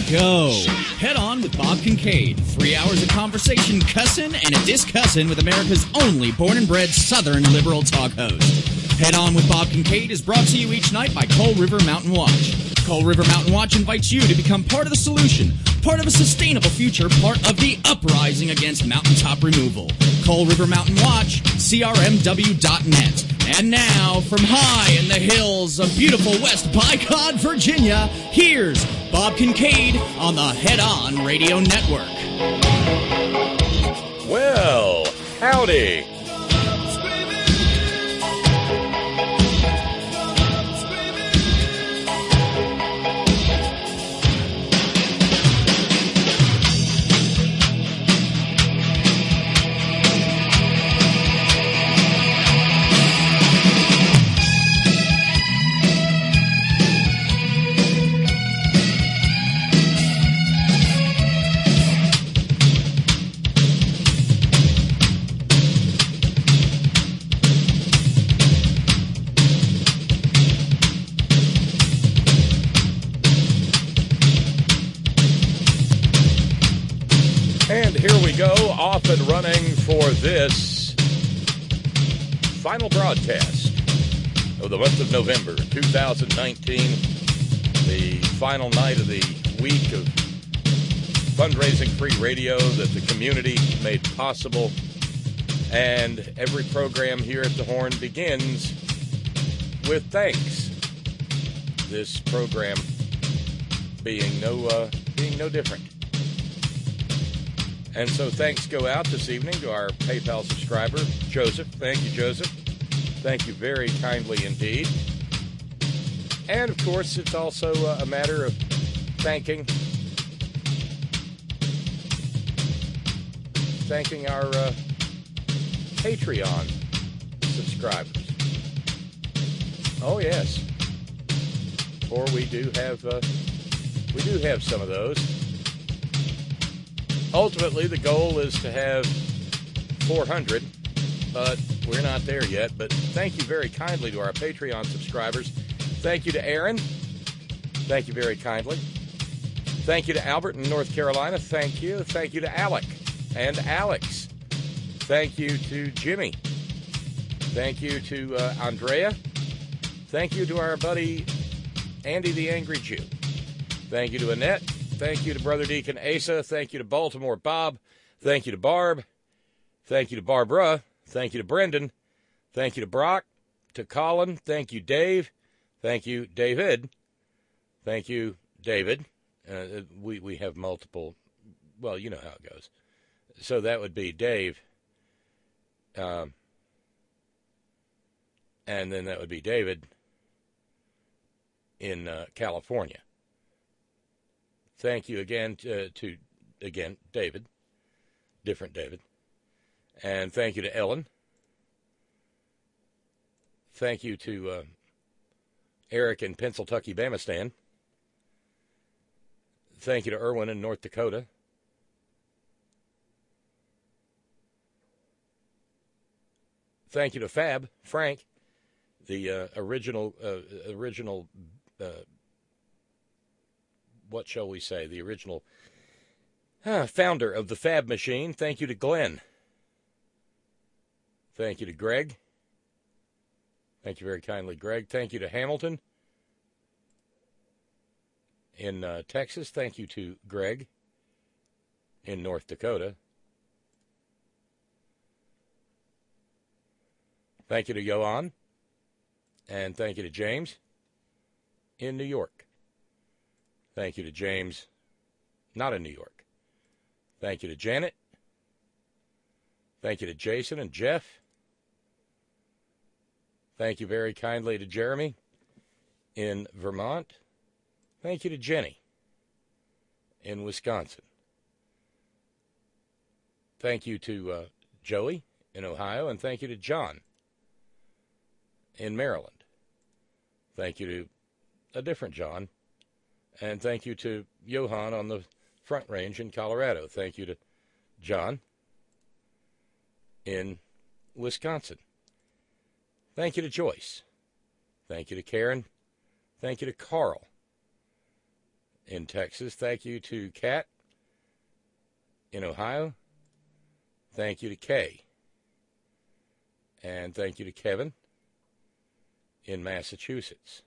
go. Head On with Bob Kincaid. 3 hours of conversation, cussing, and a discussin' with America's only born and bred Southern liberal talk host. Head On with Bob Kincaid is brought to you each night by Coal River Mountain Watch. Coal River Mountain Watch invites you to become part of the solution, part of a sustainable future, part of the uprising against mountaintop removal. Coal River Mountain Watch, crmw.net. And now, from high in the hills of beautiful West Bicod, Virginia, here's Bob Kincaid on the Head On Radio Network. Well, howdy. Off and running for this final broadcast of the month of November 2019, the final night of the week of fundraising-free radio that the community made possible. And every program here at the Horn begins with thanks. This program being no different. And so thanks go out this evening to our PayPal subscriber, Joseph. Thank you, Joseph. Thank you very kindly indeed. And, of course, it's also a matter of thanking our Patreon subscribers. Oh, yes. Or we do have some of those. Ultimately, the goal is to have 400, but we're not there yet. But thank you very kindly to our Patreon subscribers. Thank you to Aaron. Thank you very kindly. Thank you to Albert in North Carolina. Thank you. Thank you to Alec and Alex. Thank you to Jimmy. Thank you to Andrea. Thank you to our buddy Andy the Angry Jew. Thank you to Annette. Thank you to Brother Deacon Asa. Thank you to Baltimore Bob. Thank you to Barb. Thank you to Barbara. Thank you to Brendan. Thank you to Brock. To Colin. Thank you, Dave. Thank you, David. Thank you, David. We have multiple. Well, you know how it goes. So that would be Dave. And then that would be David in California. Thank you again to David, different David. And thank you to Ellen. Thank you to Eric in Pennsylvania, Bamistan. Thank you to Erwin in North Dakota. Thank you to Frank, the original what shall we say, the original founder of the Fab Machine. Thank you to Glenn. Thank you to Greg. Thank you very kindly, Greg. Thank you to Hamilton in Texas. Thank you to Greg in North Dakota. Thank you to Johan. And thank you to James in New York. Thank you to James, not in New York. Thank you to Janet. Thank you to Jason and Jeff. Thank you very kindly to Jeremy in Vermont. Thank you to Jenny in Wisconsin. Thank you to Joey in Ohio, and thank you to John in Maryland. Thank you to a different John. And thank you to Johan on the Front Range in Colorado. Thank you to John in Wisconsin. Thank you to Joyce. Thank you to Karen. Thank you to Carl in Texas. Thank you to Kat in Ohio. Thank you to Kay. And thank you to Kevin in Massachusetts.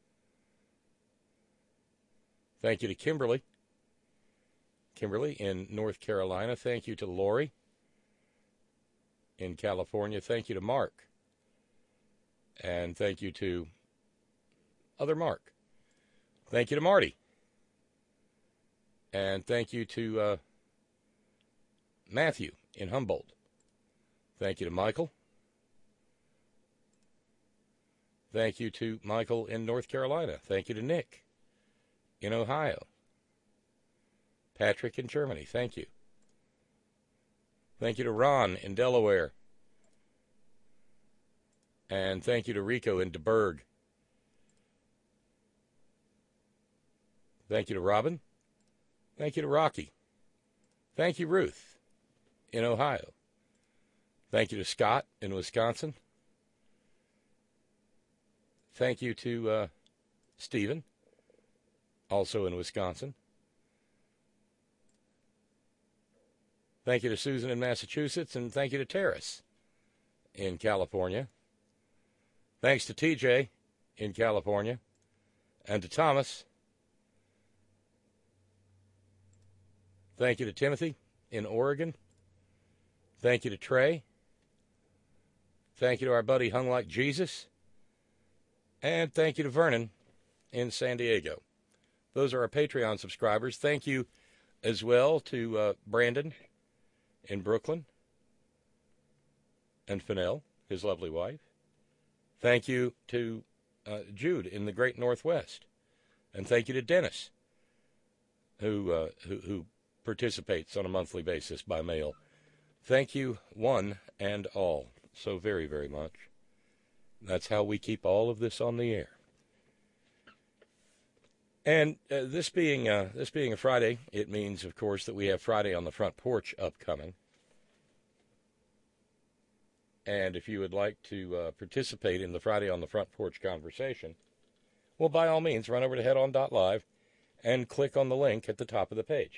Thank you to Kimberly. Kimberly in North Carolina. Thank you to Lori in California. Thank you to Mark. And thank you to other Mark. Thank you to Marty. And thank you to Matthew in Humboldt. Thank you to Michael. Thank you to Michael in North Carolina. Thank you to Nick in Ohio. Patrick in Germany. Thank you. Thank you to Ron in Delaware. And thank you to Rico in DeBerg. Thank you to Robin. Thank you to Rocky. Thank you, Ruth in Ohio. Thank you to Scott in Wisconsin. Thank you to Stephen, also in Wisconsin. Thank you to Susan in Massachusetts, and thank you to Terrace in California. Thanks to TJ in California, and to Thomas. Thank you to Timothy in Oregon. Thank you to Trey. Thank you to our buddy Hung Like Jesus. And thank you to Vernon in San Diego. Those are our Patreon subscribers. Thank you as well to Brandon in Brooklyn and Fennell, his lovely wife. Thank you to Jude in the Great Northwest. And thank you to Dennis, who participates on a monthly basis by mail. Thank you, one and all, so very, very much. That's how we keep all of this on the air. And this being a Friday, it means, of course, that we have Friday on the Front Porch upcoming. And if you would like to participate in the Friday on the Front Porch conversation, well, by all means, run over to headon.live and click on the link at the top of the page.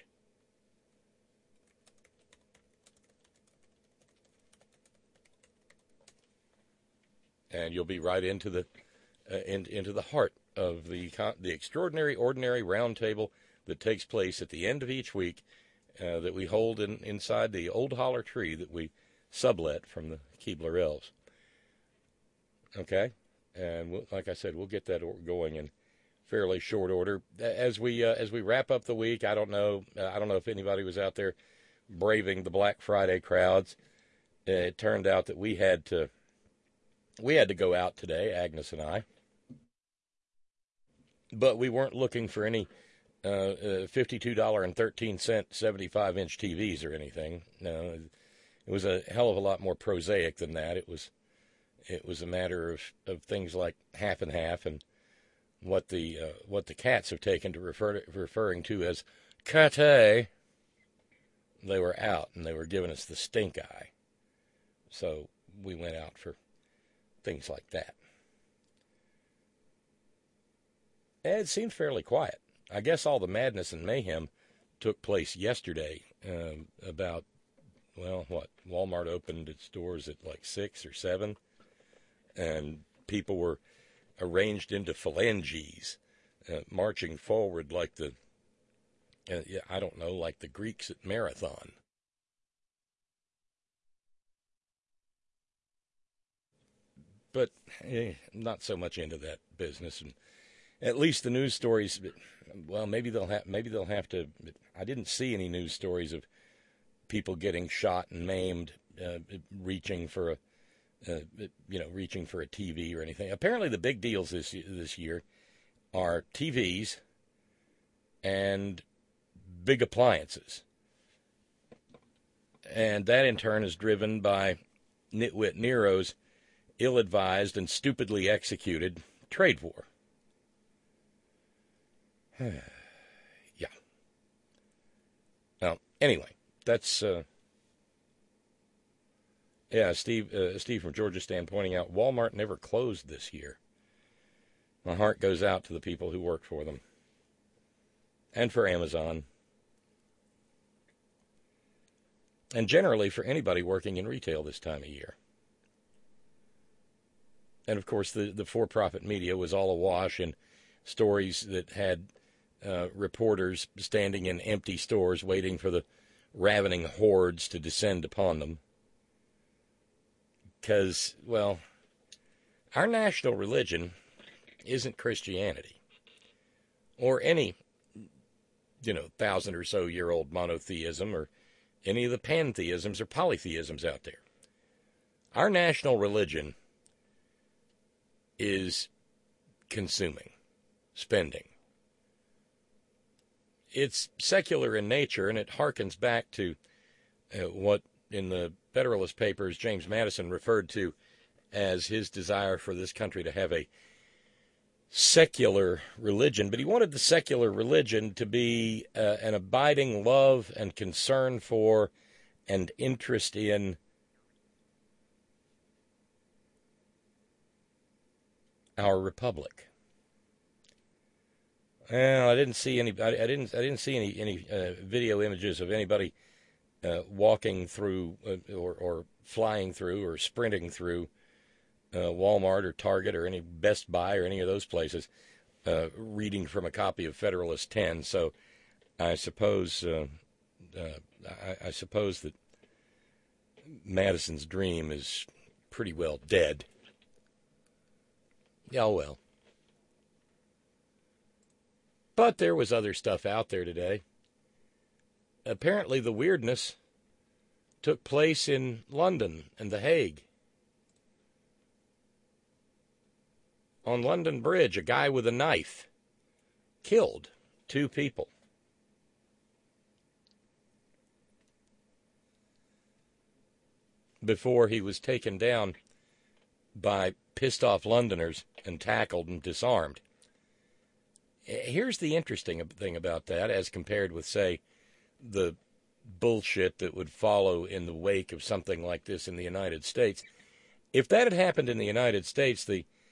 And you'll be right into the heart of the extraordinary, ordinary roundtable that takes place at the end of each week that we hold inside the old holler tree that we sublet from the Keebler Elves. Okay, and like I said, we'll get that going in fairly short order as we wrap up the week. I don't know if anybody was out there braving the Black Friday crowds. It turned out that we had to go out today, Agnes and I, but we weren't looking for any $52.13 75-inch TVs or anything. No, it was a hell of a lot more prosaic than that. It was a matter of things like half and half, and what the cats have taken to referring to as cate. They were out, and they were giving us the stink eye. So we went out for things like that. And it seemed fairly quiet. I guess all the madness and mayhem took place yesterday. Walmart opened its doors at like 6 or 7, and people were arranged into phalanges, marching forward like like the Greeks at Marathon. But not so much into that business. And at least the news stories, well, maybe they'll have to. I didn't see any news stories of people getting shot and maimed, reaching for a TV or anything. Apparently, the big deals this year are TVs and big appliances, and that in turn is driven by nitwit Nero's ill-advised and stupidly executed trade war. Yeah. Well, anyway, that's Steve from Georgia Stan pointing out Walmart never closed this year. My heart goes out to the people who work for them. and for Amazon, and generally for anybody working in retail this time of year. And, of course, the for-profit media was all awash in stories that had reporters standing in empty stores waiting for the ravening hordes to descend upon them. Because, well, our national religion isn't Christianity or any, 1,000 or so year old monotheism or any of the pantheisms or polytheisms out there. Our national religion is consuming, spending. It's secular in nature, and it harkens back to what in the Federalist Papers James Madison referred to as his desire for this country to have a secular religion. But he wanted the secular religion to be an abiding love and concern for and interest in our republic. Well, I didn't see any. I didn't see any video images of anybody walking through or flying through or sprinting through Walmart or Target or any Best Buy or any of those places, reading from a copy of Federalist 10. So, I suppose that Madison's dream is pretty well dead. Oh, well. But there was other stuff out there today. Apparently the weirdness took place in London and The Hague. On London Bridge, a guy with a knife killed 2 people. Before he was taken down by pissed-off Londoners and tackled and disarmed. Here's the interesting thing about that as compared with, say, the bullshit that would follow in the wake of something like this in the United States. If that had happened in the United States,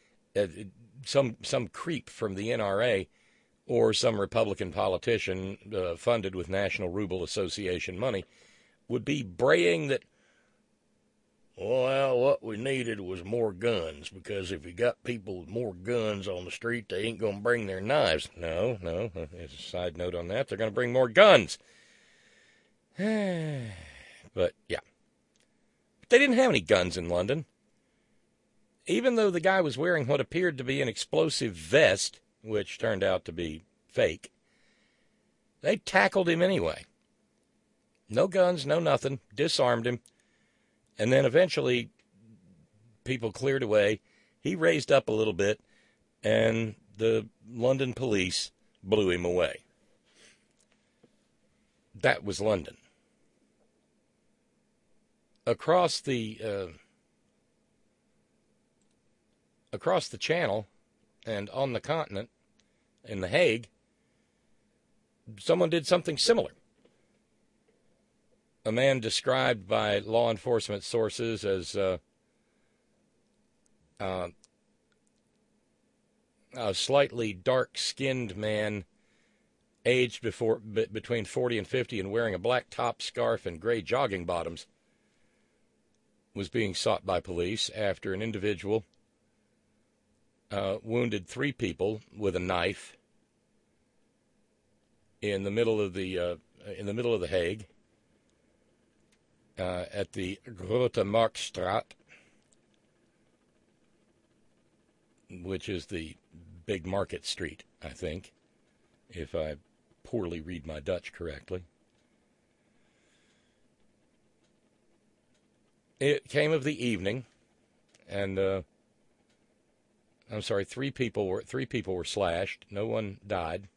some creep from the NRA or some Republican politician funded with National Ruble Association money would be braying that, well, what we needed was more guns, because if you got people with more guns on the street, they ain't going to bring their knives. No, as a side note on that, they're going to bring more guns. But, yeah. But they didn't have any guns in London. Even though the guy was wearing what appeared to be an explosive vest, which turned out to be fake, they tackled him anyway. No guns, no nothing, disarmed him. And then eventually, people cleared away. He raised up a little bit, and the London police blew him away. That was London. Across the channel and on the continent, in The Hague, someone did something similar. A man described by law enforcement sources as a slightly dark-skinned man, aged between 40 and 50 and wearing a black top, scarf, and gray jogging bottoms, was being sought by police after an individual wounded 3 people with a knife in the middle of the Hague. At the Grote Marktstraat, which is the big market street, I think, if I poorly read my Dutch correctly. It came of the evening, and 3 people were slashed. No one died.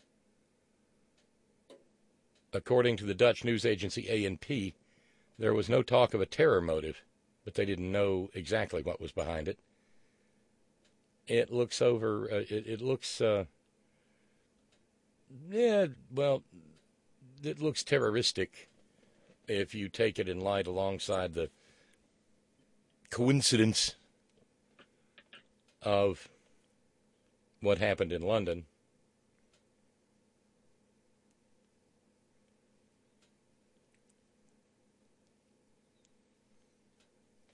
According to the Dutch news agency ANP, there was no talk of a terror motive, but they didn't know exactly what was behind it. It looks it looks terroristic if you take it in light alongside the coincidence of what happened in London.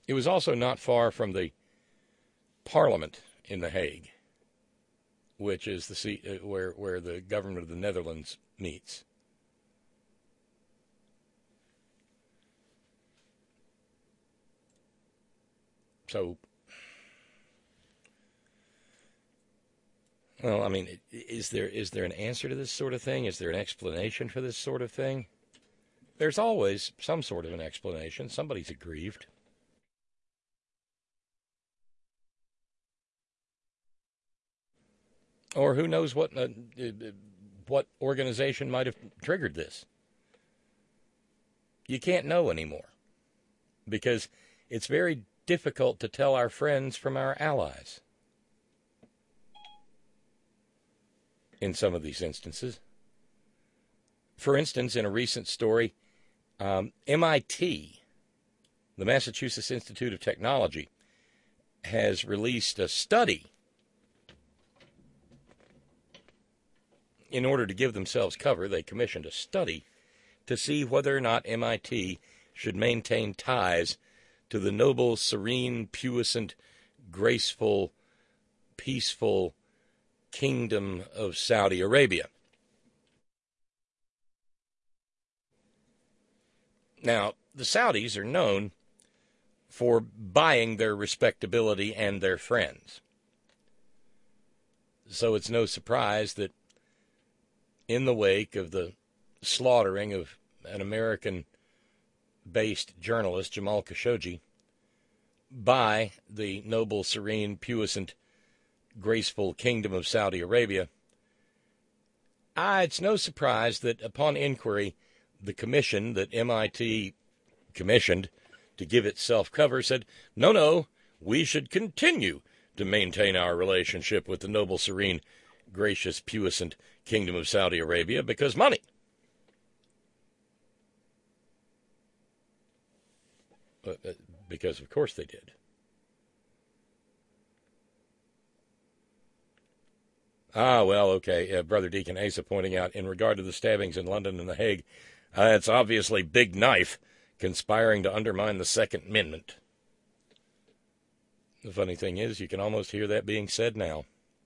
It was also not far from the Parliament in The Hague, which is the seat where the government of the Netherlands meets. So, well, I mean, is there an answer to this sort of thing? Is there an explanation for this sort of thing? There's always some sort of an explanation. Somebody's aggrieved. Or who knows what organization might have triggered this. You can't know anymore because it's very difficult to tell our friends from our allies in some of these instances. For instance, in a recent story, MIT, the Massachusetts Institute of Technology, has released a study in order to give themselves cover. They commissioned a study to see whether or not MIT should maintain ties to the noble, serene, puissant, graceful, peaceful Kingdom of Saudi Arabia. Now, the Saudis are known for buying their respectability and their friends. So it's no surprise that in the wake of the slaughtering of an American-based journalist, Jamal Khashoggi, by the noble, serene, puissant, graceful Kingdom of Saudi Arabia, it's no surprise that upon inquiry, the commission that MIT commissioned to give itself cover said, no, we should continue to maintain our relationship with the noble, serene, gracious, puissant Kingdom of Saudi Arabia because money. Because, of course, they did. Well, okay. Brother Deacon Asa pointing out, in regard to the stabbings in London and The Hague, it's obviously Big Knife conspiring to undermine the Second Amendment. The funny thing is, you can almost hear that being said now.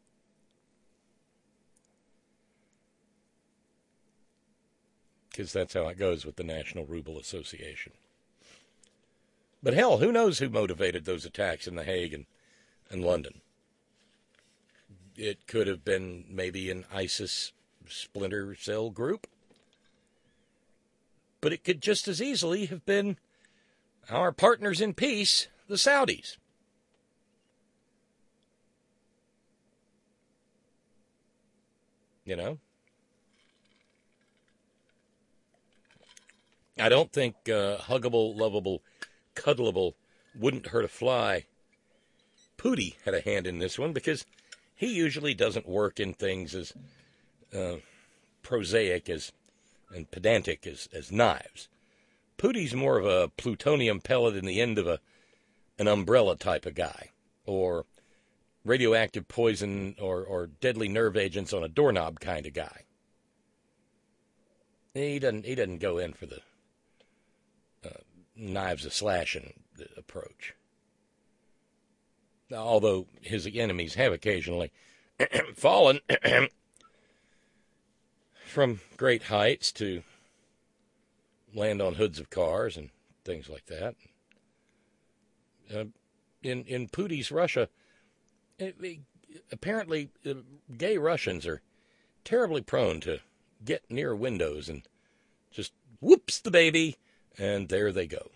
Because that's how it goes with the National Ruble Association. But hell, who knows who motivated those attacks in The Hague and London? It could have been maybe an ISIS splinter cell group. But it could just as easily have been our partners in peace, the Saudis. You know? I don't think huggable, lovable, cuddleable, wouldn't hurt a fly. Pooty had a hand in this one because he usually doesn't work in things as prosaic and pedantic as knives. Pooty's more of a plutonium pellet in the end of an umbrella type of guy, or radioactive poison or deadly nerve agents on a doorknob kind of guy. He doesn't go in for the knives a-slashing approach. Although his enemies have occasionally fallen from great heights to land on hoods of cars and things like that. In Pooty's Russia, apparently gay Russians are terribly prone to get near windows and just whoops the baby, and there they go.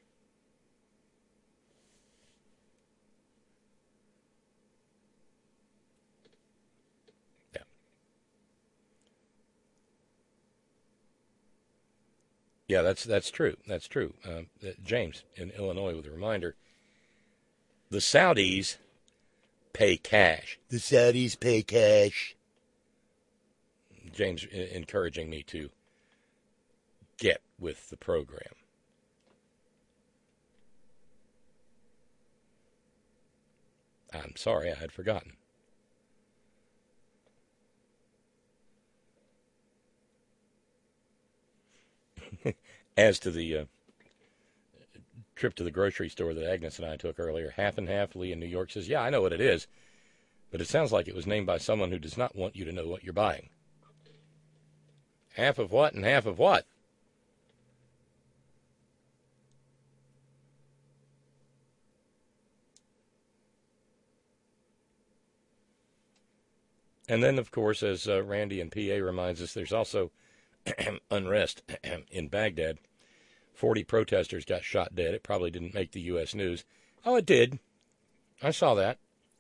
Yeah, that's true. That's true. James in Illinois with a reminder. The Saudis pay cash. The Saudis pay cash. James encouraging me to get with the program. I'm sorry, I had forgotten. As to the trip to the grocery store that Agnes and I took earlier. Half and half. Lee in New York says, yeah, I know what it is, but it sounds like it was named by someone who does not want you to know what you're buying. Half of what and half of what? And then, of course, as Randy in PA reminds us, there's also unrest in Baghdad. 40 protesters got shot dead. It probably didn't make the U.S. news. Oh, it did. I saw that.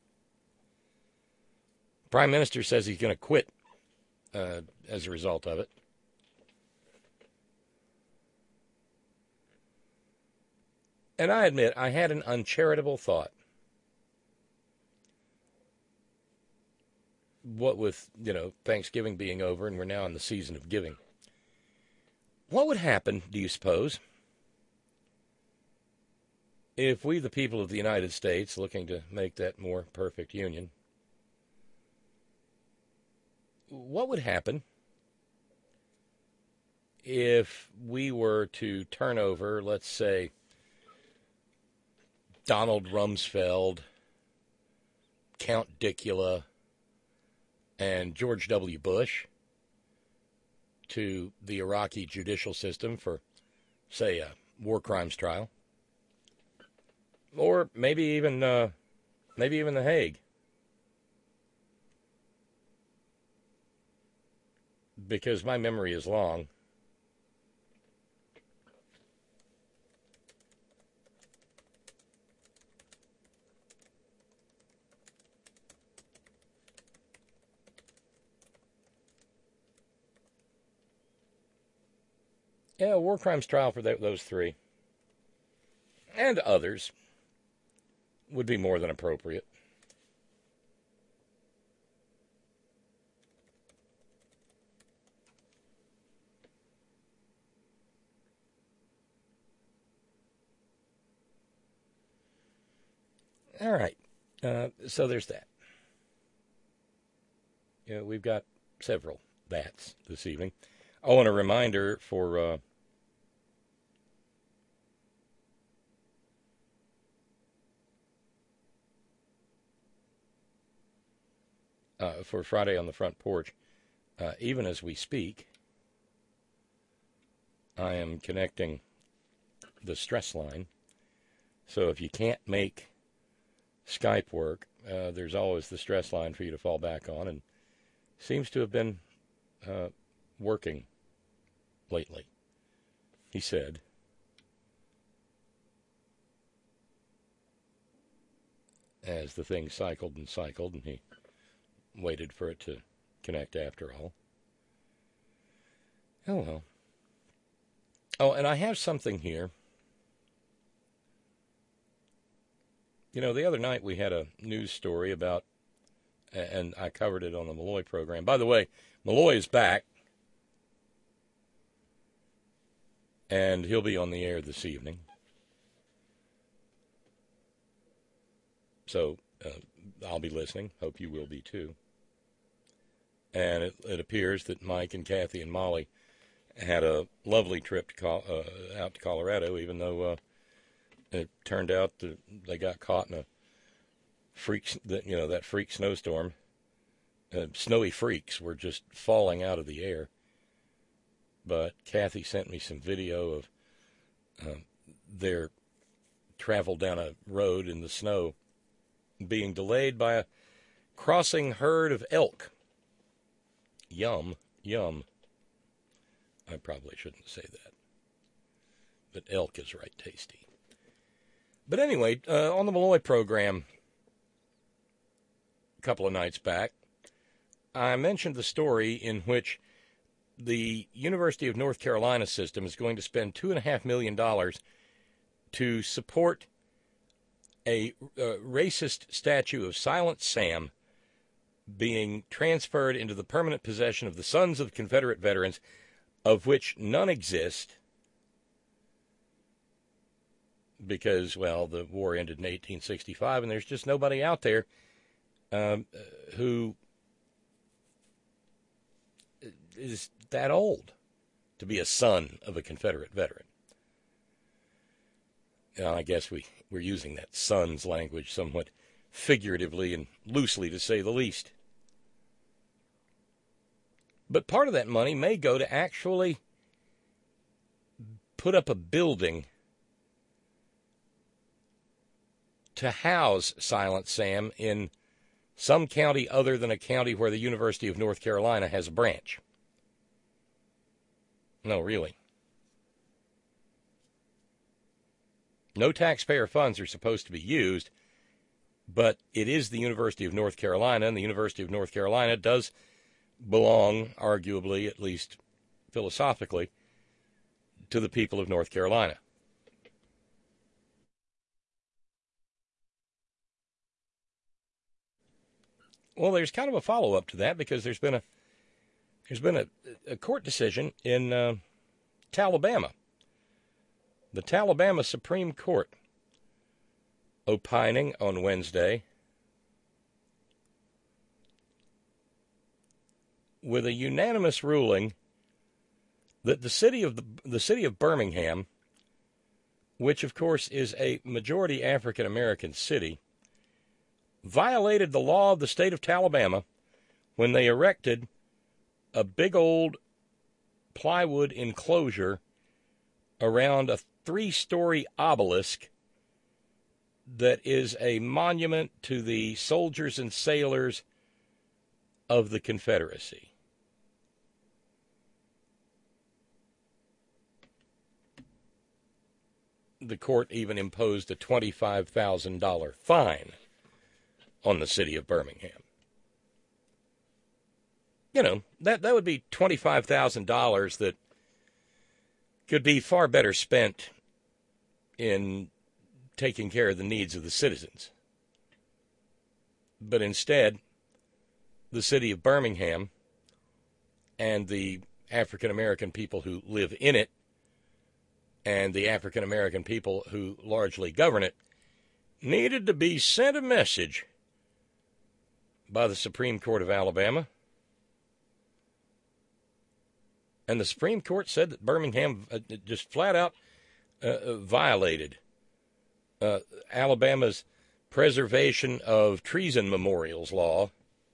Prime Minister says he's going to quit as a result of it. And I admit, I had an uncharitable thought. What with, Thanksgiving being over and we're now in the season of giving. What would happen, do you suppose, if we, the people of the United States, looking to make that more perfect union, what would happen if we were to turn over, let's say, Donald Rumsfeld, Count Dicula, and George W. Bush to the Iraqi judicial system for, say, a war crimes trial, or maybe even The Hague, because my memory is long. Yeah, a war crimes trial for those three and others would be more than appropriate. All right. So there's that. We've got several that's this evening. Oh, and a reminder for Friday on the Front Porch. Even as we speak, I am connecting the stress line. So if you can't make Skype work, there's always the stress line for you to fall back on, and seems to have been working lately, he said. As the thing cycled and cycled, and he waited for it to connect after all. Oh, well. Oh, and I have something here. The other night we had a news story about, and I covered it on the Malloy program. By the way, Malloy is back, and he'll be on the air this evening. So I'll be listening. Hope you will be too. And it appears that Mike and Kathy and Molly had a lovely trip out to Colorado, even though it turned out that they got caught in a that freak snowstorm. Snowy freaks were just falling out of the air. But Kathy sent me some video of their travel down a road in the snow being delayed by a crossing herd of elk. Yum, yum. I probably shouldn't say that. But elk is right tasty. But anyway, on the Malloy program a couple of nights back, I mentioned the story in which the University of North Carolina system is going to spend $2.5 million to support a racist statue of Silent Sam being transferred into the permanent possession of the Sons of Confederate Veterans, of which none exist because, well, the war ended in 1865, and there's just nobody out there who is that old to be a son of a Confederate veteran. I guess we're using that son's language somewhat figuratively and loosely, to say the least. But part of that money may go to actually put up a building to house Silent Sam in some county other than a county where the University of North Carolina has a branch. No, really. No taxpayer funds are supposed to be used, but it is the University of North Carolina, and the University of North Carolina does belong, arguably, at least philosophically, to the people of North Carolina. Well, there's kind of a follow-up to that, because there's been a court decision in Alabama. The Alabama Supreme Court opining on Wednesday with a unanimous ruling that the city of Birmingham, which of course is a majority African American city, violated the law of the state of Alabama when they erected a big old plywood enclosure around a 3-story obelisk that is a monument to the soldiers and sailors of the Confederacy. The court even imposed a $25,000 fine on the city of Birmingham. You know, that would be $25,000 that could be far better spent in taking care of the needs of the citizens. But instead, the city of Birmingham and the African American people who live in it and the African American people who largely govern it needed to be sent a message by the Supreme Court of Alabama. And the Supreme Court said that Birmingham just flat out violated Alabama's preservation of treason memorials law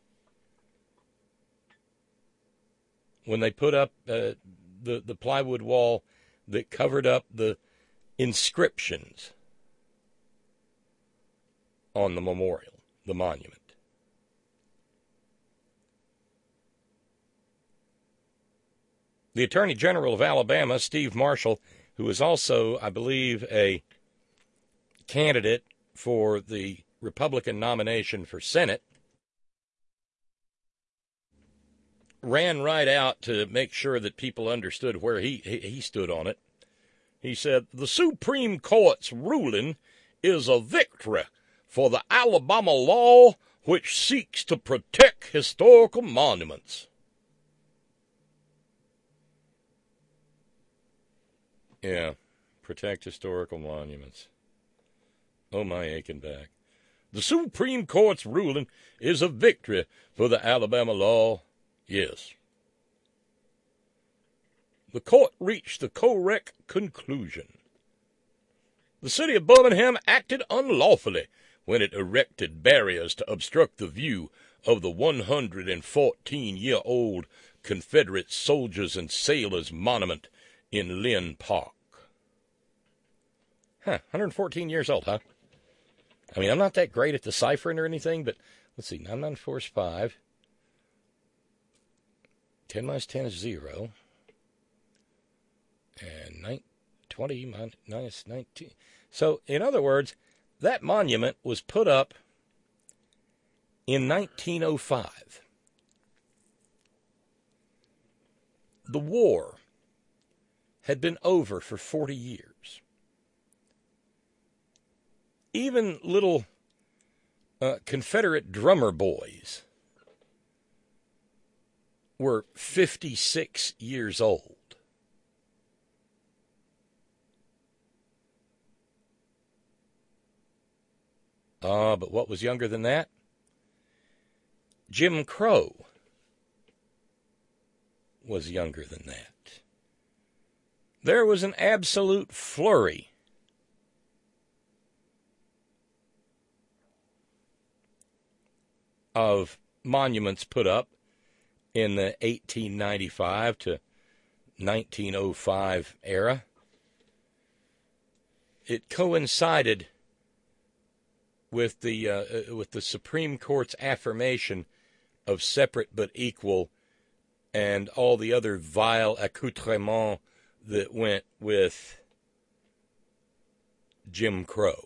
when they put up the plywood wall that covered up the inscriptions on the memorial, the monument. The Attorney General of Alabama, Steve Marshall, who is also, I believe, a candidate for the Republican nomination for Senate, ran right out to make sure that people understood where he stood on it. He said, "The Supreme Court's ruling is a victory for the Alabama law which seeks to protect historical monuments." Yeah, protect historical monuments. Oh, my aching back. The Supreme Court's ruling is a victory for the Alabama law. Yes. The court reached the correct conclusion. The city of Birmingham acted unlawfully when it erected barriers to obstruct the view of the 114-year-old Confederate Soldiers and Sailors Monument in Lynn Park. 114 years old, huh? I mean, I'm not that great at deciphering or anything, but let's see, 994 is 5. 10 minus 10 is 0. And 20 minus 19. So, in other words, that monument was put up in 1905. The war had been over for 40 years. Even little Confederate drummer boys were 56 years old. But what was younger than that? Jim Crow was younger than that. There was an absolute flurry of monuments put up in the 1895 to 1905 era. It coincided with the Supreme Court's affirmation of separate but equal and all the other vile accoutrements that went with Jim Crow.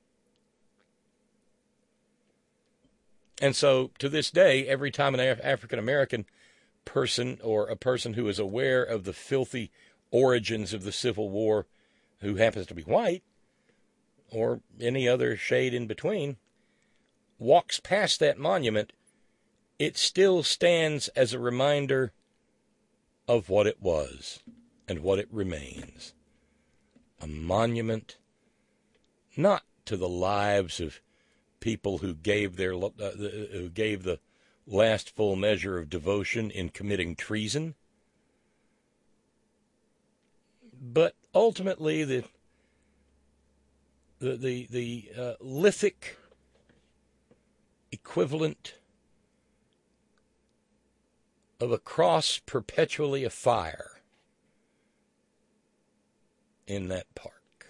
And so, to this day, every time an African-American person or a person who is aware of the filthy origins of the Civil War, who happens to be white, or any other shade in between, walks past that monument, it still stands as a reminder of what it was and what it remains. A monument not to the lives of people who gave the last full measure of devotion in committing treason, but ultimately the lithic equivalent of a cross perpetually afire in that park.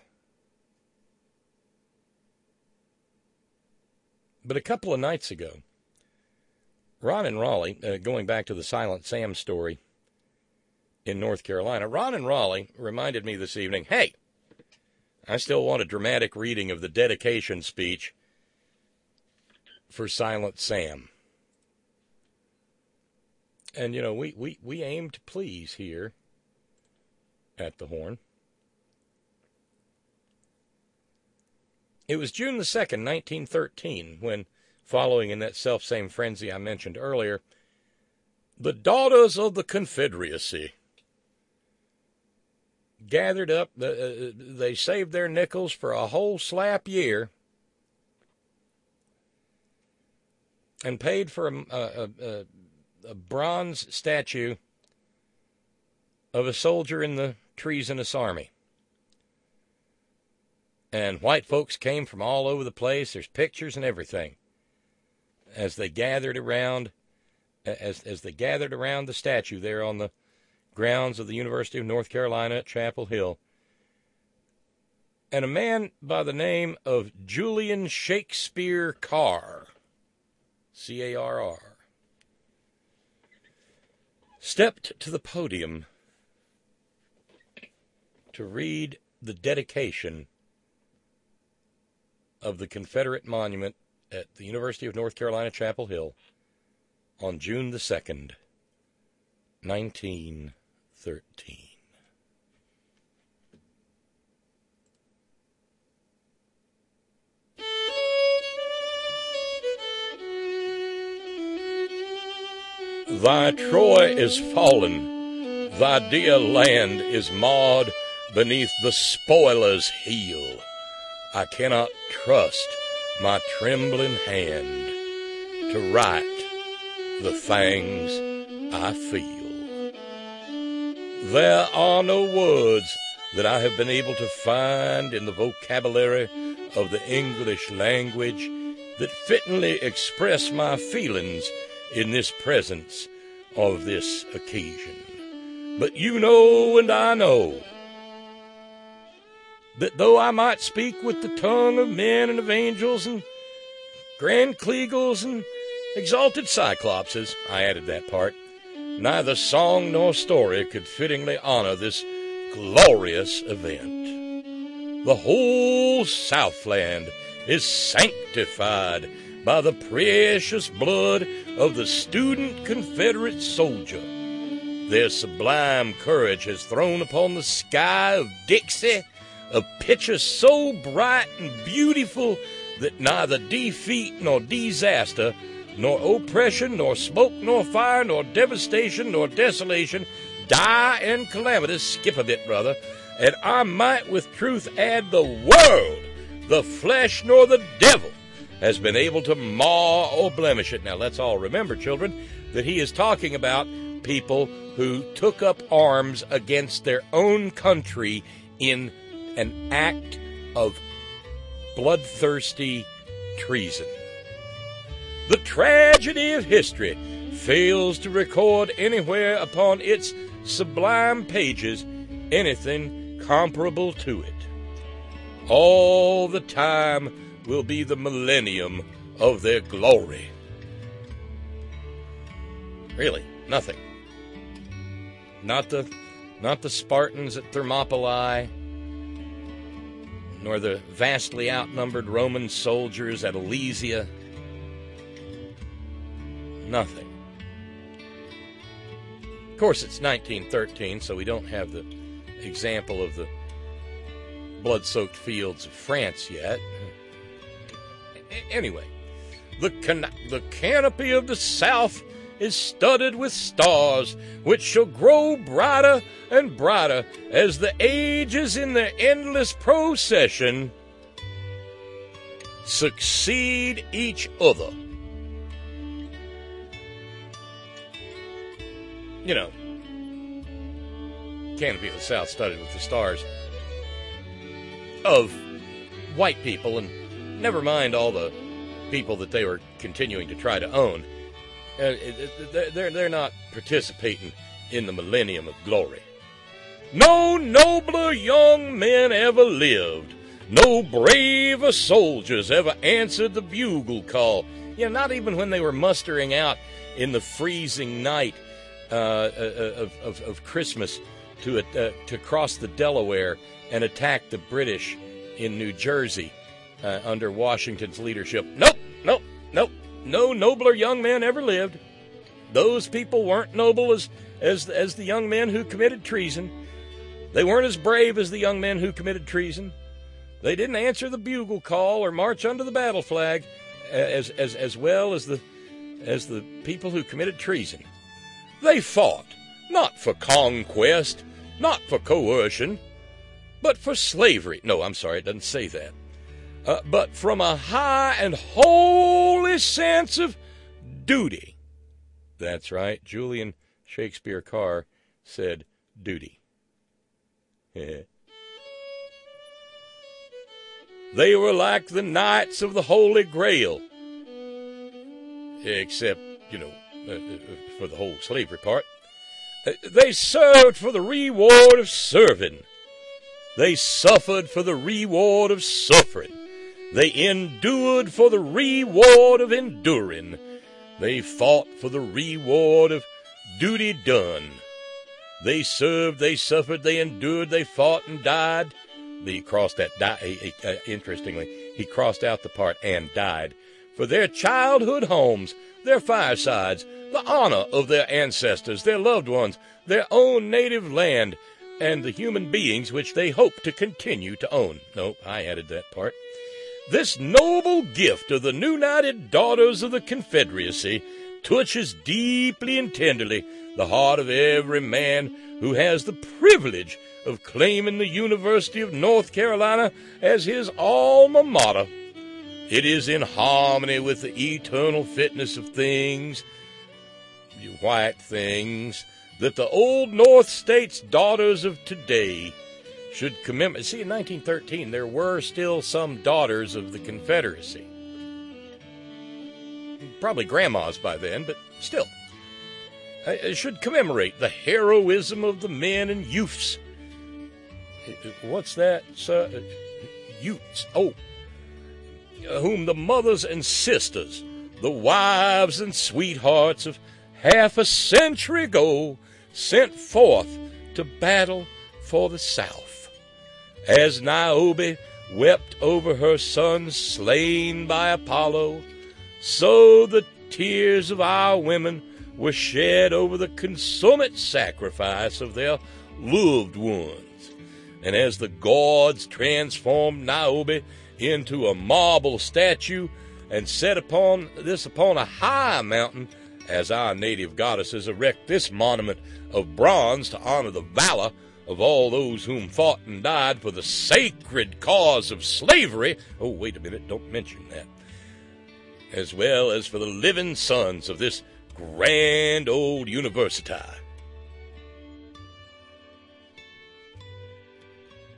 But a couple of nights ago, Ron and Raleigh, going back to the Silent Sam story in North Carolina, Ron and Raleigh reminded me this evening, hey, I still want a dramatic reading of the dedication speech for Silent Sam. And, you know, we aim to please here at the Horn. It was June the 2nd, 1913, when, following in that self-same frenzy I mentioned earlier, the Daughters of the Confederacy gathered up, they saved their nickels for a whole slap year and paid for a bronze statue of a soldier in the treasonous army. And white folks came from all over the place. There's pictures and everything. As they gathered around, as they gathered around the statue there on the grounds of the University of North Carolina at Chapel Hill. And a man by the name of Julian Shakespeare Carr, C-A-R-R, stepped to the podium to read the dedication of the Confederate monument at the University of North Carolina, Chapel Hill, on June the 2nd, 1913. Thy Troy is fallen, thy dear land is marred beneath the spoiler's heel. I cannot trust my trembling hand to write the things I feel. There are no words that I have been able to find in the vocabulary of the English language that fittingly express my feelings in this presence of this occasion. But you know and I know that though I might speak with the tongue of men and of angels and grand Kleagles and exalted Cyclopses, I added that part, neither song nor story could fittingly honor this glorious event. The whole Southland is sanctified by the precious blood of the student Confederate soldier. Their sublime courage has thrown upon the sky of Dixie a picture so bright and beautiful that neither defeat nor disaster, nor oppression, nor smoke, nor fire, nor devastation, nor desolation, die and calamity skip a bit, brother, and I might with truth add the world, the flesh, nor the devil has been able to mar or blemish it. Now, let's all remember, children, that he is talking about people who took up arms against their own country in an act of bloodthirsty treason. The tragedy of history fails to record anywhere upon its sublime pages anything comparable to it. All the time will be the millennium of their glory. Really, nothing. Not the Spartans at Thermopylae, nor the vastly outnumbered Roman soldiers at Alesia. Nothing. Of course, it's 1913, so we don't have the example of the blood-soaked fields of France yet. Anyway, the canopy of the South is studded with stars, which shall grow brighter and brighter as the ages in their endless procession succeed each other. You know, canopy of the South studded with the stars of white people, and never mind all the people that they were continuing to try to own. They're not participating in the millennium of glory. No nobler young men ever lived. No braver soldiers ever answered the bugle call. You know, not even when they were mustering out in the freezing night of Christmas to cross the Delaware and attack the British in New Jersey under Washington's leadership. Nope. No nobler young men ever lived. Those people weren't noble as the young men who committed treason. They weren't as brave as the young men who committed treason. They didn't answer the bugle call or march under the battle flag as well as the people who committed treason. They fought not for conquest, not for coercion, but for slavery. No, I'm sorry, it doesn't say that. But from a high and holy sense of duty. That's right, Julian Shakespeare Carr said duty. They were like the knights of the Holy Grail. Except, for the whole slavery part. They served for the reward of serving. They suffered for the reward of suffering. They endured for the reward of enduring. They fought for the reward of duty done. They served, they suffered, they endured, they fought and died. He crossed that, interestingly, he crossed out the part and died. For their childhood homes, their firesides, the honor of their ancestors, their loved ones, their own native land, and the human beings which they hope to continue to own. No, I added that part. This noble gift of the new-knighted daughters of the Confederacy touches deeply and tenderly the heart of every man who has the privilege of claiming the University of North Carolina as his alma mater. It is in harmony with the eternal fitness of things, you white things, that the old North States daughters of today should commemorate. See, in 1913, there were still some daughters of the Confederacy. Probably grandmas by then, but still. Should commemorate the heroism of the men and youths. What's that? Youths. Oh. Whom the mothers and sisters, the wives and sweethearts of half a century ago sent forth to battle for the South. As Niobe wept over her sons slain by Apollo, so the tears of our women were shed over the consummate sacrifice of their loved ones. And as the gods transformed Niobe into a marble statue and set upon a high mountain, as our native goddesses erect this monument of bronze to honor the valor of all those whom fought and died for the sacred cause of slavery. Oh, wait a minute, don't mention that. As well as for the living sons of this grand old university.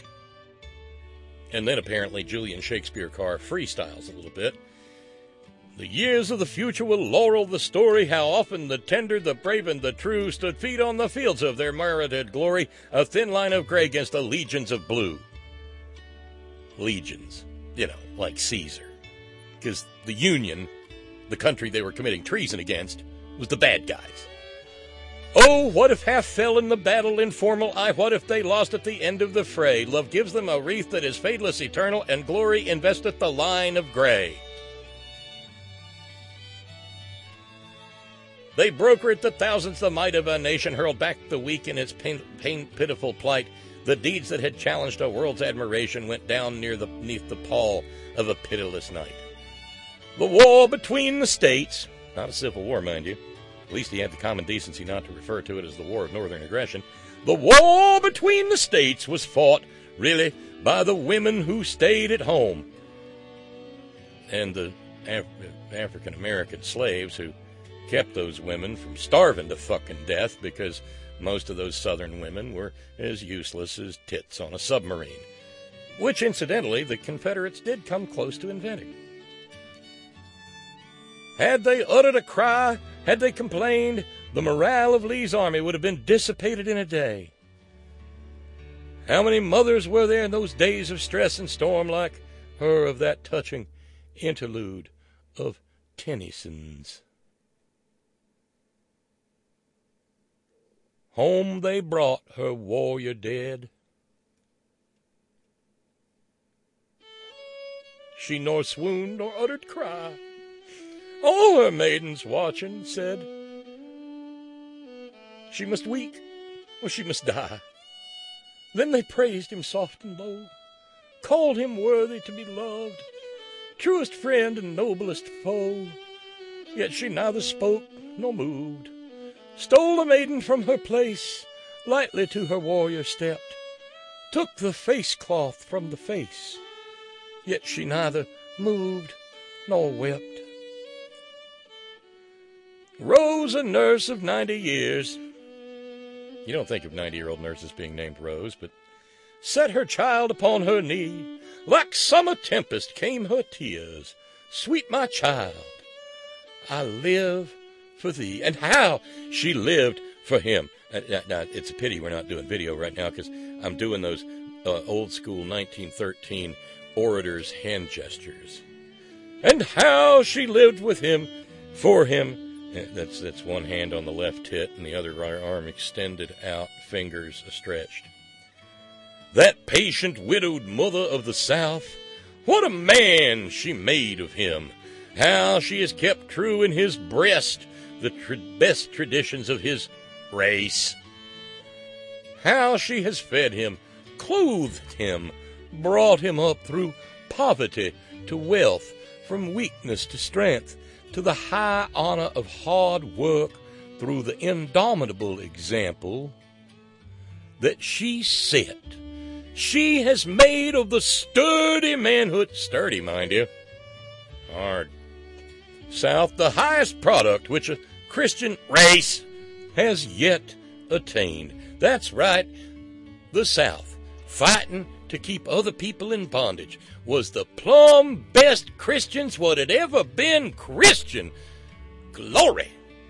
And then apparently Julian Shakespeare Carr freestyles a little bit. The years of the future will laurel the story, how often the tender, the brave, and the true stood feet on the fields of their merited glory, a thin line of gray against the legions of blue. Legions, like Caesar. Because the Union, the country they were committing treason against, was the bad guys. Oh, what if half fell in the battle informal? Aye, what if they lost at the end of the fray? Love gives them a wreath that is fadeless, eternal, and glory investeth the line of gray. They broker at the thousands the might of a nation, hurled back the weak in its pitiful plight. The deeds that had challenged a world's admiration went down beneath the pall of a pitiless night. The war between the states, not a civil war, mind you. At least he had the common decency not to refer to it as the War of Northern Aggression. The war between the states was fought, really, by the women who stayed at home. And the African-American slaves who kept those women from starving to fucking death, because most of those southern women were as useless as tits on a submarine, which, incidentally, the Confederates did come close to inventing. Had they uttered a cry, had they complained, the morale of Lee's army would have been dissipated in a day. How many mothers were there in those days of stress and storm, like her of that touching interlude of Tennyson's? Home they brought her warrior dead. She nor swooned nor uttered cry. All her maidens watching said, she must weep or she must die. Then they praised him soft and low, called him worthy to be loved, truest friend and noblest foe. Yet she neither spoke nor moved, stole the maiden from her place, lightly to her warrior stepped, took the face cloth from the face, yet she neither moved nor wept. Rose, a nurse of 90 years. You don't think of 90-year-old nurses being named Rose, but set her child upon her knee. Like summer tempest came her tears. Sweet my child, I live for thee. And how she lived for him. Now, it's a pity we're not doing video right now, because I'm doing those old-school 1913 orators' hand gestures. And how she lived with him, for him. That's one hand on the left tit and the other arm extended out, fingers stretched. That patient widowed mother of the South, what a man she made of him. How she has kept true in his breast the best traditions of his race. How she has fed him, clothed him, brought him up through poverty to wealth, from weakness to strength, to the high honor of hard work, through the indomitable example that she set. She has made of the sturdy manhood, sturdy, mind you, hard, South, the highest product which a Christian race has yet attained. That's right, the South, fighting to keep other people in bondage, was the plumb best Christians what had ever been Christian. Glory!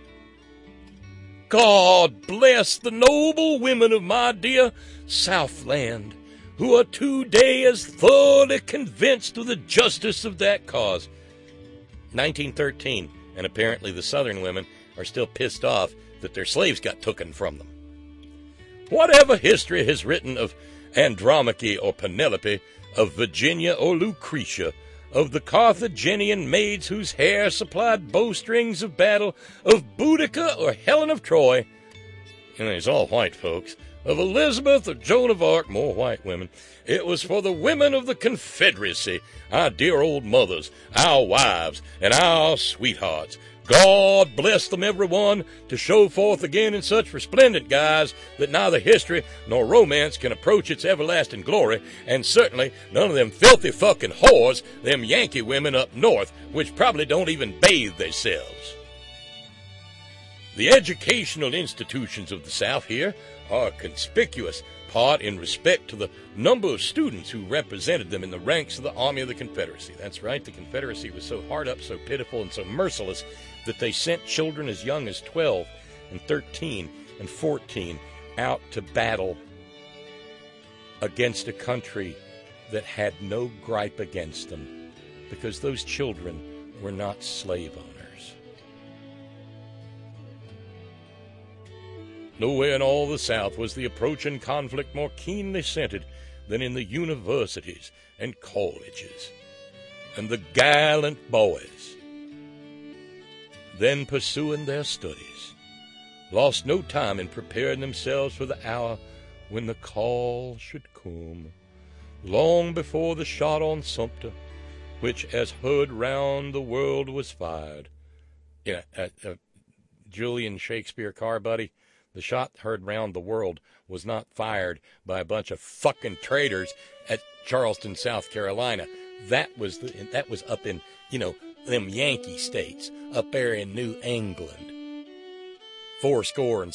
God bless the noble women of my dear Southland, who are today as thoroughly convinced of the justice of that cause. 1913, and apparently the Southern women are still pissed off that their slaves got taken from them. Whatever history has written of Andromache or Penelope, of Virginia or Lucretia, of the Carthaginian maids whose hair supplied bowstrings of battle, of Boudica or Helen of Troy, and it's all white folks, of Elizabeth or Joan of Arc, more white women. It was for the women of the Confederacy, our dear old mothers, our wives, and our sweethearts. God bless them, every one, to show forth again in such resplendent guise that neither history nor romance can approach its everlasting glory, and certainly none of them filthy fucking whores, them Yankee women up north, which probably don't even bathe themselves. The educational institutions of the South here are a conspicuous part in respect to the number of students who represented them in the ranks of the Army of the Confederacy. That's right, the Confederacy was so hard up, so pitiful, and so merciless that they sent children as young as 12 and 13 and 14 out to battle against a country that had no gripe against them, because those children were not slave owners. Nowhere in all the South was the approaching conflict more keenly scented than in the universities and colleges. And the gallant boys, then pursuing their studies, lost no time in preparing themselves for the hour when the call should come, long before the shot on Sumter, which as heard round the world was fired. Julian Shakespeare Carr, buddy, the shot heard round the world was not fired by a bunch of fucking traitors at Charleston, South Carolina. That was up in, them Yankee states up there in New England. 70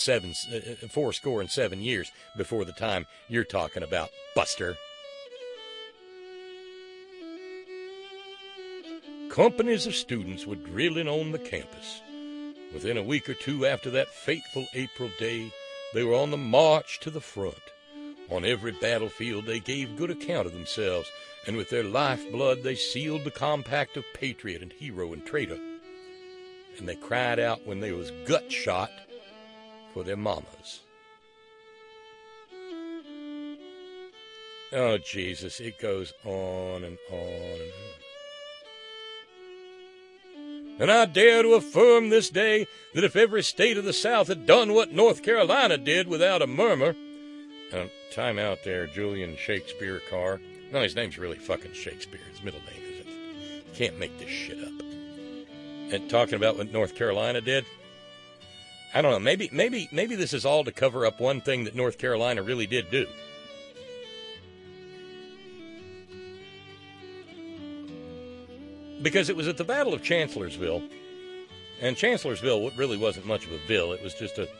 years before the time you're talking about, Buster. Companies of students were drilling on the campus. Within a week or two after that fateful April day, they were on the march to the front. On every battlefield they gave good account of themselves, and with their lifeblood they sealed the compact of patriot and hero and traitor. And they cried out when they was gut shot for their mamas. Oh, Jesus, it goes on and on and on. And I dare to affirm this day that if every state of the South had done what North Carolina did without a murmur... time out there, Julian Shakespeare Carr. No, his name's really fucking Shakespeare. His middle name isn't. You can't make this shit up. And talking about what North Carolina did, I don't know, maybe this is all to cover up one thing that North Carolina really did do. Because it was at the Battle of Chancellorsville, and Chancellorsville really wasn't much of a ville. It was just a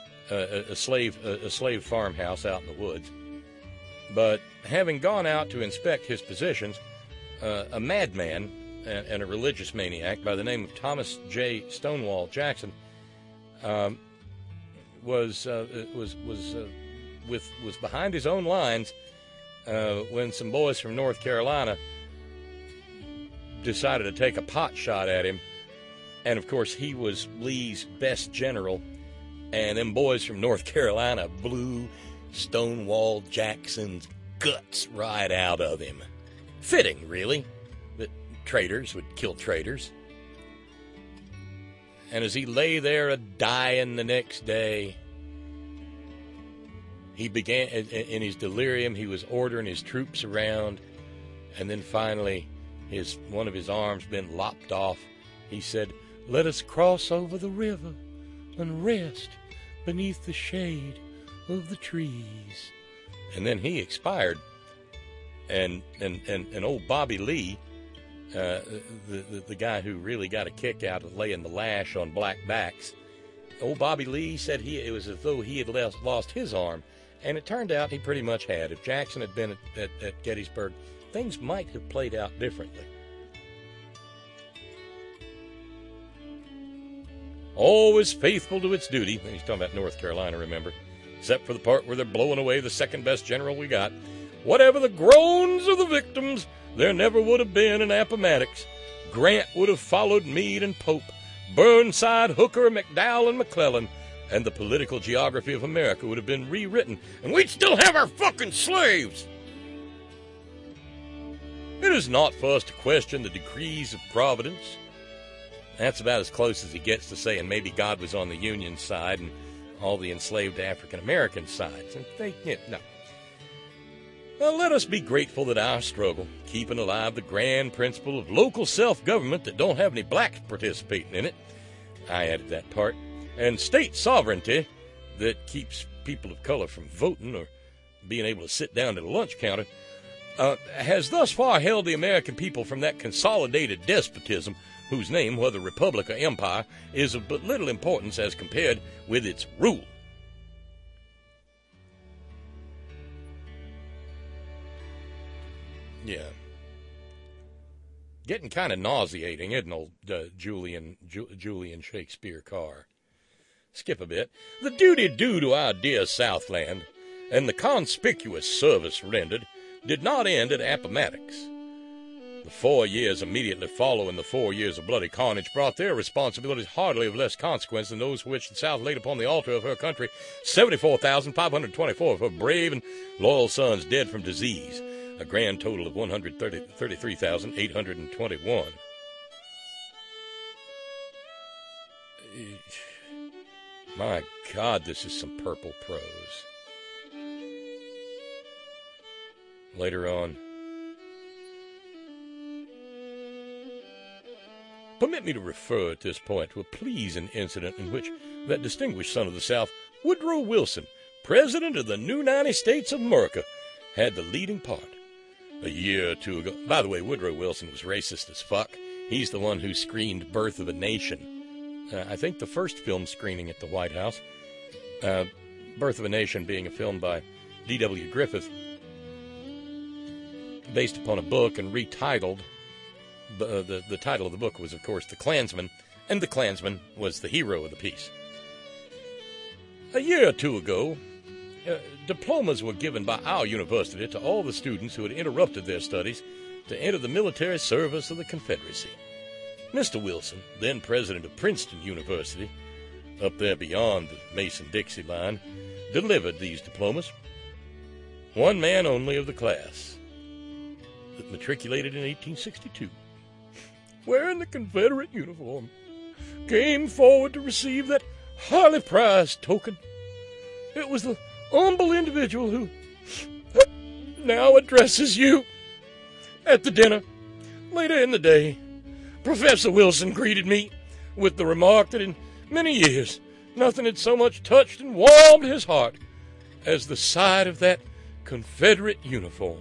slave farmhouse out in the woods. But having gone out to inspect his positions, a madman and a religious maniac by the name of Thomas J. Stonewall Jackson was behind his own lines when some boys from North Carolina decided to take a pot shot at him. And of course he was Lee's best general, and them boys from North Carolina blew Stonewall Jackson's guts right out of him. Fitting, really, that traitors would kill traitors. And as he lay there a-dying the next day, he began, in his delirium, he was ordering his troops around, and then finally one of his arms been lopped off. He said, "Let us cross over the river and rest beneath the shade of the trees." And then he expired. And old Bobby Lee, the guy who really got a kick out of laying the lash on black backs, old Bobby Lee said it was as though he had lost his arm. And it turned out he pretty much had. If Jackson had been at Gettysburg, things might have played out differently. Always faithful to its duty. He's talking about North Carolina, remember? Except for the part where they're blowing away the second best general we got. Whatever the groans of the victims, there never would have been an Appomattox. Grant would have followed Meade and Pope, Burnside, Hooker, McDowell, and McClellan, and the political geography of America would have been rewritten, and we'd still have our fucking slaves. It is not for us to question the decrees of Providence. That's about as close as he gets to saying maybe God was on the Union side and all the enslaved African-American sides. And no. Well, let us be grateful that our struggle, keeping alive the grand principle of local self-government that don't have any blacks participating in it, I added that part, and state sovereignty that keeps people of color from voting or being able to sit down at a lunch counter, has thus far held the American people from that consolidated despotism whose name, whether republic or empire, is of but little importance as compared with its rule. Yeah. Getting kind of nauseating, isn't old Julian Shakespeare Carr? Skip a bit. The duty due to our dear Southland and the conspicuous service rendered did not end at Appomattox. The 4 years immediately following the 4 years of bloody carnage brought their responsibilities hardly of less consequence than those which the South laid upon the altar of her country. 74,524 of her brave and loyal sons dead from disease, a grand total of 133,821. My God, this is some purple prose. Later on, permit me to refer at this point to a pleasing incident in which that distinguished son of the South, Woodrow Wilson, President of the new United States of America, had the leading part. A year or two ago. By the way, Woodrow Wilson was racist as fuck. He's the one who screened Birth of a Nation. I think the first film screening at the White House. Birth of a Nation being a film by D.W. Griffith, based upon a book and retitled. The title of the book was, of course, The Klansman, and the Klansman was the hero of the piece. A year or two ago, diplomas were given by our university to all the students who had interrupted their studies to enter the military service of the Confederacy. Mr. Wilson, then president of Princeton University, up there beyond the Mason-Dixie line, delivered these diplomas. One man only of the class that matriculated in 1862, wearing the Confederate uniform, came forward to receive that highly prized token. It was the humble individual who now addresses you at the dinner. Later in the day, Professor Wilson greeted me with the remark that in many years nothing had so much touched and warmed his heart as the sight of that Confederate uniform.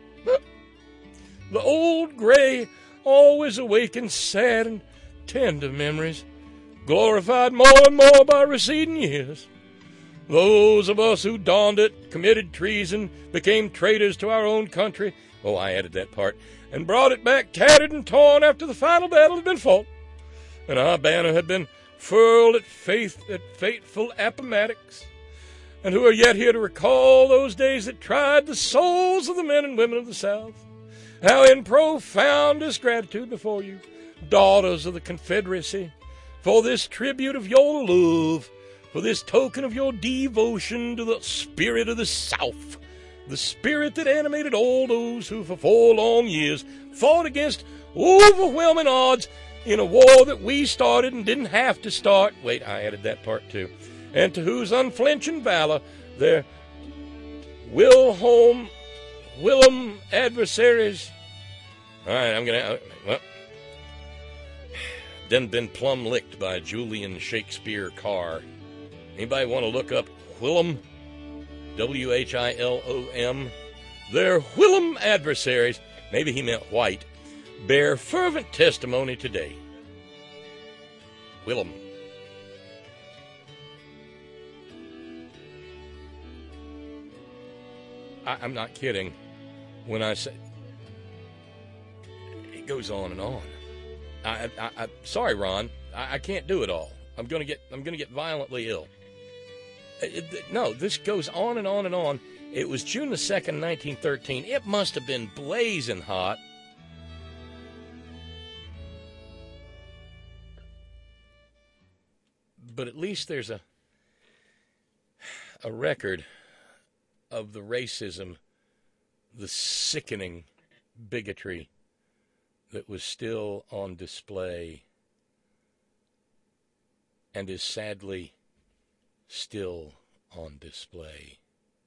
The old gray always awakens sad and tender memories, glorified more and more by receding years. Those of us who donned it committed treason, became traitors to our own country. Oh, I added that part. And brought it back tattered and torn after the final battle had been fought, and our banner had been furled at fateful Appomattox, and who are yet here to recall those days that tried the souls of the men and women of the South. How in profoundest gratitude before you, daughters of the Confederacy, for this tribute of your love, for this token of your devotion to the spirit of the South, the spirit that animated all those who for 4 long years fought against overwhelming odds in a war that we started and didn't have to start. Wait, I added that part too. And to whose unflinching valor their whilom adversaries. All right, I'm going to... Then been plumb licked by Julian Shakespeare Carr. Anybody want to look up whilom? W-H-I-L-O-M. Their whilom adversaries, maybe he meant white, bear fervent testimony today. Whilom. I'm not kidding when I say it goes on and on. I'm sorry, Ron. I can't do it all. I'm gonna get violently ill. No, this goes on and on and on. It was June the 2nd, 1913. It must have been blazing hot. But at least there's a record of the racism, the sickening bigotry that was still on display and is sadly still on display.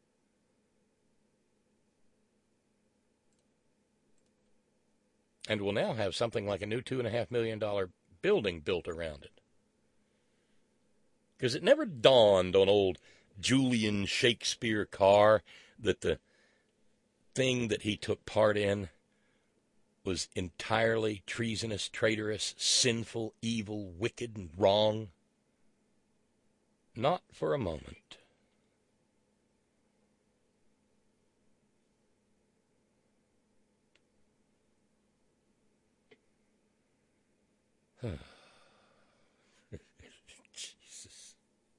And will now have something like a new $2.5 million building built around it. Because it never dawned on old Julian Shakespeare Carr that the thing that he took part in was entirely treasonous, traitorous, sinful, evil, wicked, and wrong? Not for a moment. Jesus.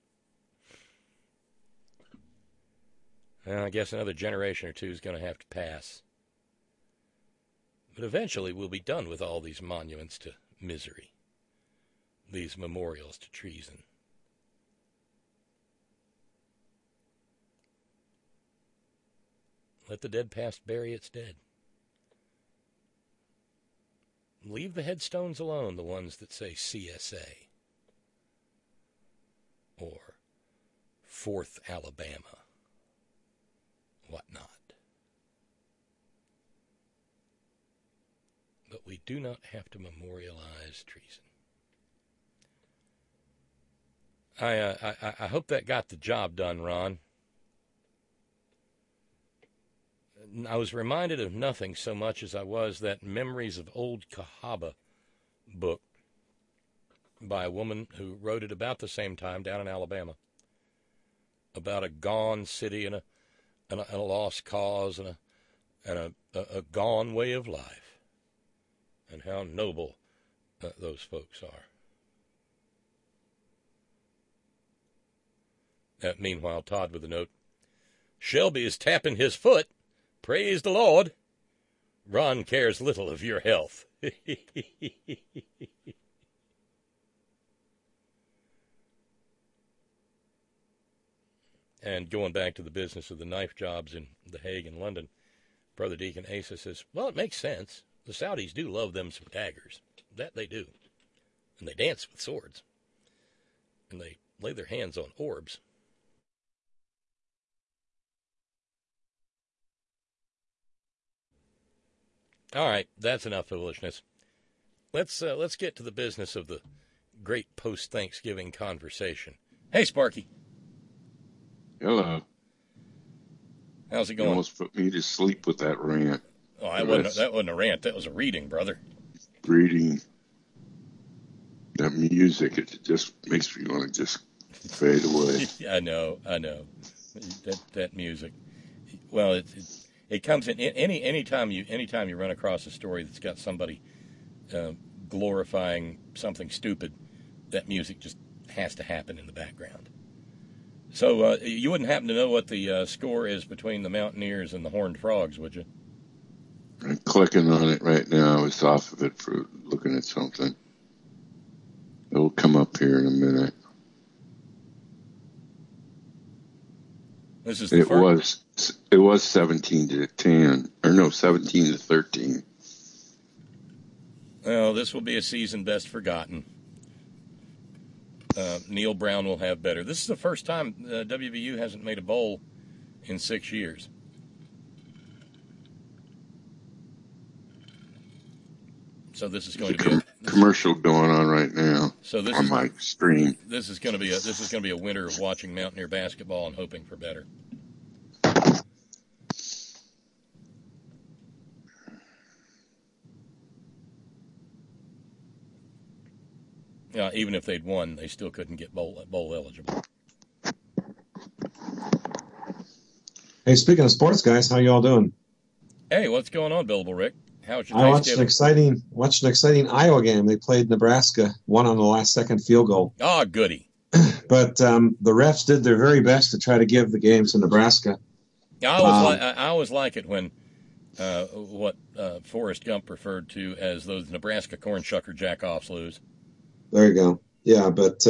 Well, I guess another generation or two is going to have to pass. But eventually we'll be done with all these monuments to misery, these memorials to treason. Let the dead past bury its dead. Leave the headstones alone, the ones that say CSA or 4th Alabama, whatnot. But we do not have to memorialize treason. I hope that got the job done, Ron. I was reminded of nothing so much as I was that Memories of Old Cahaba book by a woman who wrote it about the same time down in Alabama, about a gone city and a lost cause and a gone way of life, and how noble those folks are. Meanwhile, Todd with a note, Shelby is tapping his foot. Praise the Lord. Ron cares little of your health. And going back to the business of the knife jobs in The Hague and London, Brother Deacon Asa says, well, it makes sense. The Saudis do love them some daggers. That they do. And they dance with swords. And they lay their hands on orbs. All right, that's enough foolishness. Let's get to the business of the great post-Thanksgiving conversation. Hey, Sparky. Hello. How's it going? You almost put me to sleep with that rant. Oh, that wasn't a rant. That was a reading, brother. Reading. That music, it just makes me want to just fade away. I know. That music. Well, it comes in anytime you run across a story that's got somebody glorifying something stupid, that music just has to happen in the background. So you wouldn't happen to know what the score is between the Mountaineers and the Horned Frogs, would you? I'm clicking on it right now. I was off of it for looking at something. It'll come up here in a minute. This is It was 17-10, or no, 17-13. Well, this will be a season best forgotten. Neil Brown will have better. This is the first time WVU hasn't made a bowl in 6 years. So this is going to be a commercial going on right now. So this on my stream. This is going to be a winter of watching Mountaineer basketball and hoping for better. Even if they'd won, they still couldn't get bowl eligible. Hey, speaking of sports, guys, how you all doing? Hey, what's going on, Billable Rick? How's your I watched an exciting Iowa game. They played Nebraska, won on the last second field goal. Oh, goody. But the refs did their very best to try to give the game to Nebraska. I always like it when what Forrest Gump referred to as those Nebraska corn shucker jackoffs lose. There you go. Yeah, but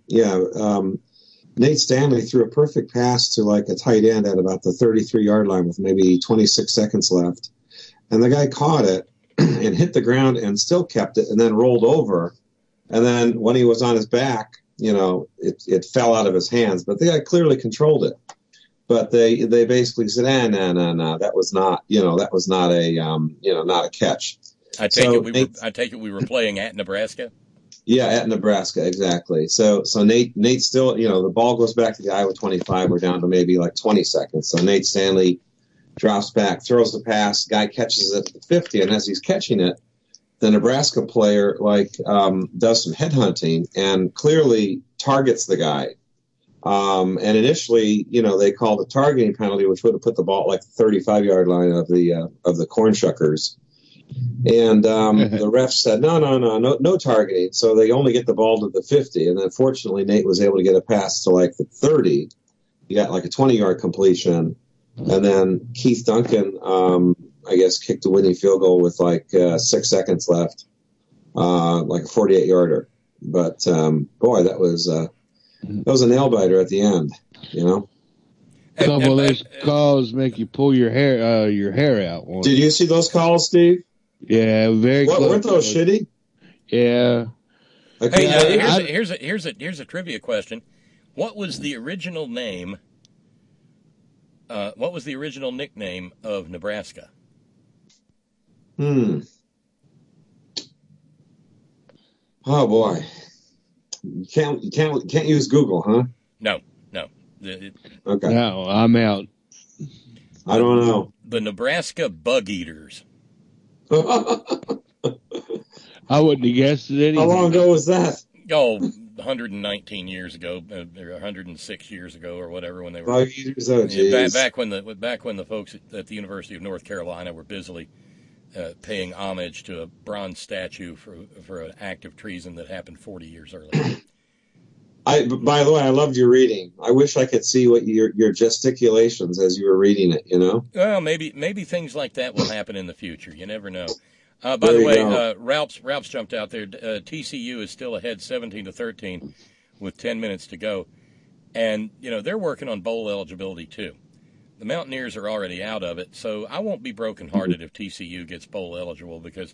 Nate Stanley threw a perfect pass to like a tight end at about the 33-yard line with maybe 26 seconds left. And the guy caught it and hit the ground and still kept it and then rolled over. And then when he was on his back, it fell out of his hands. But the guy clearly controlled it. But they basically said, no, that was not, not a catch. I take it we were playing at Nebraska. Yeah, at Nebraska, exactly. So Nate still, the ball goes back to the Iowa 25. We're down to maybe like 20 seconds. So Nate Stanley drops back, throws the pass, guy catches it at the 50, and as he's catching it, the Nebraska player does some headhunting and clearly targets the guy. And initially, they called a targeting penalty, which would have put the ball at the 35-yard line of the Corn Shuckers. And the ref said, no targeting. So they only get the ball to the 50. And then fortunately, Nate was able to get a pass to the 30. He got a 20-yard completion. And then Keith Duncan, I guess, kicked a winning field goal with 6 seconds left, a 48-yarder. But boy, that was a nail biter at the end. A couple of those calls make you pull your hair out. Did you see those calls, Steve? Yeah, very. Weren't those shitty? Yeah. Hey, here's a trivia question. What was the original name? What was the original nickname of Nebraska? Oh boy, you can't use Google, huh? No. Okay. No, I'm out. I don't know. The Nebraska Bug Eaters. I wouldn't have guessed it anyway. How long ago was that? 119 years ago, or 106 years ago, or whatever, when they were Bug Eaters. Oh, geez. back when the folks at the University of North Carolina were busily paying homage to a bronze statue for an act of treason that happened 40 years earlier. By the way, I loved your reading. I wish I could see what your gesticulations as you were reading it. Well, maybe things like that will happen in the future. You never know. By the way, Ralph's jumped out there. TCU is still ahead 17-13 with 10 minutes to go. And, they're working on bowl eligibility, too. The Mountaineers are already out of it, so I won't be brokenhearted if TCU gets bowl eligible because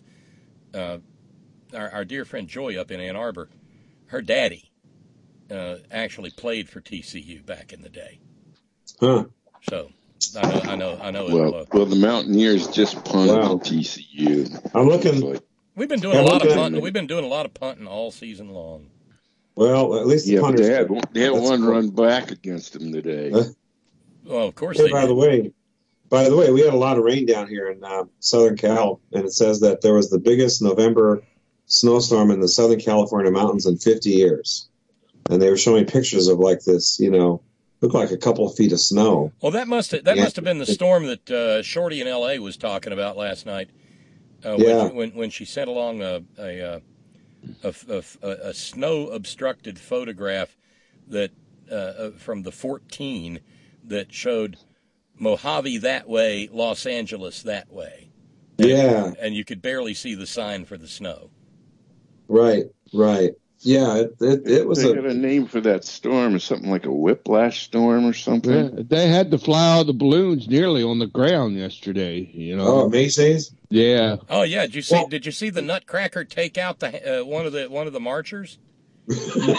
our dear friend Joy up in Ann Arbor, her daddy actually played for TCU back in the day. Huh. So I know. Well, the Mountaineers just punted TCU. I'm looking. We've been doing a lot of punting. We've been doing a lot of punting all season long. Well, at least the punters. They had one run back against them today. Well, of course. Hey, by the way, we had a lot of rain down here in Southern Cal, and it says that there was the biggest November snowstorm in the Southern California mountains in 50 years. And they were showing pictures of this, looked like a couple of feet of snow. Well, that must have been the storm that Shorty in L.A. was talking about last night. When she sent along a snow obstructed photograph that from the 14 that showed Mojave that way, Los Angeles that way. And you could barely see the sign for the snow. Right. Yeah, it was they got a name for that storm, or something like a whiplash storm or something. Yeah, they had to fly all the balloons nearly on the ground yesterday. Oh, Macy's. Yeah. Oh yeah. Did you see the Nutcracker take out the one of the marchers? No,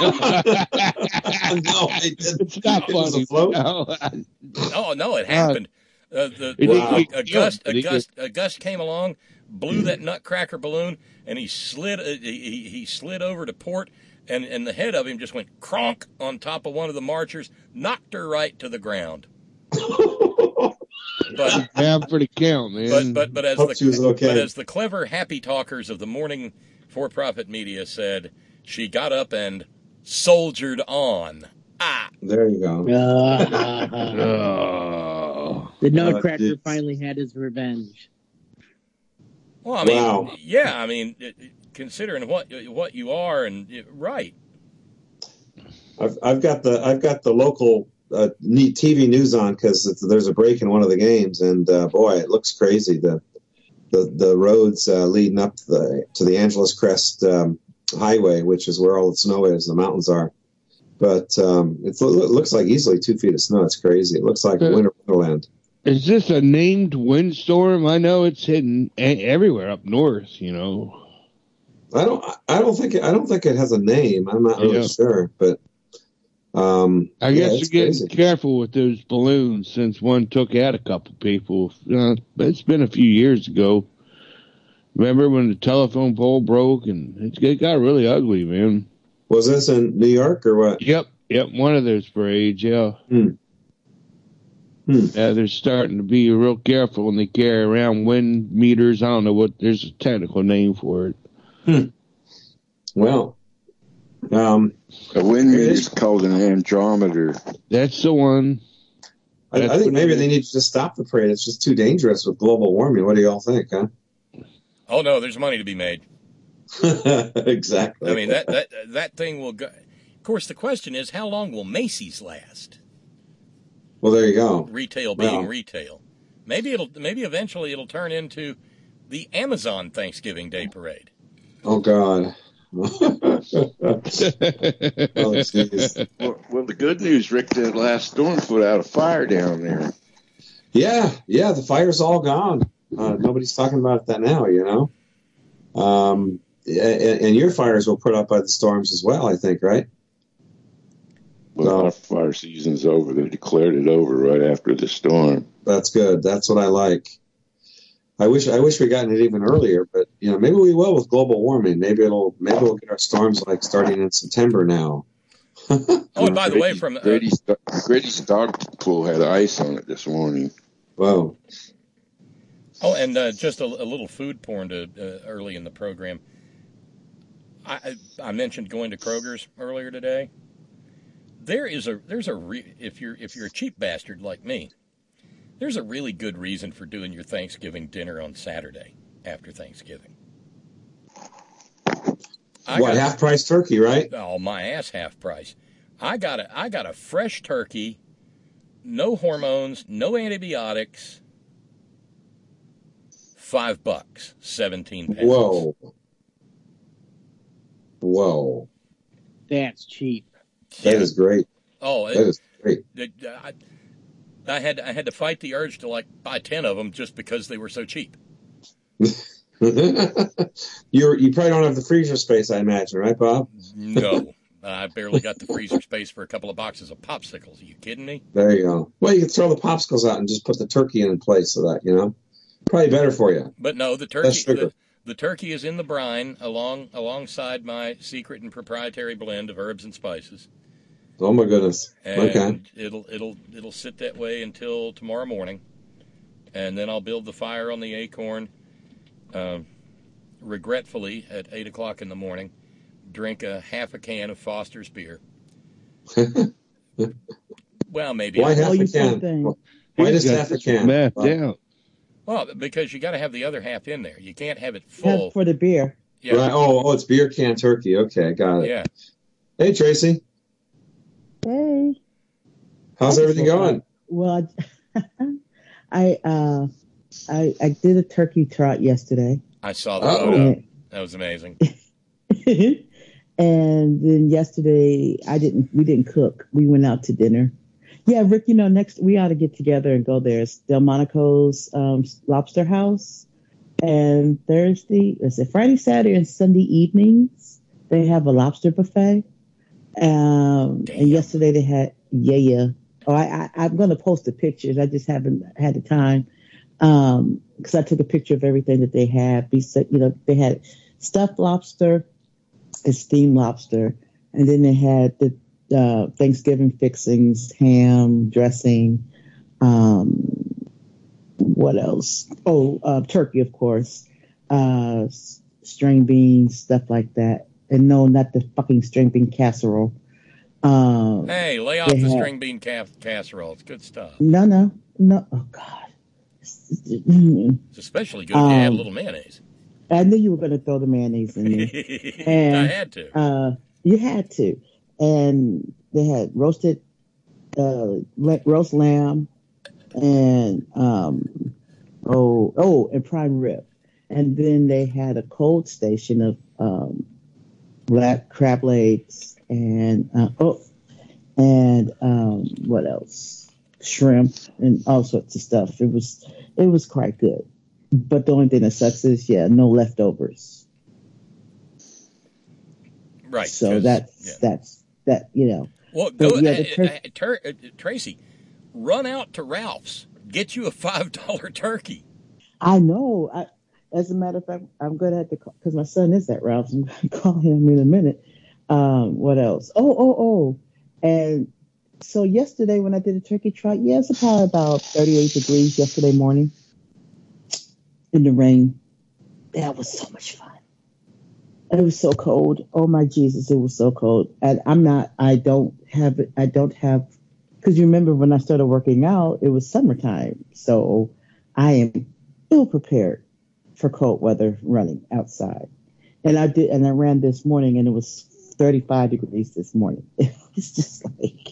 I didn't. It's not funny. No, it happened. A gust came along, blew that Nutcracker balloon, and he slid over to port, and the head of him just went cronk on top of one of the marchers, knocked her right to the ground. But for the count, man. But as the clever happy talkers of the morning for-profit media said, she got up and soldiered on. There you go. The Nutcracker finally had his revenge. Well, I mean, considering what you are, and right. I've got the local TV news on because there's a break in one of the games, and boy, it looks crazy. The roads leading up to the Angeles Crest Highway, which is where all the snow is, the mountains are. But it looks like easily 2 feet of snow. It's crazy. It looks like winter wonderland. Is this a named windstorm? I know it's hitting everywhere up north. I don't think it has a name. I'm not really sure, but I guess you're getting careful with those balloons since one took out a couple people. It's been a few years ago. Remember when the telephone pole broke and it got really ugly, man? Was this in New York or what? Yep, one of those parades, yeah. They're starting to be real careful when they carry around wind meters. I don't know what, there's a technical name for it. Well, a wind meter is called an andrometer. That's the one. I think maybe they need to just stop the parade. It's just too dangerous with global warming. What do y'all think, huh? Oh, no, there's money to be made. Exactly. I mean, that thing will go. Of course, the question is, how long will Macy's last? Well, there you go. Retail being retail. Maybe eventually it'll turn into the Amazon Thanksgiving Day Parade. Oh, God. Well, the good news, Rick, the last storm put out a fire down there. Yeah, the fire's all gone. Nobody's talking about that now, you know. And your fires were put out by the storms as well, I think, right? Well, our fire season's over. They declared it over right after the storm. That's good. That's what I like. I wish we'd gotten it even earlier, but you know, maybe we will with global warming. Maybe we'll get our storms like starting in September now. Oh, and by the way, from Grady's dog pool had ice on it this morning. Whoa. Oh, and just a little food porn early in the program. I mentioned going to Kroger's earlier today. If you're a cheap bastard like me, there's a really good reason for doing your Thanksgiving dinner on Saturday after Thanksgiving. Half price turkey, right? Oh, my ass, half price. I got a fresh turkey, no hormones, no antibiotics. $5, 17 pounds. Whoa. That's cheap. That is great. Oh, that is great. I had to fight the urge to buy 10 of them just because they were so cheap. You probably don't have the freezer space, I imagine, right, Bob? No, I barely got the freezer space for a couple of boxes of popsicles. Are you kidding me? There you go. Well, you can throw the popsicles out and just put the turkey in place of that, you know? Probably better for you. But no, the turkey is in the brine alongside my secret and proprietary blend of herbs and spices. Oh my goodness! And okay, it'll sit that way until tomorrow morning, and then I'll build the fire on the acorn. Regretfully, at 8:00 in the morning, drink half a can of Foster's beer. Well, maybe. Why half a can? Why does half a can? Yeah. Well, because you got to have the other half in there. You can't have it full. For the beer. Yeah. Right. Oh, it's beer can turkey. Okay, got it. Yeah. Hey, Tracy. Hey. How's everything going? Well, I did a turkey trot yesterday. I saw the photo. That was amazing. And then yesterday we didn't cook. We went out to dinner. Yeah, Rick, next we ought to get together and go there. It's Delmonico's Lobster House. And Friday, Saturday, and Sunday evenings, they have a lobster buffet. And yesterday they had, Oh, I'm going to post the pictures. I just haven't had the time. Because I took a picture of everything that they had. They had stuffed lobster and steamed lobster. And then they had the Thanksgiving fixings, ham, dressing, what else? Turkey, of course, string beans, stuff like that. And no, not the fucking string bean casserole. Hey, lay off the string bean casserole. It's good stuff. No. Oh, God. It's especially good if you add a little mayonnaise. I knew you were going to throw the mayonnaise in there. And, I had to. You had to. And they had roast lamb and and prime rib. And then they had a cold station of black crab legs and what else? Shrimp and all sorts of stuff. It was quite good. But the only thing that sucks is no leftovers. Right. So that's that, Well, Tracy, run out to Ralph's. Get you a $5 turkey. I know. As a matter of fact, I'm going to have to call, because my son is at Ralph's. I'm going to call him in a minute. What else? And So yesterday when I did a turkey trot, it's probably about 38 degrees yesterday morning in the rain. That was so much fun. It was so cold. Oh my Jesus, it was so cold. And I don't have, because you remember when I started working out, it was summertime. So I am ill prepared for cold weather running outside. And I ran this morning and it was 35 degrees this morning. It was just like,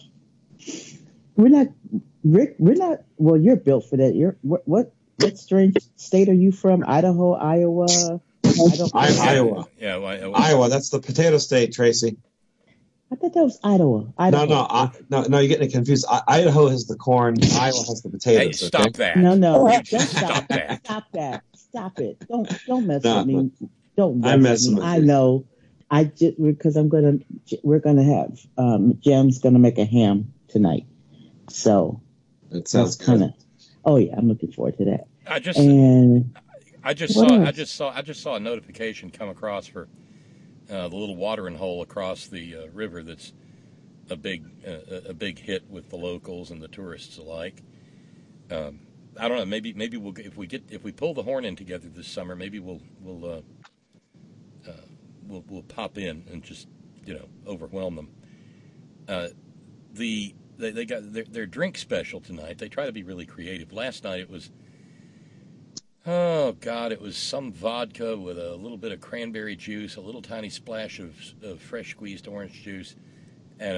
well, you're built for that. What strange state are you from? Idaho, Iowa? Iowa. Yeah, Iowa. That's the potato state, Tracy. I thought that was Idaho. No, you're getting it confused. Idaho has the corn. Iowa has the potatoes. Hey, stop that. No, Don't stop that. Stop that. Stop it. Don't mess with me. Don't I'm mess messing with me. with I you. know. Because we're gonna have Jem's gonna make a ham tonight. So It sounds kind of. good. Oh yeah, I'm looking forward to that. I just saw a notification come across for the little watering hole across the river. That's a big hit with the locals and the tourists alike. I don't know. Maybe we'll if we pull the horn in together this summer. Maybe we'll pop in and just overwhelm them. They got their drink special tonight. They try to be really creative. Last night it was, oh God, it was some vodka with a little bit of cranberry juice, a little tiny splash of fresh squeezed orange juice, and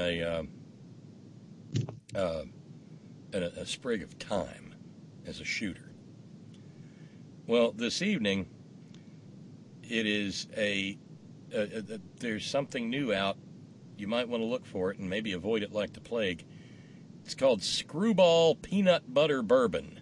a sprig of thyme as a shooter. Well, this evening it is there's something new out. You might want to look for it and maybe avoid it like the plague. It's called Screwball Peanut Butter Bourbon.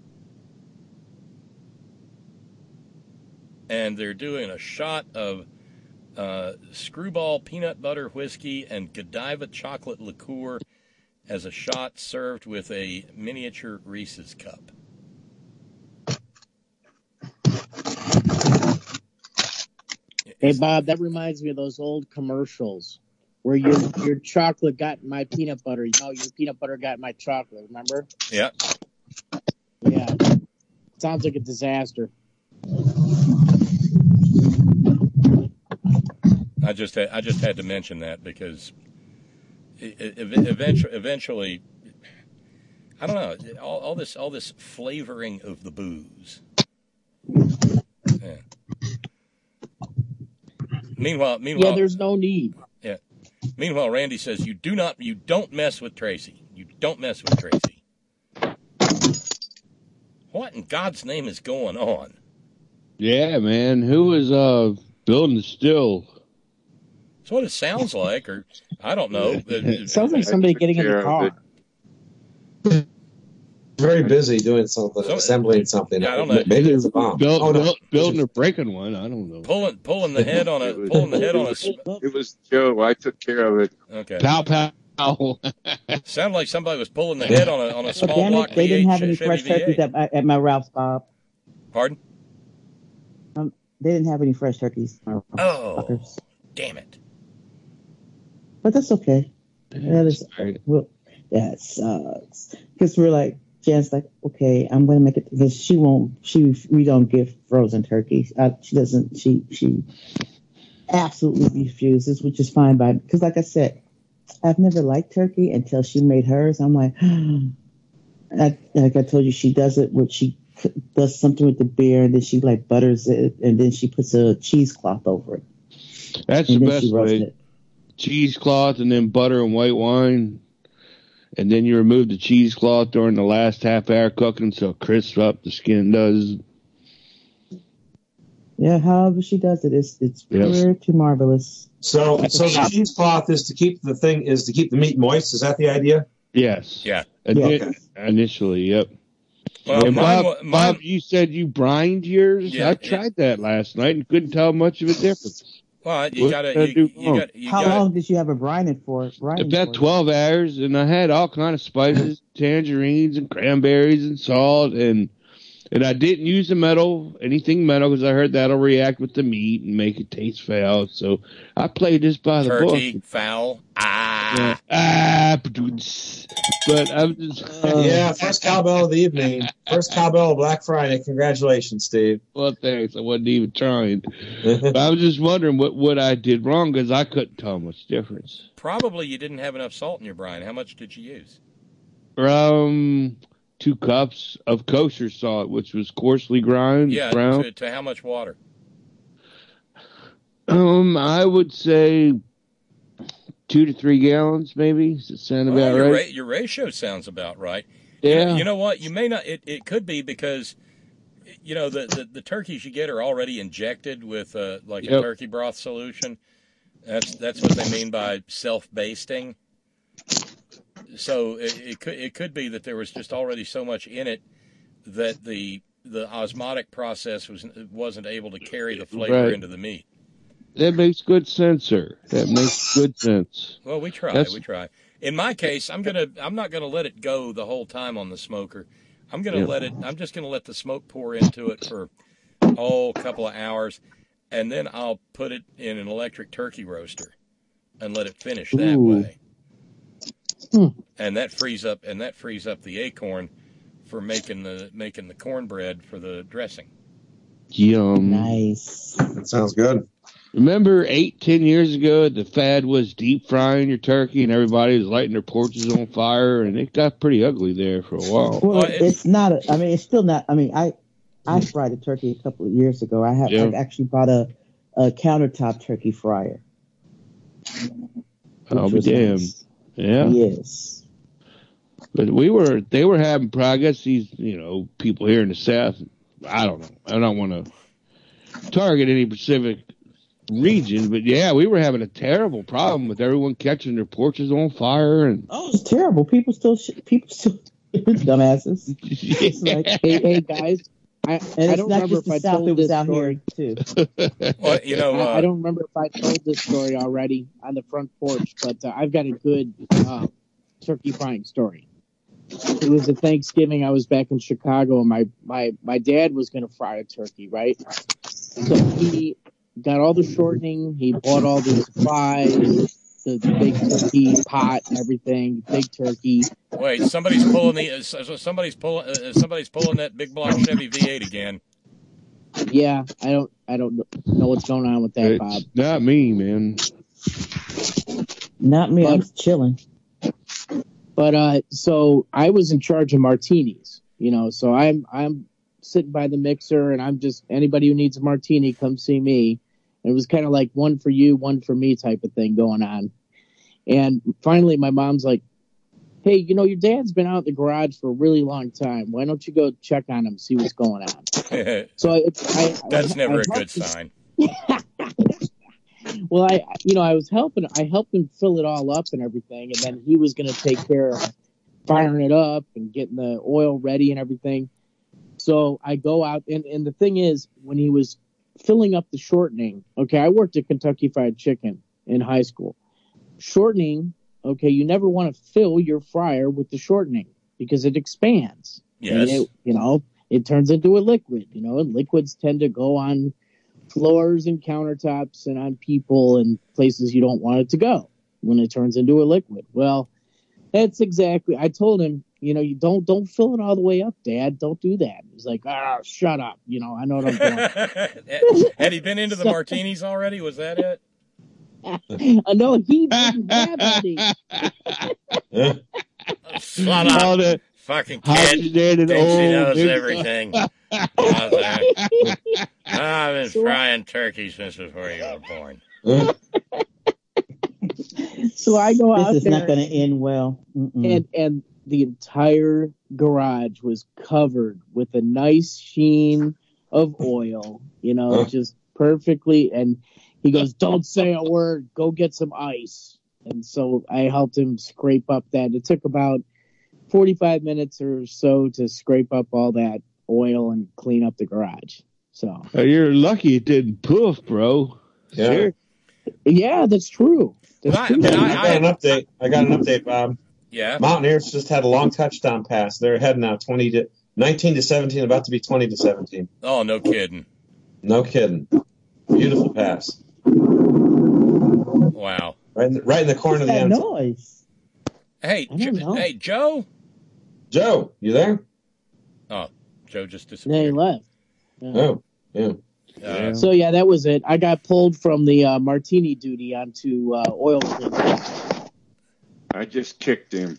And they're doing a shot of Screwball Peanut Butter Whiskey and Godiva Chocolate Liqueur as a shot served with a miniature Reese's cup. Hey, Bob, that reminds me of those old commercials where your chocolate got my peanut butter. Your peanut butter got my chocolate, remember? Yeah. Yeah. Sounds like a disaster. I just had to mention that because eventually, I don't know, all this flavoring of the booze. Yeah. Meanwhile, yeah, there's no need. Yeah. Meanwhile, Randy says you don't mess with Tracy. You don't mess with Tracy. What in God's name is going on? Yeah, man. Who was building the still? That's what it sounds like, or I don't know. It sounds like somebody getting in the car. Very busy doing something, assembling something. Yeah, I don't know. Maybe it's a bomb. Building or breaking one. I don't know. Pulling the head on a. It was Joe. I took care of it. Okay. Pow pow. Sounded like somebody was pulling the head on a small block. They didn't have any fresh turkeys at my Ralph's, Bob. Pardon? They didn't have any fresh turkeys. Oh, damn it! But that's okay. That sucks. Because we're like, Jan's like, okay, I'm going to make it, because we don't give frozen turkeys. She doesn't, she absolutely refuses, which is fine because like I said, I've never liked turkey until she made hers. I'm like, like I told you, she does it where she does something with the beer and then she like butters it and then she puts a cheesecloth over it. That's the best way. Cheesecloth and then butter and white wine. And then you remove the cheesecloth during the last half hour cooking so it crisps up the skin does. Yeah, however she does it, it's pretty marvelous. So the cheesecloth is to keep the meat moist. Is that the idea? Yes. Yeah. Initially, yep. Well, and Bob, you said you brined yours. Yeah, I tried that last night and couldn't tell much of a difference. Well, you got. How long did you have it brining for? About 12 hours, and I had all kind of spices, tangerines and cranberries and salt, and I didn't use anything metal, because I heard that'll react with the meat and make it taste foul. So I played this by the book. Turkey, foul. But I'm just first cowbell of the evening, first cowbell of Black Friday. Congratulations, Steve. Well, thanks. I wasn't even trying. But I was just wondering what I did wrong because I couldn't tell much difference. Probably you didn't have enough salt in your brine. How much did you use? 2 cups of kosher salt, which was coarsely ground. Yeah, brown. To how much water? I would say 2 to 3 gallons, maybe. Does it sound about right? Your ratio sounds about right. Yeah. You know what? You may not. It could be because, the turkeys you get are already injected with a turkey broth solution. That's what they mean by self-basting. So it could be that there was just already so much in it that the osmotic process wasn't able to carry the flavor into the meat. That makes good sense, sir. That makes good sense. Well, we try. In my case, I'm not gonna let it go the whole time on the smoker. I'm just gonna let the smoke pour into it for a couple of hours, and then I'll put it in an electric turkey roaster and let it finish that way. And that frees up the acorn for making the cornbread for the dressing. Yum. Nice. That sounds good. Remember 8-10 years ago, the fad was deep frying your turkey and everybody was lighting their porches on fire, and it got pretty ugly there for a while. Well, it's not. It's still not. I fried a turkey a couple of years ago. I've actually bought a countertop turkey fryer. I'll be damned. Nice. Yeah. Yes. But they were having progress. These, people here in the South, I don't know. I don't want to target any specific region, but yeah, we were having a terrible problem with everyone catching their porches on fire. And it's terrible. People still dumbasses. It's like, hey guys, I don't remember if I told this story too. Well, I don't remember if I told this story already on the front porch, but I've got a good turkey frying story. It was a Thanksgiving. I was back in Chicago, and my dad was going to fry a turkey, right? So he got all the shortening. He bought all the supplies, the big turkey pot and everything, big turkey. Wait, somebody's pulling that big block Chevy V8 again. Yeah, I don't know what's going on with that, Bob. Not me, man. Not me. I'm chilling. But so I was in charge of martinis, so I'm sitting by the mixer, and I'm just, anybody who needs a martini, come see me. And it was kind of like one for you, one for me type of thing going on. And finally my mom's like, hey, your dad's been out in the garage for a really long time. Why don't you go check on him, see what's going on? So that's never a good sign. Well, I helped him fill it all up and everything. And then he was going to take care of firing it up and getting the oil ready and everything. So I go out, and the thing is, when he was filling up the shortening, okay, I worked at Kentucky Fried Chicken in high school. Shortening, okay, you never want to fill your fryer with the shortening because it expands. Yes. And it turns into a liquid, and liquids tend to go on floors and countertops and on people and places you don't want it to go when it turns into a liquid. Well, that's exactly, I told him, you don't fill it all the way up, Dad. Don't do that. He's like, shut up. I know what I'm doing. Had he been into the martinis already? Was that it? No, he didn't have any. Shut up. Fucking kid. She knows everything. I've been frying turkeys since before you were born. So I go out there. This is not going to end well. And the entire garage was covered with a nice sheen of oil, just perfectly. And he goes, don't say a word. Go get some ice. And so I helped him scrape up that. It took about 45 minutes or so to scrape up all that oil and clean up the garage. So you're lucky it didn't poof, bro. Yeah. Sure. Yeah, that's true. I got an update, Bob. Yeah. Mountaineers just had a long touchdown pass. They're ahead now, 19 to 17, about to be 20 to 17. Oh, no kidding. No kidding. Beautiful pass. Wow. Right in the corner of the that end. noise? Hey, hey, Joe. Joe, you there? Oh, Joe just disappeared. They left. Yeah. Oh, yeah. So yeah, that was it. I got pulled from the martini duty onto oil cleaning. I just kicked him.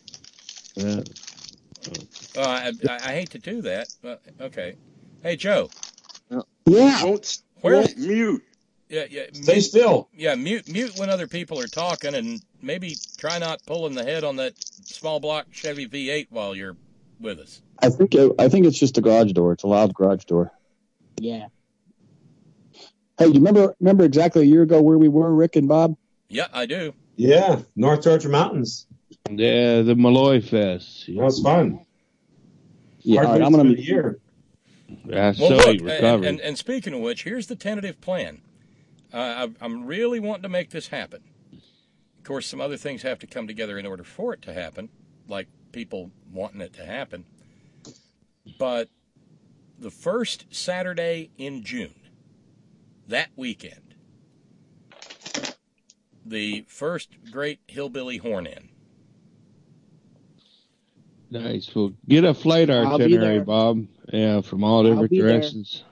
I hate to do that, but okay. Hey, Joe. Yeah. Where's mute? Yeah. Stay still. Yeah, mute when other people are talking, and maybe try not pulling the head on that small block Chevy V8 while you're with us. I think it's just a garage door. It's a loud garage door. Yeah. Hey, do you remember exactly a year ago where we were, Rick and Bob? Yeah, I do. Yeah, North Georgia Mountains. Yeah, the Malloy Fest. That was fun. Yeah, all right, I'm gonna. Year. Yeah, well, so look, recovered. And speaking of which, here's the tentative plan. I'm really wanting to make this happen. Of course, some other things have to come together in order for it to happen, like people wanting it to happen. But the first Saturday in June, that weekend, the first great hillbilly horn-in. Nice. Well, get a flight itinerary, Bob. Yeah, from all different directions.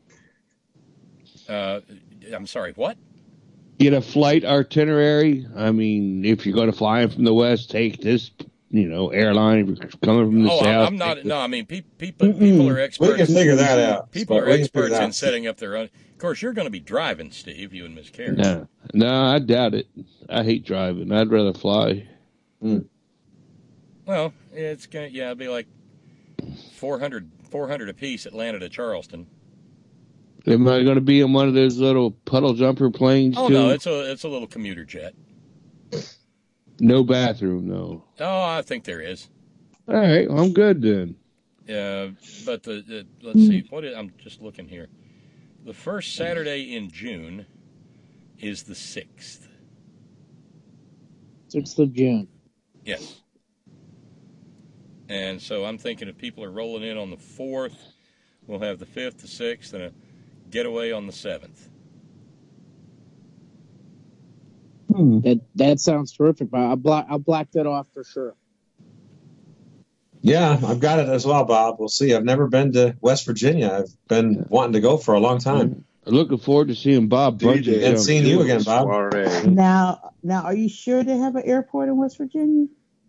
I'm sorry, what? Get a flight itinerary. I mean, if you're going to fly in from the west, take this, airline. If you're coming from the south. I'm not. No, I mean, people are experts. We can figure that out. People are experts in setting up their own. Of course, you're going to be driving, Steve, you and Miss Carey. No, I doubt it. I hate driving. I'd rather fly. Well, it's going to, it'd be like 400 apiece Atlanta to Charleston. Am I going to be in one of those little puddle jumper planes? Oh, too? no, it's a little commuter jet. No bathroom, no. Oh, I think there is. All right, well, I'm good then. But let's see. I'm just looking here. The first Saturday in June is the 6th. 6th of June. Yes. And so I'm thinking if people are rolling in on the 4th, we'll have the 5th, the 6th, and a getaway on the 7th. That sounds terrific. I'll black that off for sure. Yeah, I've got it as well, Bob. We'll see. I've never been to West Virginia. I've been wanting to go for a long time. Looking forward to seeing Bob bungee and seeing you again, Bob. Now, are you sure they have an airport in West Virginia?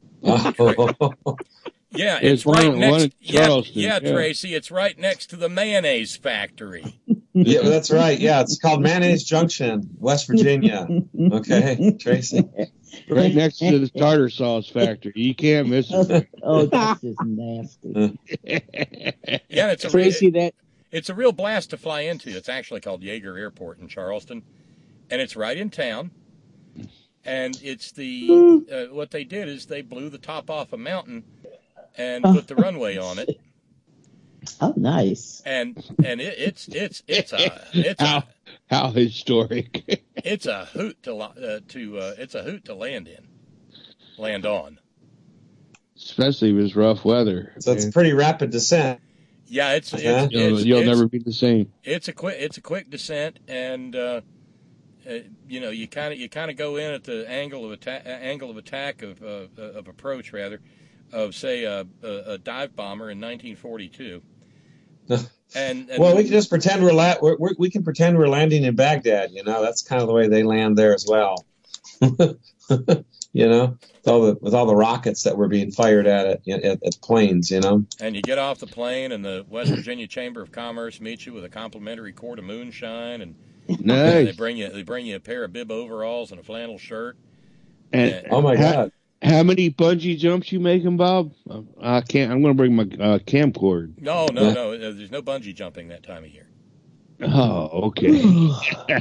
Yeah, it's right next. Yeah, Tracy, it's right next to the mayonnaise factory. Yeah, that's right. Yeah, it's called Mayonnaise Junction, West Virginia. Okay, Tracy. Right next to the tartar sauce factory. You can't miss it. Oh, that's just nasty. Yeah, Tracy, it's a real blast to fly into. It's actually called Yeager Airport in Charleston, and it's right in town. And it's what they did is they blew the top off a mountain and put the runway on it. Oh, nice! And it's how historic. It's a hoot to land on. Especially if it's rough weather. So it's a pretty rapid descent. Yeah, you'll never be the same. It's a quick descent, and you kind of go in at the angle of attack of approach rather. Of say a dive bomber in 1942, and well, we can just pretend we can pretend we're landing in Baghdad. That's kind of the way they land there as well. With all the rockets that were being fired at planes. And you get off the plane, and the West Virginia Chamber of Commerce meets you with a complimentary quart of moonshine, and nice. They bring you a pair of bib overalls and a flannel shirt. And oh my God. How many bungee jumps you making, Bob? I can't. I'm going to bring my camcorder. No. There's no bungee jumping that time of year. Oh, okay.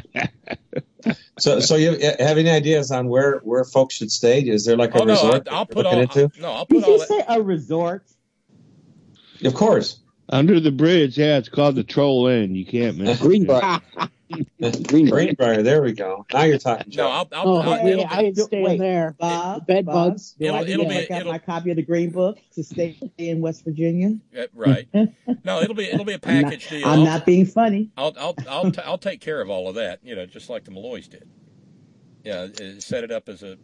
So you have any ideas on where folks should stay? Is there like a resort? I'll put all. Did you say a resort? Of course. Under the bridge, yeah, it's called the Troll Inn. You can't miss Greenbrier. Greenbrier, there we go. Now you're talking, Joe. No, I'd stay there. Bob, bed bugs. It'll be my copy of the Green Book to stay in West Virginia. Right. No, it'll be a package deal. I'm not being funny. I'll take care of all of that. Just like the Malloys did. set it up as a,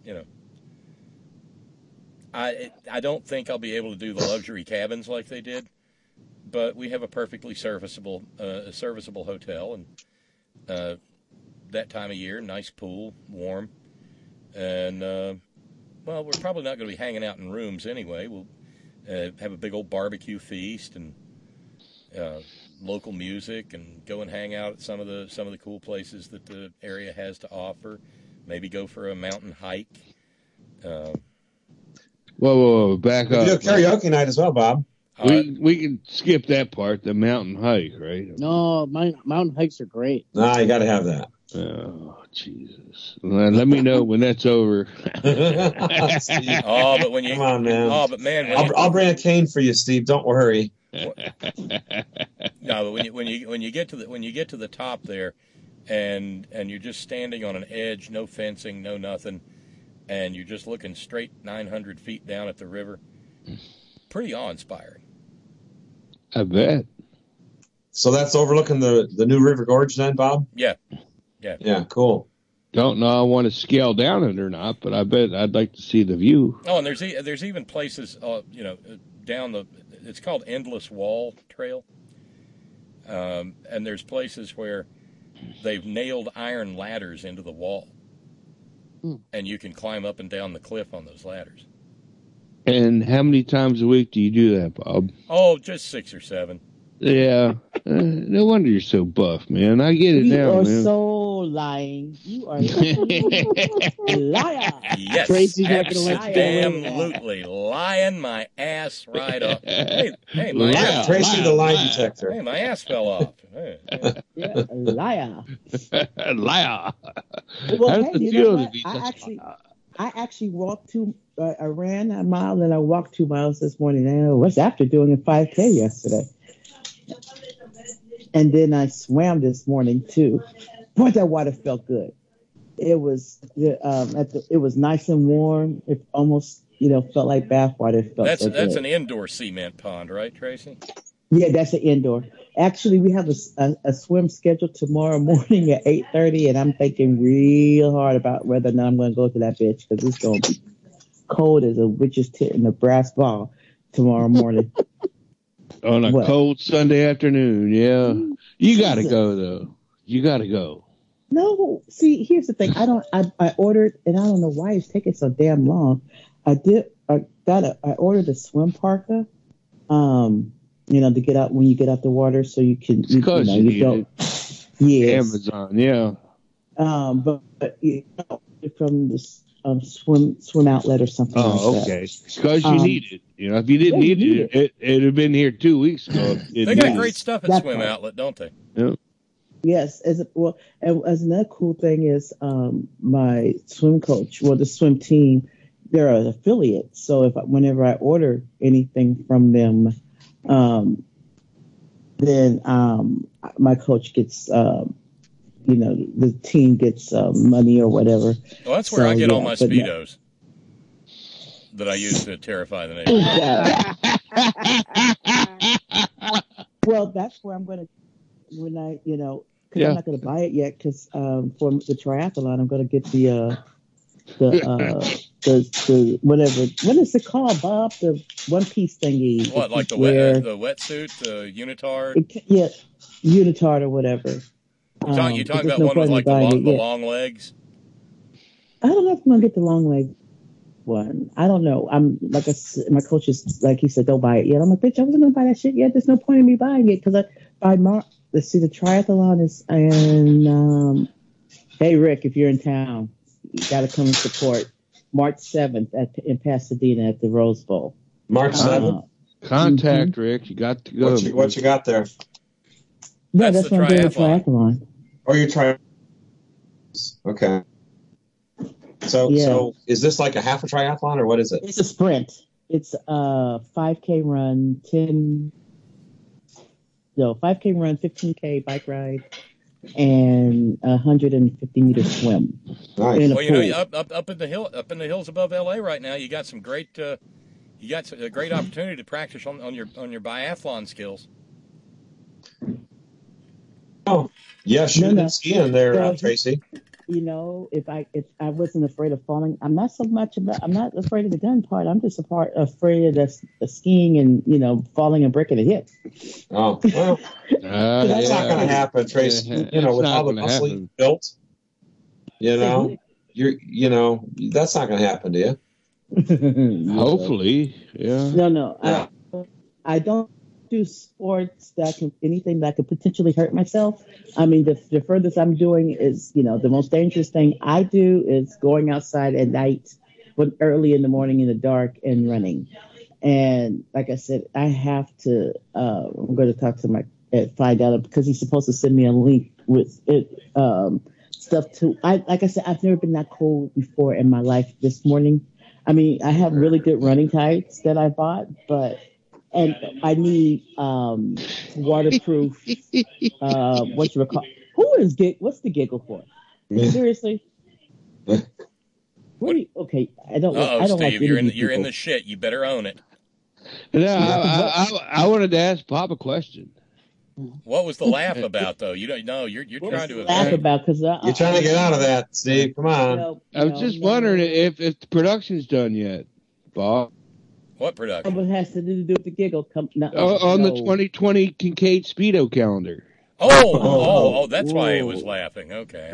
I don't think I'll be able to do the luxury cabins like they did, but we have a perfectly serviceable hotel, and that time of year, nice pool, warm, and well, we're probably not going to be hanging out in rooms anyway. We'll have a big old barbecue feast and local music, and go and hang out at some of the cool places that the area has to offer. Maybe go for a mountain hike. Whoa, back up. We do karaoke night as well, Bob. We can skip that part, the mountain hike, right? No, mountain hikes are great. Nah, you got to have that. Oh, Jesus. Well, let me know when that's over. But when you... Come on, man. Oh, but man... I'll bring a cane for you, Steve. Don't worry. No, but when you get to the top there, and you're just standing on an edge, no fencing, no nothing, and you're just looking straight 900 feet down at the river, pretty awe-inspiring. I bet. So that's overlooking the new River Gorge then, Bob? Yeah. Yeah, cool. Don't know I want to scale down it or not, but I bet I'd like to see the view. Oh, and there's even places, down the... It's called Endless Wall Trail. And there's places where they've nailed iron ladders into the wall. And you can climb up and down the cliff on those ladders. And how many times a week do you do that, Bob? Oh, just 6 or 7. Yeah. No wonder you're so buff, man. I get it now, man. You are so lying. You are a liar. Yes, Tracy's not gonna let you absolutely lying my ass right off. Hey, my ass. Tracy the lie detector. Hey, my ass fell off. Hey. Yeah, a liar. Liar. Well, How hey, does it you feel know to what? be I actually walked I ran a mile and I walked 2 miles this morning. And I was after doing a 5K yesterday. And then I swam this morning too. Boy, that water felt good. It was it was nice and warm. It almost felt like bath water. It felt That's an indoor cement pond, right, Tracy? Yeah, that's an indoor. Actually, we have a swim scheduled tomorrow morning at 8:30, and I'm thinking real hard about whether or not I'm going to go to that bitch because it's going to be cold as a witch's tit in a brass ball tomorrow morning. On a cold Sunday afternoon, yeah. You got to go, though. You got to go. No, see, here's the thing. I ordered, and I don't know why it's taking so damn long. I ordered a swim parka, to get out when you get out the water so you can, you don't. Yes. Amazon, yeah. But from this swim outlet or something like that. Oh, okay. Because you need it. If you didn't need it, it'd have been here 2 weeks ago. They got great stuff at Swim Outlet, don't they? Yeah. Yes. As another cool thing is my swim coach, the swim team, they're an affiliate. So whenever I order anything from them, then my coach gets the team gets money or whatever. Well, that's where I get all my Speedos that I use to terrify the neighbors. Well, that's where I'm going to, I'm not going to buy it yet because for the triathlon, I'm going to get the whatever. What is it called, Bob? The one-piece thingy. What, like the wetsuit, the unitard? Yeah, unitard or whatever. You talking about one with like the long legs? I don't know if I'm going to get the long leg one. I don't know. I'm like my coach is like, he said, don't buy it yet. I'm like, bitch, I wasn't going to buy that shit yet. There's no point in me buying it because let's see, the triathlon is, and hey, Rick, if you're in town, you got to come and support March 7th in Pasadena at the Rose Bowl. March 7th? Contact Rick. You got to go. What you got there? Yeah, that's what I'm doing, a triathlon. Oh, you're trying. Okay. So is this like a half a triathlon or what is it? It's a sprint. It's a 5K run, 5K run, 15K bike ride, and 150-meter swim. Nice. Well, up in the hills above LA right now, you got some great a great opportunity to practice on your biathlon skills. Oh, yeah, skiing there, Tracy. if I wasn't afraid of falling, I'm not afraid of the gun part. I'm just afraid of the skiing and, falling and breaking a hip. Oh, well, that's not going to happen, Trace. With all the muscle you built, that's not going to happen to you. Hopefully, yeah. No, I don't do sports anything that could potentially hurt myself. I mean, the furthest I'm doing is, the most dangerous thing I do is going outside at night, but early in the morning in the dark and running. And like I said, I have to, I'm going to talk to find out because he's supposed to send me a link with it, stuff too. Like I said, I've never been that cold before in my life this morning. I mean, I have really good running tights that I bought, and I need waterproof. What's the giggle for? Seriously? Okay, I don't. I don't Steve, like you're in the shit. You better own it. I wanted to ask Bob a question. What was the laugh about, though? You don't know. You're trying to laugh about because you're trying to get out of that, Steve. Come on. I was just wondering if the production's done yet, Bob. What production? What has to do with the giggle? On the 2020 Kincaid Speedo calendar. Oh, that's why he was laughing. Okay.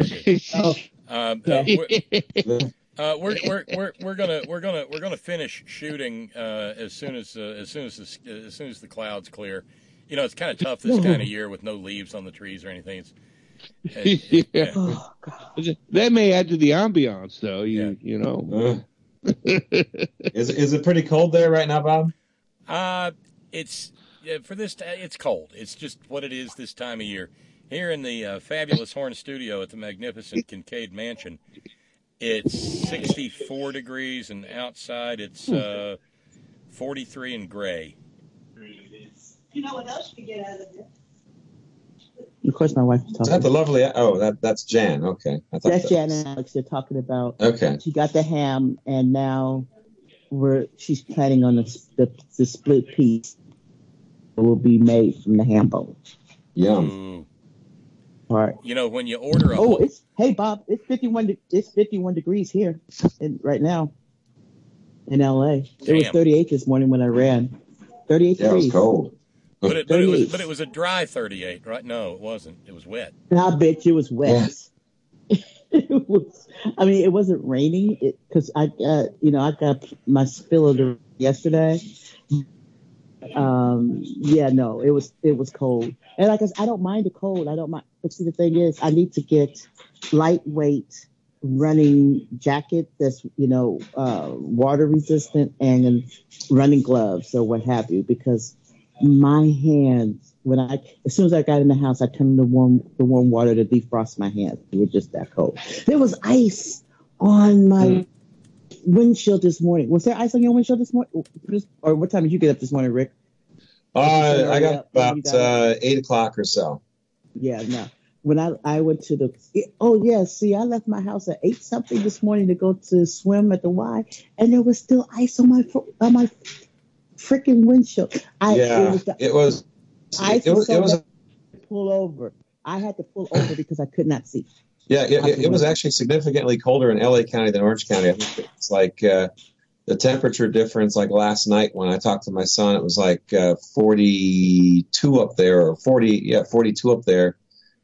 We're gonna finish shooting as soon as the clouds clear. It's kind of tough this kind of year with no leaves on the trees or anything. Yeah. Oh, God. That may add to the ambiance, though. You know. Is it pretty cold there right now, Bob? It's cold. It's just what it is this time of year. Here in the fabulous Horn Studio at the magnificent Kincaid Mansion, it's 64 degrees, and outside it's 43 and gray. You know what else you get out of it? Of course, my wife was talking. Is that the lovely? Oh, that's Jan. Okay, that's Jan and Alex. They're talking about. Okay. She got the ham, and now she's planning on the split piece that will be made from the ham bone. Yum. All right. When you order hey Bob, it's 51 degrees here right now in LA. It was 38 this morning when I ran. 38 degrees. It was cold. But it was a dry 38, right? No, it wasn't. It was wet. I bet you it was wet. Yeah. It wasn't raining because I got my spiller yesterday. It was cold. And like I said, I don't mind the cold. I don't mind. But see, the thing is, I need to get lightweight running jacket that's, water resistant and running gloves or what have you, because my hands, as soon as I got in the house, I turned the warm water to defrost my hands. They were just that cold. There was ice on my windshield this morning. Was there ice on your windshield this morning? Or what time did you get up this morning, Rick? I got about 8 o'clock or so. Yeah, no. When I went to I left my house at 8 something this morning to go to swim at the Y, and there was still ice on my freaking windshield. It was pull over. I had to pull over because I could not see. Yeah, it was actually significantly colder in LA County than Orange County. I think it's like the temperature difference. Like last night when I talked to my son, it was like 42 up there, or 42 up there.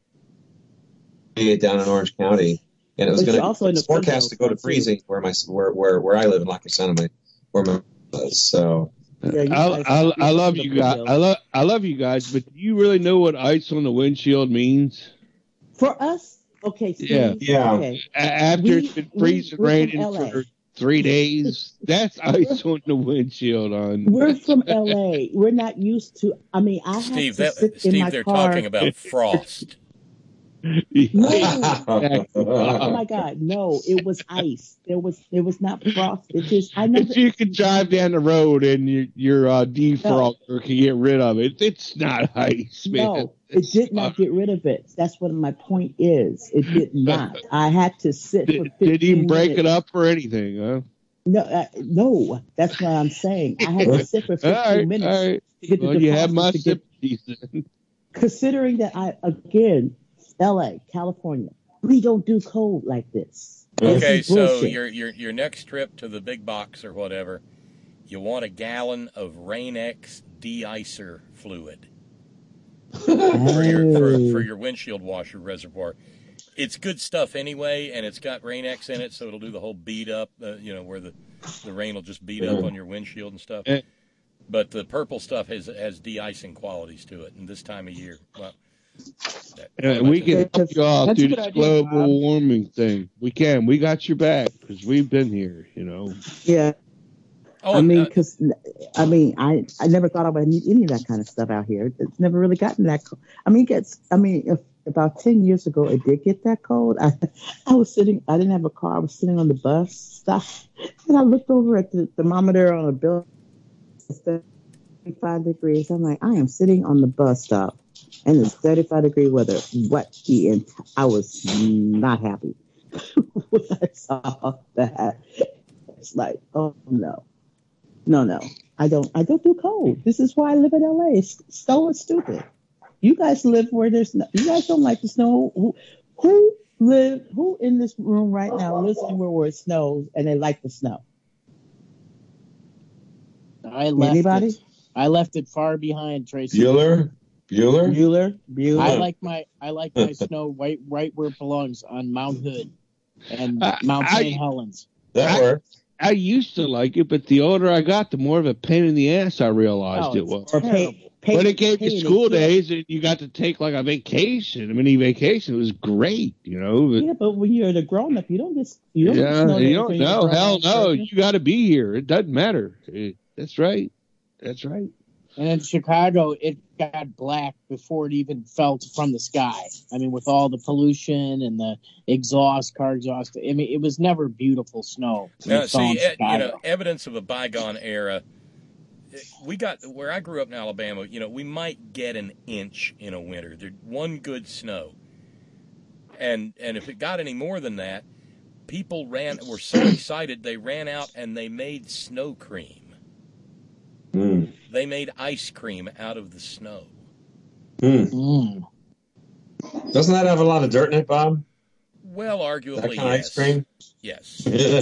Down in Orange County, and it was going to forecast to go to freezing where I live in La Crescenta, so. I love you guys. I love you guys, but do you really know what ice on the windshield means? For us, okay. Steve, yeah. Okay. After it's been freezing raining for 3 days, that's ice on the windshield. We're from LA. We're not used to. I mean, Steve, they're talking about frost. No. Oh my God, no! It was ice. It was not frost. If you can drive down the road and your defroster can get rid of it, it's not ice, man. No, it did not get rid of it. That's what my point is. It did not. I had to sit for 15 Did he break minutes. it up or anything? Huh? No. That's what I'm saying. I had to sit for 15 minutes. All right. To get you have my sympathies then. Considering that LA, California, We don't do cold like this. Okay, so your next trip to the big box or whatever, you want a gallon of Rain-X de-icer fluid for your windshield washer reservoir. It's good stuff anyway, and it's got Rain-X in it, so it'll do the whole bead up, where the rain will just beat up on your windshield and stuff. But the purple stuff has de-icing qualities to it, and this time of year, well. We can help you all through this global warming thing. We can. We got your back because we've been here, Yeah. I never thought I would need any of that kind of stuff out here. It's never really gotten that cold. About 10 years ago, it did get that cold. I didn't have a car. I was sitting on the bus stop, and I looked over at the thermometer on a building. It's 35 degrees. I'm like, I am sitting on the bus stop, and it's 35-degree weather. I was not happy when I saw that. It's like, oh no. I don't do cold. This is why I live in LA. Snow is stupid. You guys live where there's no. You guys don't like the snow. Who in this room right now lives anywhere where it snows and they like the snow? Anybody? I left it far behind, Tracy. Bueller. I like my snow right where it belongs on Mount Hood and Mount St. Helens. That works. I used to like it, but the older I got, the more of a pain in the ass I realized it was. But it gave you school days, and you got to take like a vacation, a mini vacation. It was great, But when you're the grown up, you don't get. You don't know. Hell no. You got to be here. It doesn't matter. That's right. And in Chicago, it got black before it even fell from the sky. I mean, with all the pollution and the car exhaust. I mean, it was never beautiful snow. Evidence of a bygone era. We got where I grew up in Alabama. We might get an inch in a winter. There's one good snow, and if it got any more than that, people were so excited they ran out and they made snow cream. They made ice cream out of the snow. Doesn't that have a lot of dirt in it, Bob? Well, arguably, yes. Ice cream? Yes.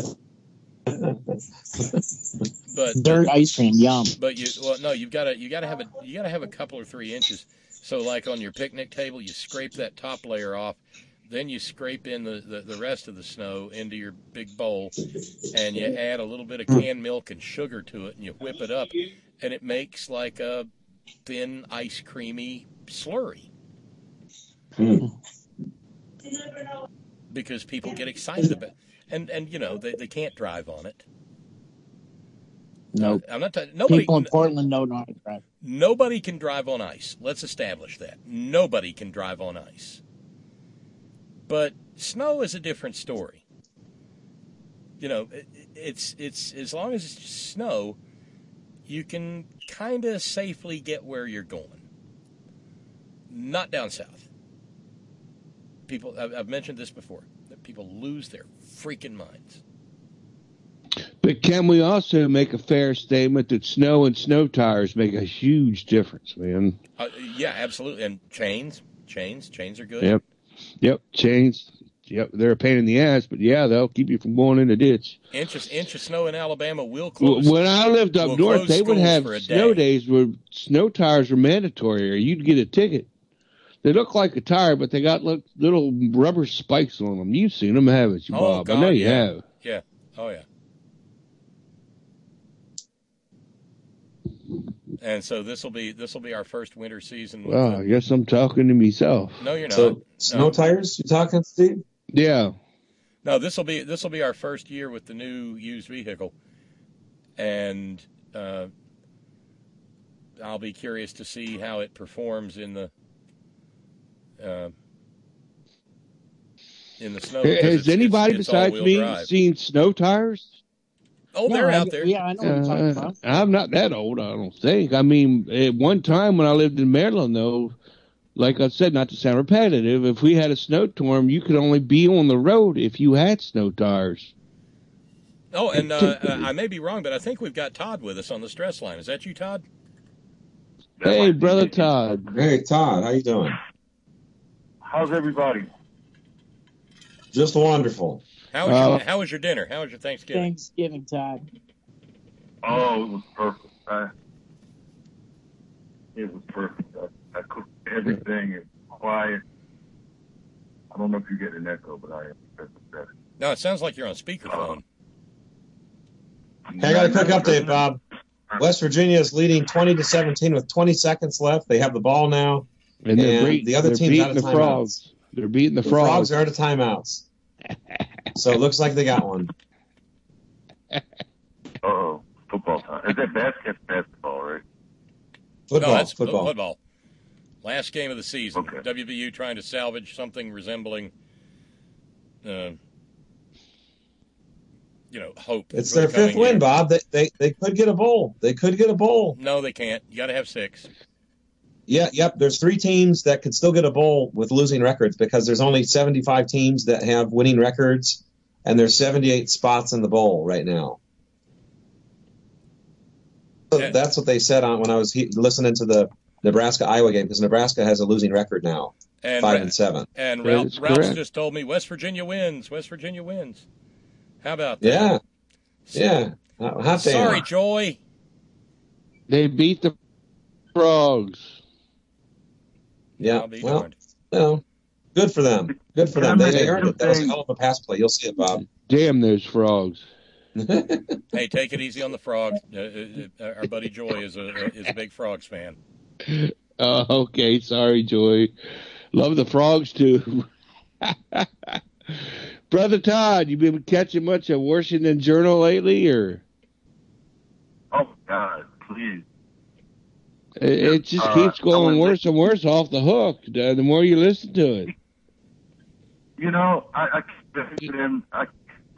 But dirt ice cream, yum. But you gotta have a couple or 3 inches. So, like on your picnic table, you scrape that top layer off. Then you scrape in the rest of the snow into your big bowl, and you add a little bit of canned milk and sugar to it, and you whip it up, and it makes like a thin, ice creamy slurry. Because people get excited about it. And they can't drive on it. No. I'm not nobody. People in Portland know not to drive. Nobody can drive on ice. Let's establish that. Nobody can drive on ice. But snow is a different story. It's as long as it's just snow, you can kind of safely get where you're going. Not down south. People, I've mentioned this before, that people lose their freaking minds. But can we also make a fair statement that snow and snow tires make a huge difference, man? Yeah, absolutely. And chains are good. Yep, chains. Yep, they're a pain in the ass, but yeah, they'll keep you from going in the ditch. Inch of snow in Alabama will close. When I lived up north, they would have snow days where snow tires were mandatory, or you'd get a ticket. They look like a tire, but they got little rubber spikes on them. You've seen them, haven't you, Bob? God, I know you have. Yeah. Oh, yeah. And so this will be our first winter season. Well, I guess I'm talking to myself. No, you're not. So snow tires? You talking, Steve? Yeah. No, this will be our first year with the new used vehicle, and I'll be curious to see how it performs in the snow. Has anybody besides me seen snow tires? Oh, they're out there. Yeah, I know what you're talking about. I'm not that old, I don't think. I mean, at one time when I lived in Maryland, though, like I said, not to sound repetitive, if we had a snowstorm, you could only be on the road if you had snow tires. Oh, and I may be wrong, but I think we've got Todd with us on the stress line. Is that you, Todd? Hey, brother Todd. Hey, Todd. How you doing? How's everybody? Just wonderful. How was your dinner? How was your Thanksgiving? Thanksgiving, Todd. Oh, it was perfect. It was perfect. I cooked everything. It was quiet. I don't know if you get an echo, but I am. No, it sounds like you're on speakerphone. Hey, I got a quick update, Bob. West Virginia is leading 20-17 with 20 seconds left. They have the ball now, and the other team's out of timeouts. Frogs. They're beating the frogs. Frogs are out of timeouts. So it looks like they got one. Uh-oh. Football time. Is that basketball, right? Football. No, that's football. Football. Last game of the season. Okay. WVU trying to salvage something resembling, hope. It's their fifth win, Bob. They could get a bowl. They could get a bowl. No, they can't. You got to have 6. Yeah, yep. There's 3 teams that could still get a bowl with losing records because there's only 75 teams that have winning records, and there's 78 spots in the bowl right now. So that's what they said when I was listening to the Nebraska-Iowa game, because Nebraska has a losing record now, 5-7. And Ralph just told me West Virginia wins. West Virginia wins. How about that? Yeah. Sorry, Joy. They beat the Frogs. Yeah, well, good for them. Good for them. They earned it. That was a hell of a pass play. You'll see it, Bob. Damn those Frogs. Hey, take it easy on the Frogs. Our buddy Joy is a big Frogs fan. Okay, sorry, Joy. Love the Frogs too. Brother Todd, you been catching much of Washington Journal lately, or? Oh God, please. It just keeps going worse and worse off the hook. The more you listen to it. I keep them. I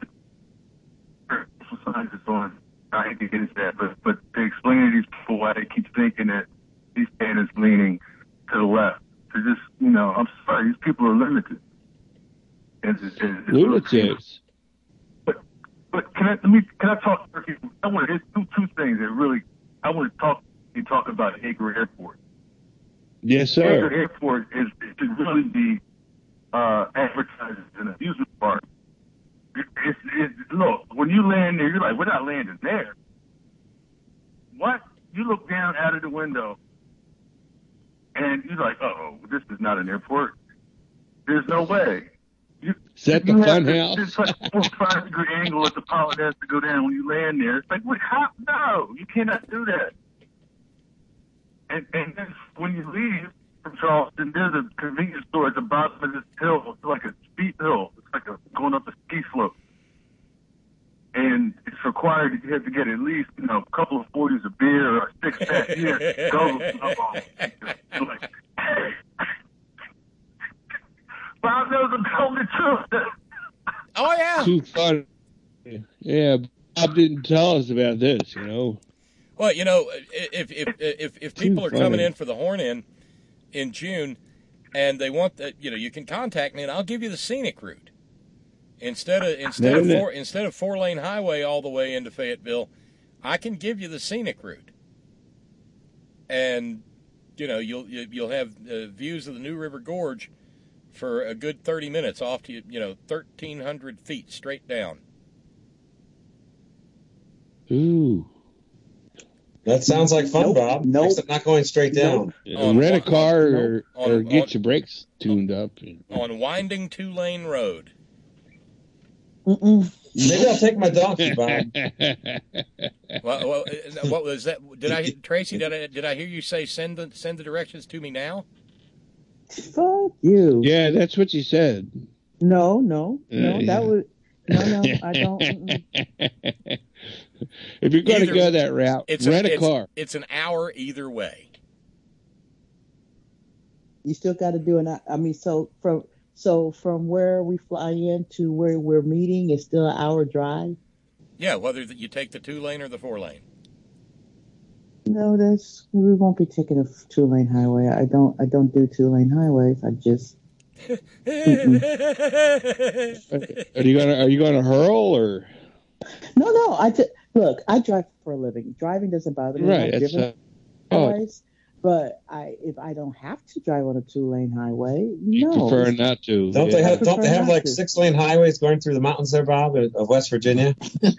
hate to get into that, but to explain to these people why they keep thinking that these candidates leaning to the left. To just, I'm sorry, these people are limited. Lunatics. But can I talk to people? I want to two things that really I want to talk about Hager Airport. Yes, sir. Hager Airport should really be advertised as an amusement park. Look, when you land there, you're like, we're not landing there. What? You look down out of the window, and you're like, this is not an airport. There's no way. Set the fun house. It's like a 45-degree angle at the pilot has to go down when you land there. It's like, how? No, you cannot do that. And then when you leave from Charleston, there's a convenience store at the bottom of this hill. It's like a steep hill. It's like going up a ski slope. And it's required that you have to get at least, a couple of 40s of beer or a 6-pack here. Go. Like, hey. Bob knows I'm telling the truth. Oh, yeah. Too funny. Yeah, Bob didn't tell us about this, Well, if people are coming in for the Horn in June, and they want that, you can contact me and I'll give you the scenic route. Instead of 4-lane highway all the way into Fayetteville, I can give you the scenic route. And you'll have views of the New River Gorge for a good 30 minutes off to 1,300 feet straight down. Ooh. That sounds like fun, Bob. Except not going straight down. Rent a car or get your brakes tuned up. On winding 2-lane road. Maybe I'll take my donkey, Bob. Well, what was that? Tracy? Did I hear you say send the directions to me now? Fuck you. Yeah, that's what you said. No, that was no. I don't. If you're going to go that route, rent a car. It's an hour either way. You still got to do So from where we fly in to where we're meeting is still an hour drive? Yeah, whether you take the 2-lane or the 4-lane. No, we won't be taking a 2-lane highway. I don't do 2-lane highways. I just Are you gonna hurl or? No. Look, I drive for a living. Driving doesn't bother me. Right. I've driven highways. But if I don't have to drive on a 2-lane highway, no. Prefer not to. Don't they have like 6-lane highways going through the mountains there, Bob, of West Virginia?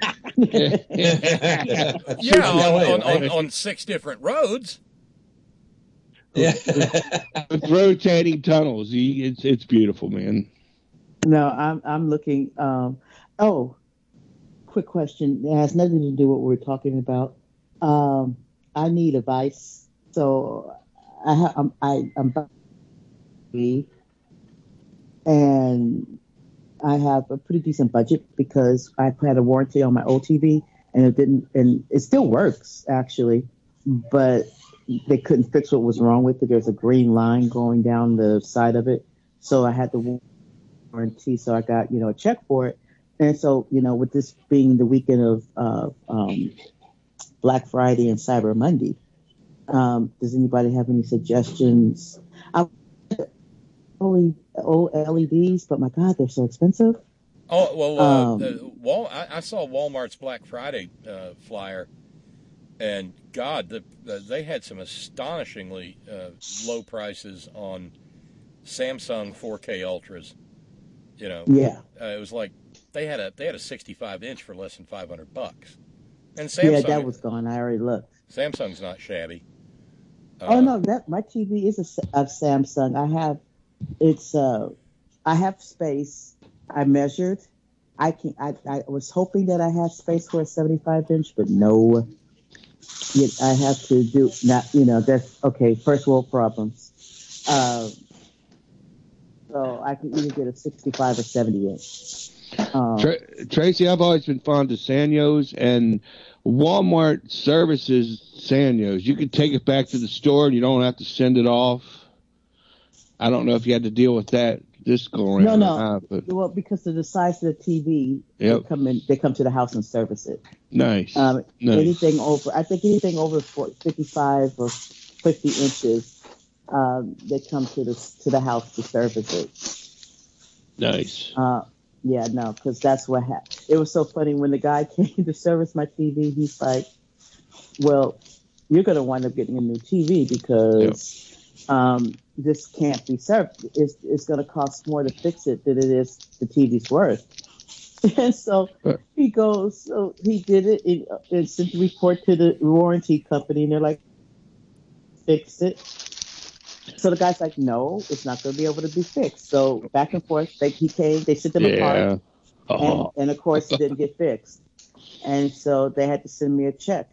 On 6 different roads. Yeah. With rotating tunnels. It's beautiful, man. No, I'm looking. Quick question. It has nothing to do with what we're talking about. I need advice. So I'm and I have a pretty decent budget because I had a warranty on my old TV and it still works actually, but they couldn't fix what was wrong with it. There's a green line going down the side of it, so I had the warranty. So I got a check for it, and so with this being the weekend of Black Friday and Cyber Monday. Does anybody have any suggestions? Only old LEDs, but my God, they're so expensive. Oh, well, I saw Walmart's Black Friday flyer, and God, they had some astonishingly low prices on Samsung 4K Ultras. Yeah. It was like they had a 65-inch for less than $500, and Samsung. Yeah, that was gone. I already looked. Samsung's not shabby. No, my TV is a Samsung. I have space. I measured. I was hoping that I had space for a 75-inch, but no. I have to do that's okay. First world problems. So I can either get a 65 or 70-inch. Tracy, I've always been fond of Sanyos, and Walmart services Sanyos. You can take it back to the store and you don't have to send it off. I don't know if you had to deal with that this go around. No. Well, because of the size of the TV, they come to the house and service it. Nice. Nice. Anything over 55 or 50 inches, they come to the house to service it. Nice. Because that's what happened. It was so funny when the guy came to service my TV. He's like, "Well, you're going to wind up getting a new TV because this can't be served. It's going to cost more to fix it than it is the TV's worth." And so he goes, so he did it and sent the report to the warranty company, and they're like, "Fix it." So the guy's like, "No, it's not going to be able to be fixed." So back and forth, he came, they sent them a card, and of course it didn't get fixed. And so they had to send me a check.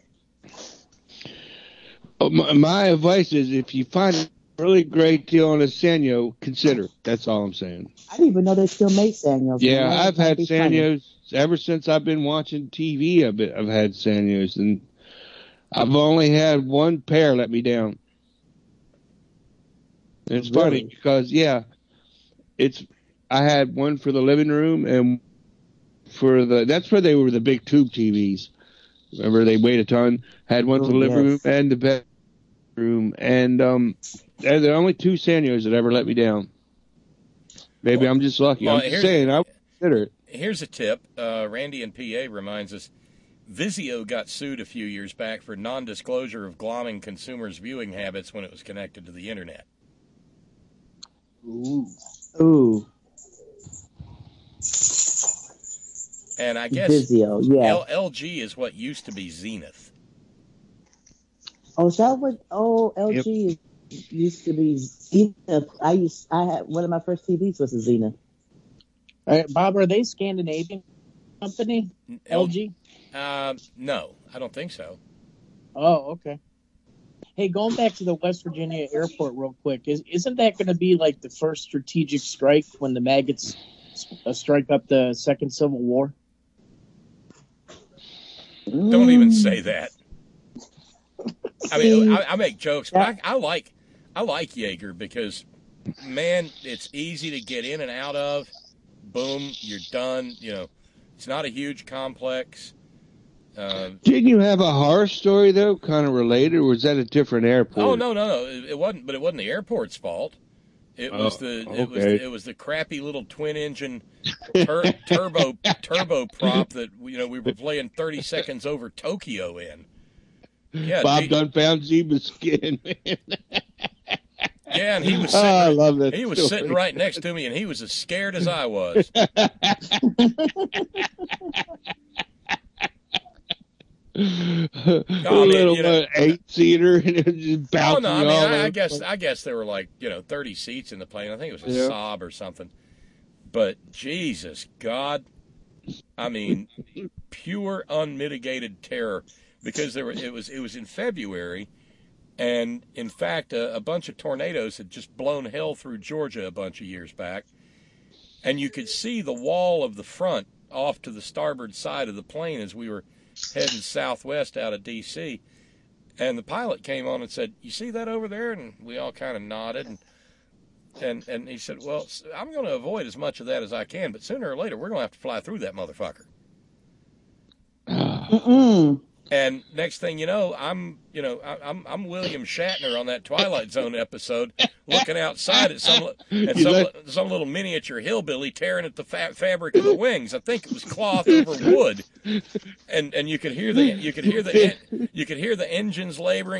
My advice is if you find a really great deal on a Sanyo, consider. That's all I'm saying. I didn't even know they still make Sanyos. Yeah, I've had Sanyos ever since I've been watching TV. I've had Sanyos, and I've only had one pair let me down. And it's funny because I had one for the living room and that's where they were the big tube TVs. Remember they weighed a ton. Had one for the living room and the bedroom, and they're the only two Sanyos that ever let me down. Maybe I'm just lucky. I'm just saying I would consider it. Here's a tip. Randy in PA reminds us Vizio got sued a few years back for non-disclosure of glomming consumers' viewing habits when it was connected to the internet. Ooh. And I guess Vizio, LG is what used to be Zenith. Oh, is that what? Oh, LG used to be Zenith. I had one of my first TVs was a Zenith. Bob, are they Scandinavian company? LG? No, I don't think so. Oh, okay. Hey, going back to the West Virginia airport real quick, isn't that going to be like the first strategic strike when the maggots strike up the Second Civil War? Don't even say that. I mean, I make jokes, but I like Jaeger because, man, it's easy to get in and out of. Boom, you're done. It's not a huge complex. Didn't you have a horror story though, kind of related, or was that a different airport? Oh no, it wasn't. But it wasn't the airport's fault. It was it was the crappy little twin engine turbo prop that we were playing 30 seconds over Tokyo in. Yeah, Bob done found Zeba's skin, man. Yeah, and he was sitting, I love that. He was sitting right next to me, and he was as scared as I was. Little 8-seater, and it was just bouncing. Oh no, I guess there were like 30 seats in the plane. I think it was a Saab or something. But Jesus God, I mean, pure unmitigated terror, because it was in February. And, in fact, a bunch of tornadoes had just blown hell through Georgia a bunch of years back. And you could see the wall of the front off to the starboard side of the plane as we were heading southwest out of D.C. And the pilot came on and said, "You see that over there?" And we all kind of nodded. And he said, "Well, I'm going to avoid as much of that as I can, but sooner or later we're going to have to fly through that motherfucker." And next thing you know, I'm William Shatner on that Twilight Zone episode, looking outside at some little miniature hillbilly tearing at the fabric of the wings. I think it was cloth over wood, and you could hear the engines laboring.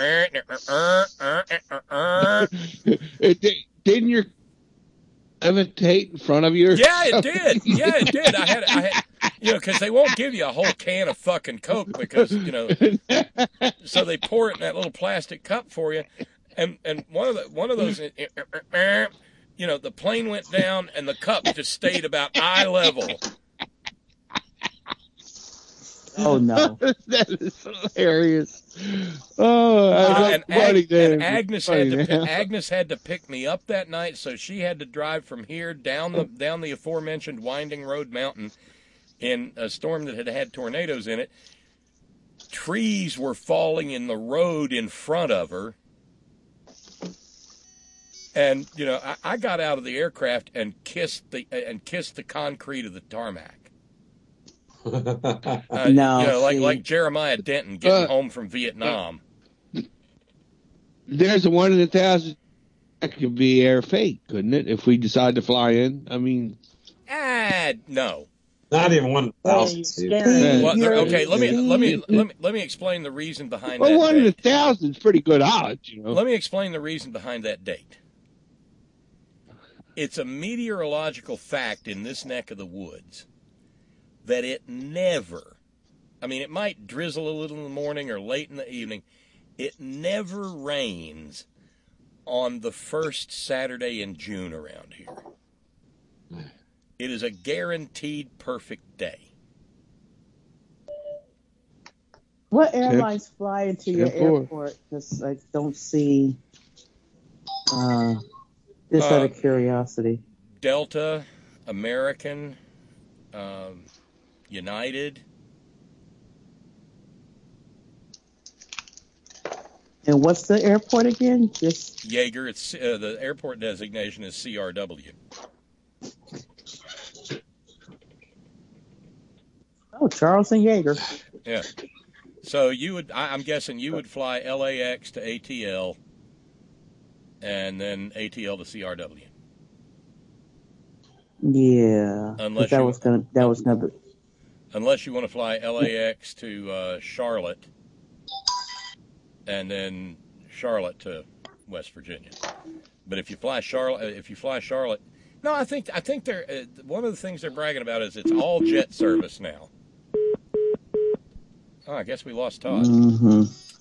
Didn't your levitate in front of you? Yeah, it did. Yeah, it did. I had. Because they won't give you a whole can of fucking Coke because, so they pour it in that little plastic cup for you. And one of those, the plane went down and the cup just stayed about eye level. Oh, no. That is hilarious. Oh, and Agnes had to pick me up that night, so she had to drive from here down the aforementioned Winding Road Mountain in a storm that had tornadoes in it. Trees were falling in the road in front of her. And, I got out of the aircraft and kissed the concrete of the tarmac. Like Jeremiah Denton getting home from Vietnam. There's a 1 in 1,000 that could be air fake, couldn't it? If we decide to fly in, I mean, no. Not even 1,000. Okay, let me explain the reason behind that. Well, 1 in 1,000 is pretty good odds, Let me explain the reason behind that date. It's a meteorological fact in this neck of the woods that it never, it might drizzle a little in the morning or late in the evening, it never rains on the first Saturday in June around here. It is a guaranteed perfect day. What airlines fly into your airport? Because I don't see. Just out of curiosity. Delta, American, United. And what's the airport again? Just Yeager. It's the airport designation is CRW. Oh, Charles and Yeager. Yeah. So I'm guessing you would fly LAX to ATL and then ATL to CRW. Yeah. Unless that was gonna. Unless you want to fly LAX to Charlotte and then Charlotte to West Virginia. But if you fly Charlotte, no, I think they're one of the things they're bragging about is it's all jet service now. Oh, I guess we lost Todd. Mm-hmm.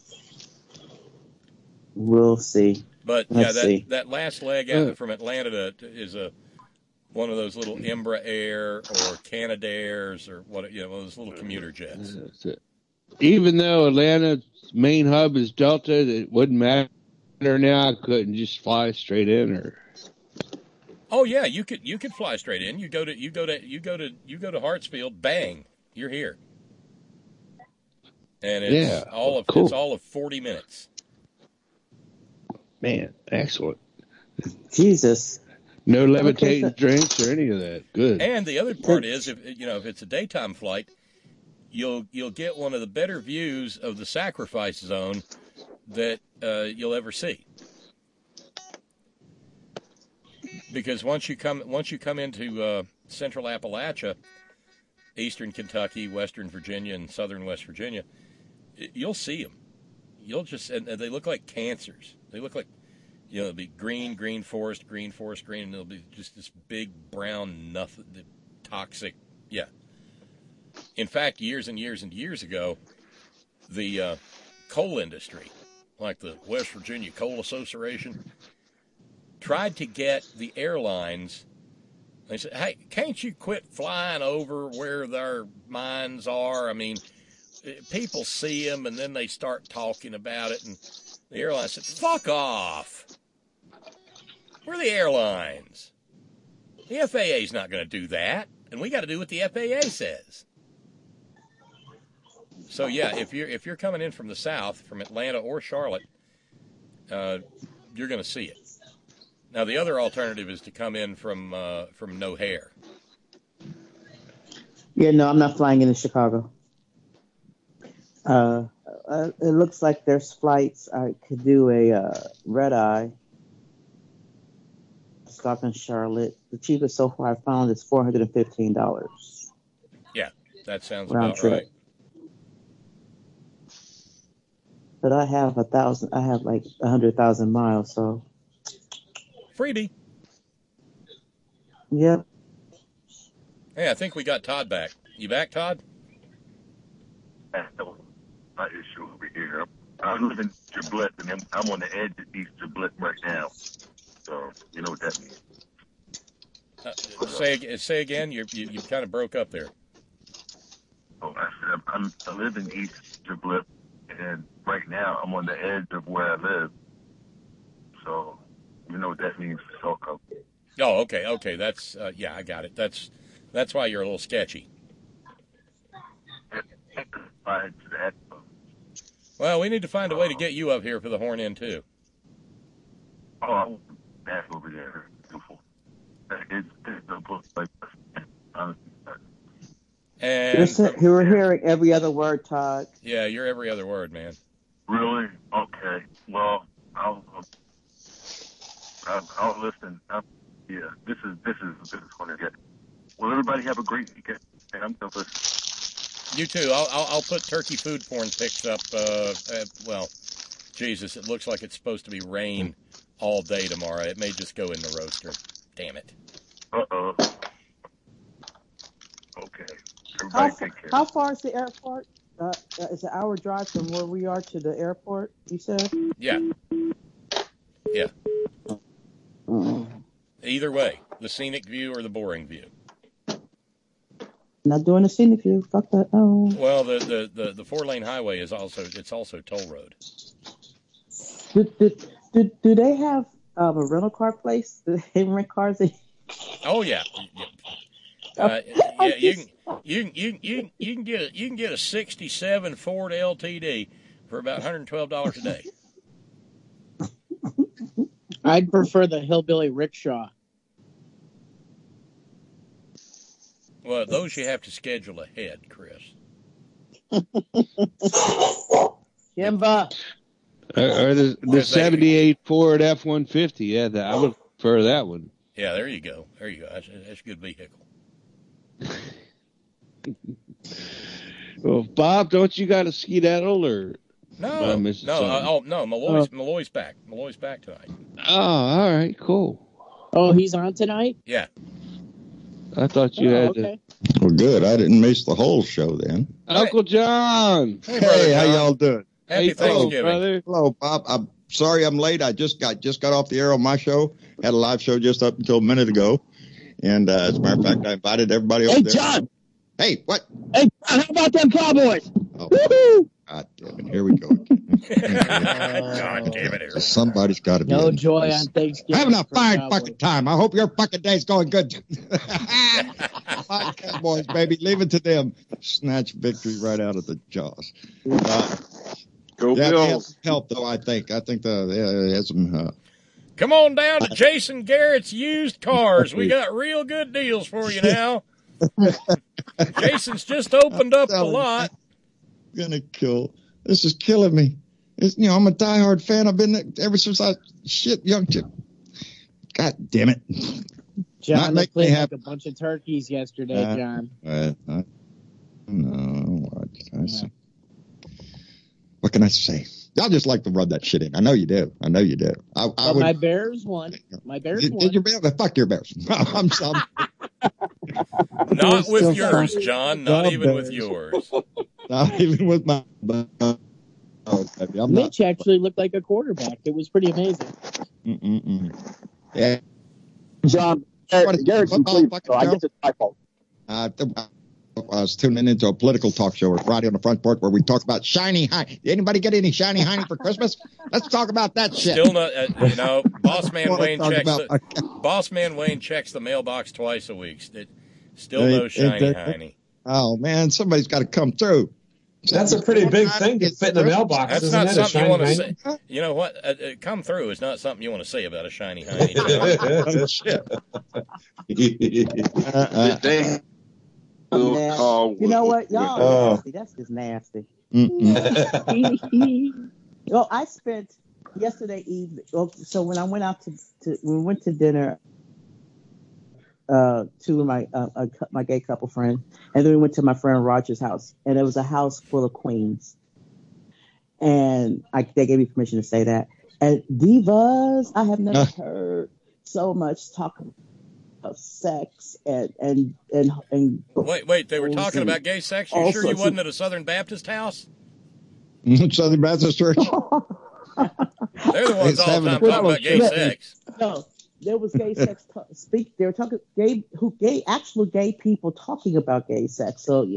We'll see. But that last leg out from Atlanta is one of those little Embraer or Canadairs or one of those little commuter jets. Even though Atlanta's main hub is Delta, it wouldn't matter now. I couldn't just fly straight in, or. Oh yeah, you could fly straight in. You go to Hartsfield, bang, you're here. And it's it's all of 40 minutes. Man, excellent. Jesus. No levitating drinks or any of that. Good. And the other part is if it's a daytime flight, you'll get one of the better views of the sacrifice zone that you'll ever see. Because once you come into central Appalachia, eastern Kentucky, western Virginia, and southern West Virginia, you'll see them. you'll just, and they look like cancers. They look like, it'll be green forest, green, and it'll be just this big brown, nothing, toxic, yeah. In fact, years and years and years ago, the coal industry, like the West Virginia Coal Association, tried to get the airlines. They said, hey, can't you quit flying over where their mines are? I mean, people see them, and then they start talking about it, and the airline said, fuck off. We're the airlines. The FAA's not going to do that, and we got to do what the FAA says. So, yeah, if you're coming in from the south, from Atlanta or Charlotte, you're going to see it. Now, the other alternative is to come in from O'Hare. Yeah, no, I'm not flying into Chicago. It looks like there's flights. I could do a red eye. Stop in Charlotte. The cheapest so far I found is $415. Yeah, that sounds round about trip. right. But I have like 100,000 miles, so. Freebie. Yep. Hey, I think we got Todd back. You back, Todd? My issue over here. I live in Sublette, and I'm on the edge of East Sublette right now. So, you know what that means. Say again. You kind of broke up there. Oh, I said I live in East Sublette, and right now I'm on the edge of where I live. So, you know what that means, Sulco. Oh, okay. That's yeah, I got it. That's why you're a little sketchy. Well, we need to find a way to get you up here for the Horn Inn too. Oh, I won't back over there. It's a book like and you're hearing every other word, Todd. Yeah, you're every other word, man. Really? Okay. Well, I'll listen. Yeah, this is going to get. Well, everybody have a great weekend, and I'm going to listen. You too. I'll put turkey food porn pics up. Well, Jesus, it looks like it's supposed to be rain all day tomorrow. It may just go in the roaster. Damn it. Uh-oh. Okay. Everybody take care. How far is the airport? It's an hour drive from where we are to the airport, you said? Yeah. Yeah. Either way, the scenic view or the boring view. Not doing the scenic view. Fuck that. Oh. Well, the 4-lane highway is also toll road. Do they have a rental car place? Do they rent cars? Oh yeah. Yeah. You can get a '67 Ford LTD for about $112 a day. I'd prefer the hillbilly rickshaw. Well, those you have to schedule ahead, Chris. Kimba. Or the 78 Ford F-150. Yeah, I would prefer that one. Yeah, there you go. That's a good vehicle. Well, Bob, don't you got a skedaddle or? No. Malloy's back. Malloy's back tonight. Oh, all right, cool. Oh, he's on tonight? Yeah. I thought you had okay. to. Well, good. I didn't miss the whole show then. Uncle John. Hey, brother John. How y'all doing? Happy Thanksgiving. Brother. Hello, Bob. I'm sorry I'm late. I just got off the air on my show. Had a live show just up until a minute ago. And as a matter of fact, I invited everybody over there. Hey, John. Hey, what? Hey, John, how about them Cowboys? Oh, Woohoo! God damn it. Here we go. God damn it. Somebody's got to be. No joy on Thanksgiving. Having a for fine Cowboys. fucking time. I hope your fucking day's going good. Fine Cowboys, baby. Leave it to them. Snatch victory right out of the jaws. Go Yeah, Bills. help though. I think they had some. Come on down to Jason Garrett's used cars. We got real good deals for you now. Jason's just opened up the lot. Gonna kill. This is killing me. I'm a diehard fan. I've been ever since young chip. God damn it. John, they make me played like happy. a bunch of turkeys yesterday, John. What can I say? Y'all just like to rub that shit in. I know you do. My Bears won. My Bears won. Did your Bears? Fuck your Bears. I'm sorry. Not with yours, John. Not even with yours. Not even with my. Mitch actually looked like a quarterback. It was pretty amazing. Yeah. John, Garrett's in Cleveland, so I guess it's my fault. I was tuning into a political talk show Friday on the Front Porch where we talk about shiny Heine. Anybody get any shiny Heine for Christmas? Let's talk about that shit. Still not, Boss Man Wayne checks the mailbox twice a week. Still no shiny Heine. Oh man, somebody's got to come through. That's a pretty big thing to fit in a mailbox. That's not something you want to say. You know what? Come through is not something you want to say about a shiny Heine. Oh, shit. You know what, y'all? That's just nasty. Well, I spent yesterday evening. So when I went out we went to dinner to my gay couple friend, and then we went to my friend Roger's house, and it was a house full of queens, and they gave me permission to say that. And divas, I have never heard so much talk of sex and wait, they were talking about gay sex? You sure you wasn't at a Southern Baptist house? Southern Baptist Church. They're the ones all the time talking about gay sex. No, there was gay sex they were talking actual gay people talking about gay sex. So we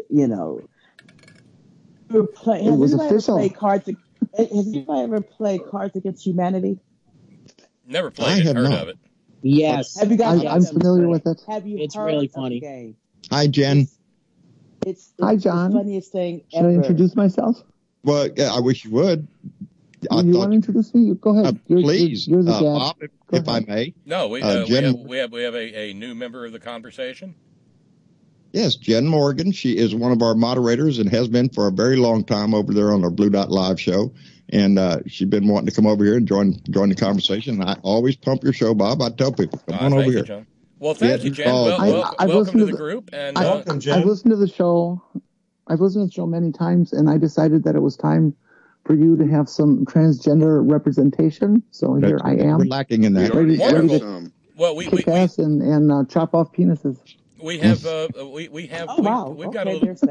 were playing. It was official. Has anybody ever played Cards Against Humanity? Never played it. Heard of it. Yes. Have you guys? I'm familiar with it. Have you? It's heard really of funny. the game? Hi, Jen. It's Hi, John. the funniest thing Should ever. I introduce myself? Well, I wish you would. You want to introduce me? Go ahead. Please, you're the dad. Bob, if I may. No, we have a new member of the conversation. Yes, Jen Morgan. She is one of our moderators and has been for a very long time over there on our Blue Dot Live show. And she's been wanting to come over here and join the conversation. I always pump your show, Bob. I tell people, come on over here. John. Well, thank you, Jen. Welcome to the group. And welcome, Jen. I've listened to the show. I've listened to the show many times, and I decided that it was time for you to have some transgender representation. So here I am. We're lacking in that. Ready well, kick ass and chop off penises. We have we've got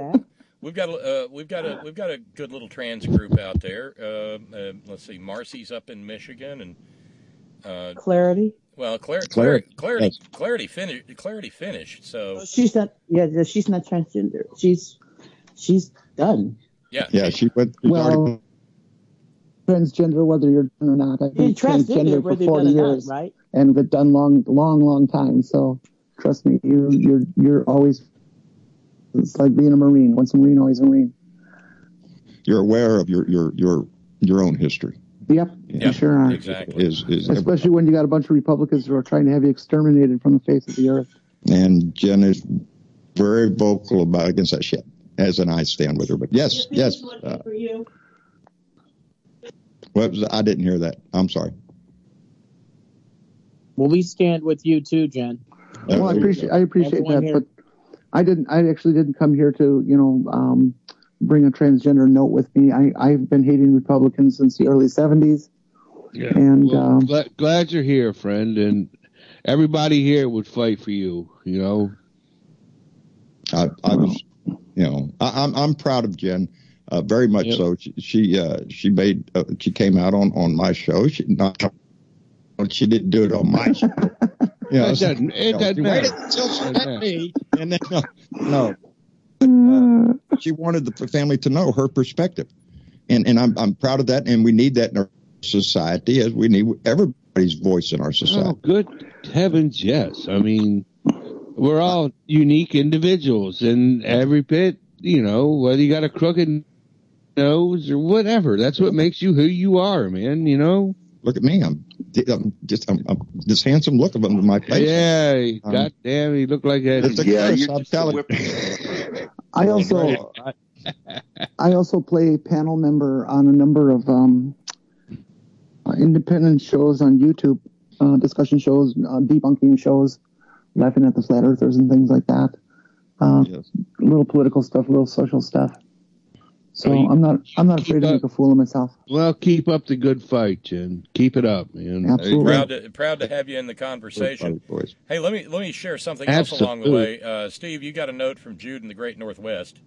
a good little trans group out there. Let's see, Marcy's up in Michigan and Clarity. Well, Clarity finished. So she's not. Yeah, she's not transgender. She's done. Yeah. She went. Well, transgender, whether you're done or not. I've been transgender for 40 years, right? And been done long time. So trust me, you're always. It's like being a Marine. Once a Marine, always a Marine. You're aware of your own history. Yep, you sure are. Exactly. Especially when you got a bunch of Republicans who are trying to have you exterminated from the face of the earth. And Jen is very vocal against that shit, as an I stand with her. But yes. For you. I didn't hear that. I'm sorry. Well, we stand with you too, Jen. Well, I appreciate that, but I actually didn't come here to, bring a transgender note with me. I've been hating Republicans since the early 70s. Yeah. And glad you're here, friend. And everybody here would fight for you. I'm proud of Jen, very much. Yep. So. She came out on my show. She didn't do it on my show. It doesn't matter. Until she met me, and then no. She wanted the family to know her perspective, and I'm proud of that. And we need that in our society, as we need everybody's voice in our society. Oh, good heavens, yes. I mean, we're all unique individuals, and every bit, whether you got a crooked nose or whatever, that's what makes you who you are, man. Look at me. I'm this handsome look of my face. Yeah, goddamn, you look like that. I'm telling you. I also play panel member on a number of independent shows on YouTube, discussion shows, debunking shows, laughing at the flat earthers and things like that. A little political stuff, a little social stuff. So I'm not afraid to make a fool of myself. Well, keep up the good fight, Jen. Keep it up, man. Absolutely. Proud to have you in the conversation. Hey, let me share something else along the way. Steve, you got a note from Jude in the Great Northwest.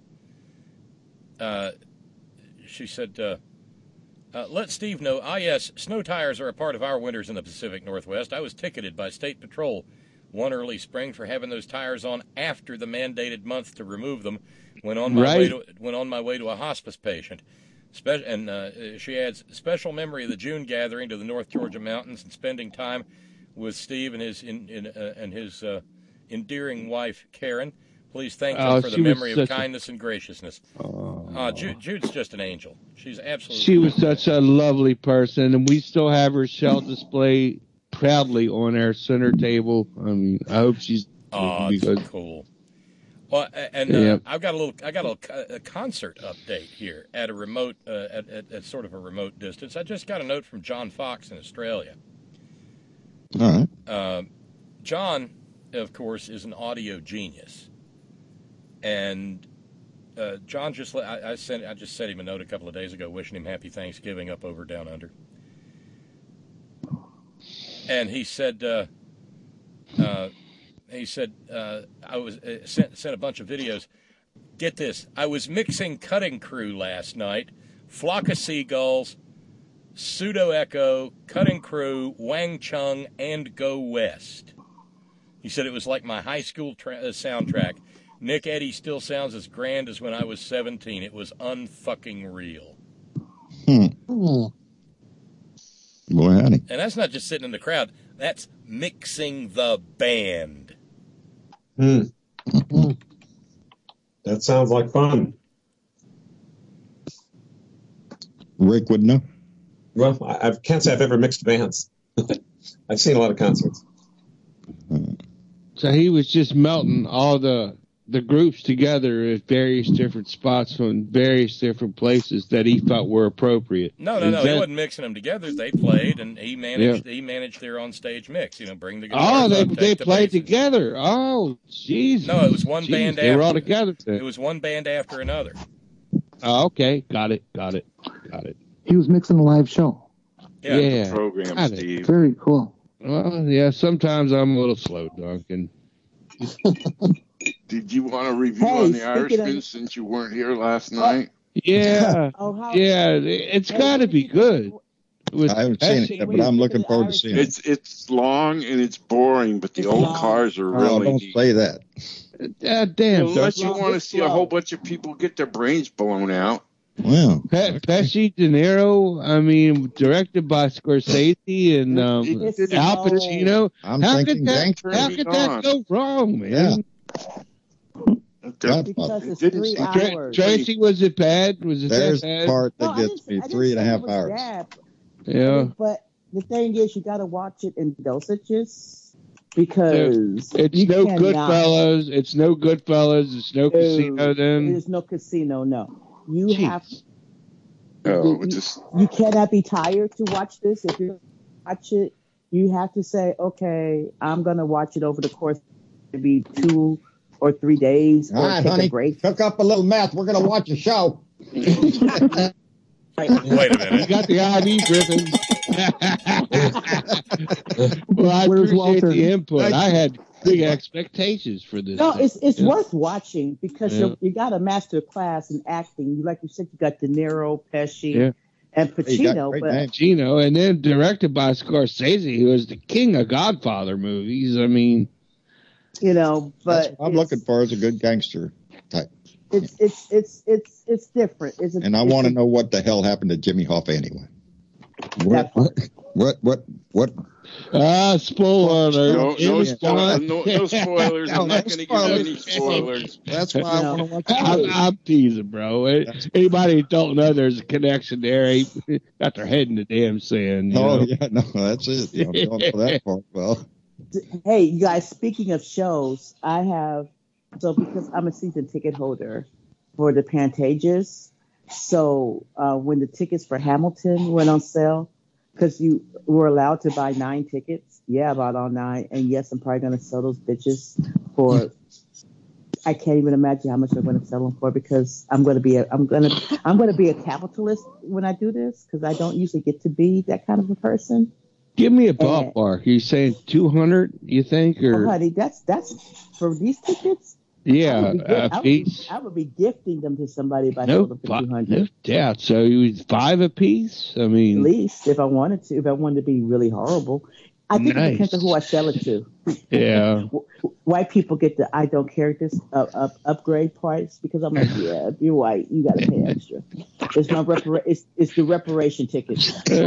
She said, let Steve know, yes, snow tires are a part of our winters in the Pacific Northwest. I was ticketed by State Patrol one early spring for having those tires on after the mandated month to remove them. Went on my way to a hospice patient. She adds, special memory of the June gathering to the North Georgia mountains and spending time with Steve and his endearing wife, Karen. Please thank them for the memory of kindness and graciousness. Jude's just an angel. She's absolutely. She was such a lovely person, and we still have her shell display proudly on our center table. I mean, I hope she's. That's cool. Well, and I got a concert update here at a remote, at sort of a remote distance. I just got a note from John Fox in Australia. All right. John, of course, is an audio genius, and John I just sent him a note a couple of days ago, wishing him happy Thanksgiving up over down under, and he said. I was sent a bunch of videos. Get this. I was mixing Cutting Crew last night. Flock of Seagulls, Pseudo Echo, Cutting Crew, Wang Chung, and Go West. He said it was like my high school soundtrack. Nick Eddy still sounds as grand as when I was 17. It was unfucking real. Boy, honey. And that's not just sitting in the crowd. That's mixing the band. That sounds like fun. Rick would know. Well, I can't say I've ever mixed bands. I've seen a lot of concerts. So he was just melting all the groups together at various different spots from various different places that he felt were appropriate. No. He wasn't mixing them together. They played, and he managed their on-stage mix. Bring the guitars up, they played together. Oh, jeez. No, it was one band. They were all together. It was one band after another. Oh, okay. Got it. He was mixing a live show. Yeah. Program, Steve. Very cool. Well, yeah. Sometimes I'm a little slow, Duncan. Did you want to review on the Irishman since you weren't here last night? Yeah. It's got to be good. I haven't seen it yet, but I'm looking forward to seeing it. It's long and it's boring, but the old cars are really don't neat. say that. Damn. Unless you want to see a whole bunch of people get their brains blown out. Well, Pesci, De Niro, directed by Scorsese and Al Pacino. How could that go wrong, man? Yeah. Because it's 3 hours. Tracy, was it bad? There's that bad? The part that gets me 3.5 hours. Bad, yeah. But the thing is, you got to watch it in dosages because it's no Goodfellas. It's no Goodfellas. It's no Casino. Then there's no Casino. No. You have. You cannot be tired to watch this. If you watch it, you have to say, "Okay, I'm going to watch it over the course of maybe 2 or 3 days, or take a break." Cook up a little meth. We're going to watch a show. Wait a minute. You got the IV dripping. Well, I appreciate the input. I had big expectations for this. No, it's worth watching because you got a master class in acting. Like you said, you got De Niro, Pesci, and Pacino. Pacino, and then directed by Scorsese, who was the king of Godfather movies. But I'm looking for is a good gangster type. It's different. I want to know what the hell happened to Jimmy Hoffa anyway. What? Spoiler alert. No spoilers. I'm not going to give any spoilers. That's why I want to watch it. I'm teasing, bro. Anybody who don't know there's a connection there, got their head in the damn sand. That's it. You don't know that part well. Hey, you guys, speaking of shows, because I'm a season ticket holder for the Pantages. So when the tickets for Hamilton went on sale, because you were allowed to buy 9 tickets. Yeah, I bought all 9. And yes, I'm probably going to sell those bitches for I can't even imagine how much I'm going to sell them for, because I'm going to be a capitalist when I do this, because I don't usually get to be that kind of a person. Give me a ballpark. You saying 200? You think, or honey, that's for these tickets. Yeah, I would be gifting them to somebody if I sold them for 200. No doubt. So you 5 a piece? I mean, at least if I wanted to be really horrible. I think it depends on who I sell it to. Yeah. White people get the I don't care this upgrade price, because I'm like, yeah, if you're white, you got to pay extra. It's the reparation ticket.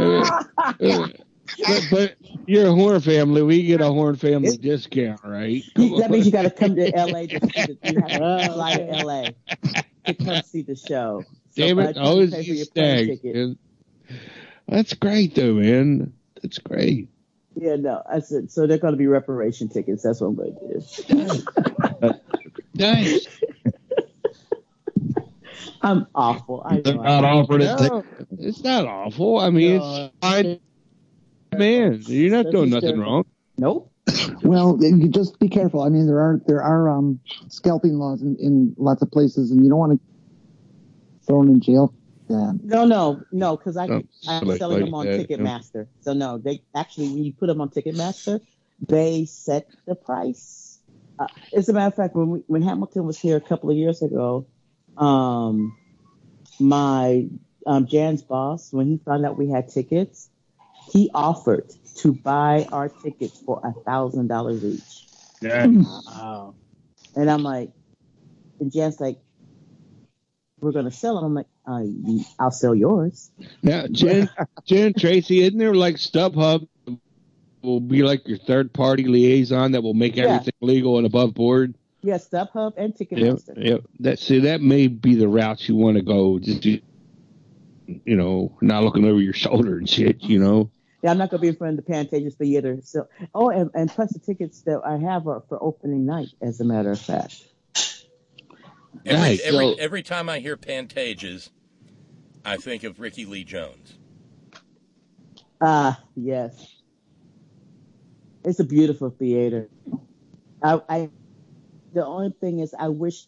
But you're a Horn family. We get a Horn family discount, right? That means you got to come to L.A. You have to fly to L.A. to come see the show. So damn it! Always you stag. That's great, though, man. That's great. Yeah, no. I said, so they're going to be reparation tickets. That's what I'm going to do. Nice. I'm awful. I know. Not offered it. It's not awful. I mean, it's fine. Man, you're not doing nothing wrong. Nope. Well, you just be careful. I mean, there are scalping laws in lots of places, and you don't want to throw them in jail. Yeah. No, because I'm selling them on Ticketmaster. So no, they actually, when you put them on Ticketmaster, they set the price. As a matter of fact, when Hamilton was here a couple of years ago, my Jan's boss, when he found out we had tickets, he offered to buy our tickets for $1,000 each. Yeah. Wow. And I'm like, and Jan's like, we're going to sell them. I'm like, I'll sell yours. Now, Jen, Tracy, isn't there like StubHub will be like your third party liaison that will make everything legal and above board? Yes, StubHub and Ticketmaster. Yep. That may be the route you want to go. Just, not looking over your shoulder and shit, Yeah, I'm not going to be in front of the Pantages Theater. So, and plus the tickets that I have are for opening night, as a matter of fact. Every time I hear Pantages, I think of Ricky Lee Jones. Yes. It's a beautiful theater. The only thing is, I wish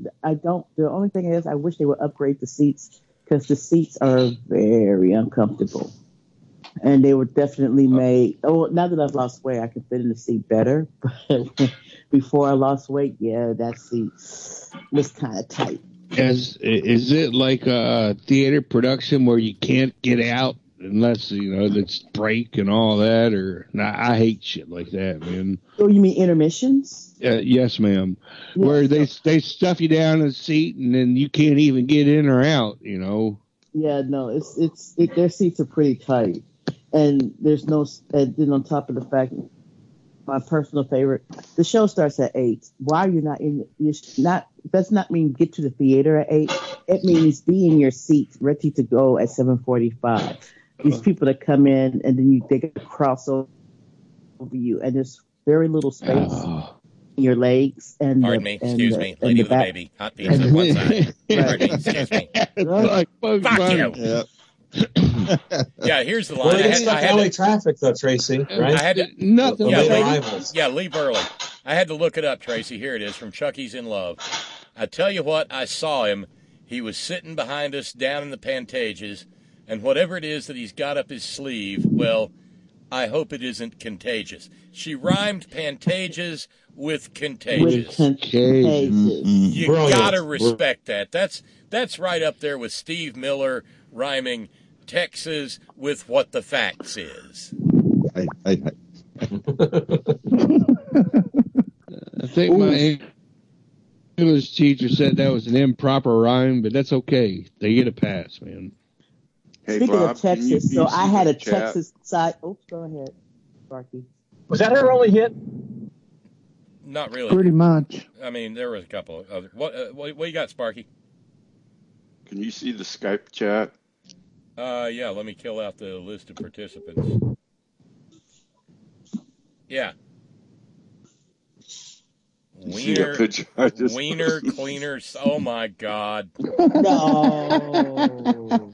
they would upgrade the seats, because the seats are very uncomfortable. And they were definitely made. Oh, now that I've lost weight, I can fit in the seat better. But before I lost weight, that seat was kind of tight. Is it like a theater production where you can't get out unless it's break and all that? Or I hate shit like that, man. Oh, you mean intermissions? Yes, ma'am. Yes, where they stuff you down in a seat and then you can't even get in or out. Yeah, no, their seats are pretty tight. And there's no, and then on top of the fact, my personal favorite, the show starts at 8. Why are you not in? Does not mean get to the theater at 8. It means be in your seat, ready to go at 7:45. These people that come in and then they get to cross over you, and there's very little space in your legs. And pardon me, excuse me, lady with a baby, hot pizza on one side. Pardon me, excuse me. Fuck you. Yep. Yeah, here's the line. Well, it's like LA traffic, though, Tracy. Right? I had to, nothing. Leave early. I had to look it up, Tracy. Here it is from Chucky's in Love. I tell you what, I saw him. He was sitting behind us down in the Pantages, and whatever it is that he's got up his sleeve, well, I hope it isn't contagious. She rhymed Pantages with contagious. You gotta respect that. That's right up there with Steve Miller rhyming Texas with what the facts is. I think my English teacher said that was an improper rhyme, but that's okay. They get a pass, man. Hey, Speaking Bob, of Texas, so I had a Texas side. Oops, go ahead, Sparky. Was that her only hit? Not really. Pretty much. I mean, there was a couple of other. What you got, Sparky? Can you see the Skype chat? Yeah, let me kill out the list of participants. Yeah. Wiener cleaners. Oh my God.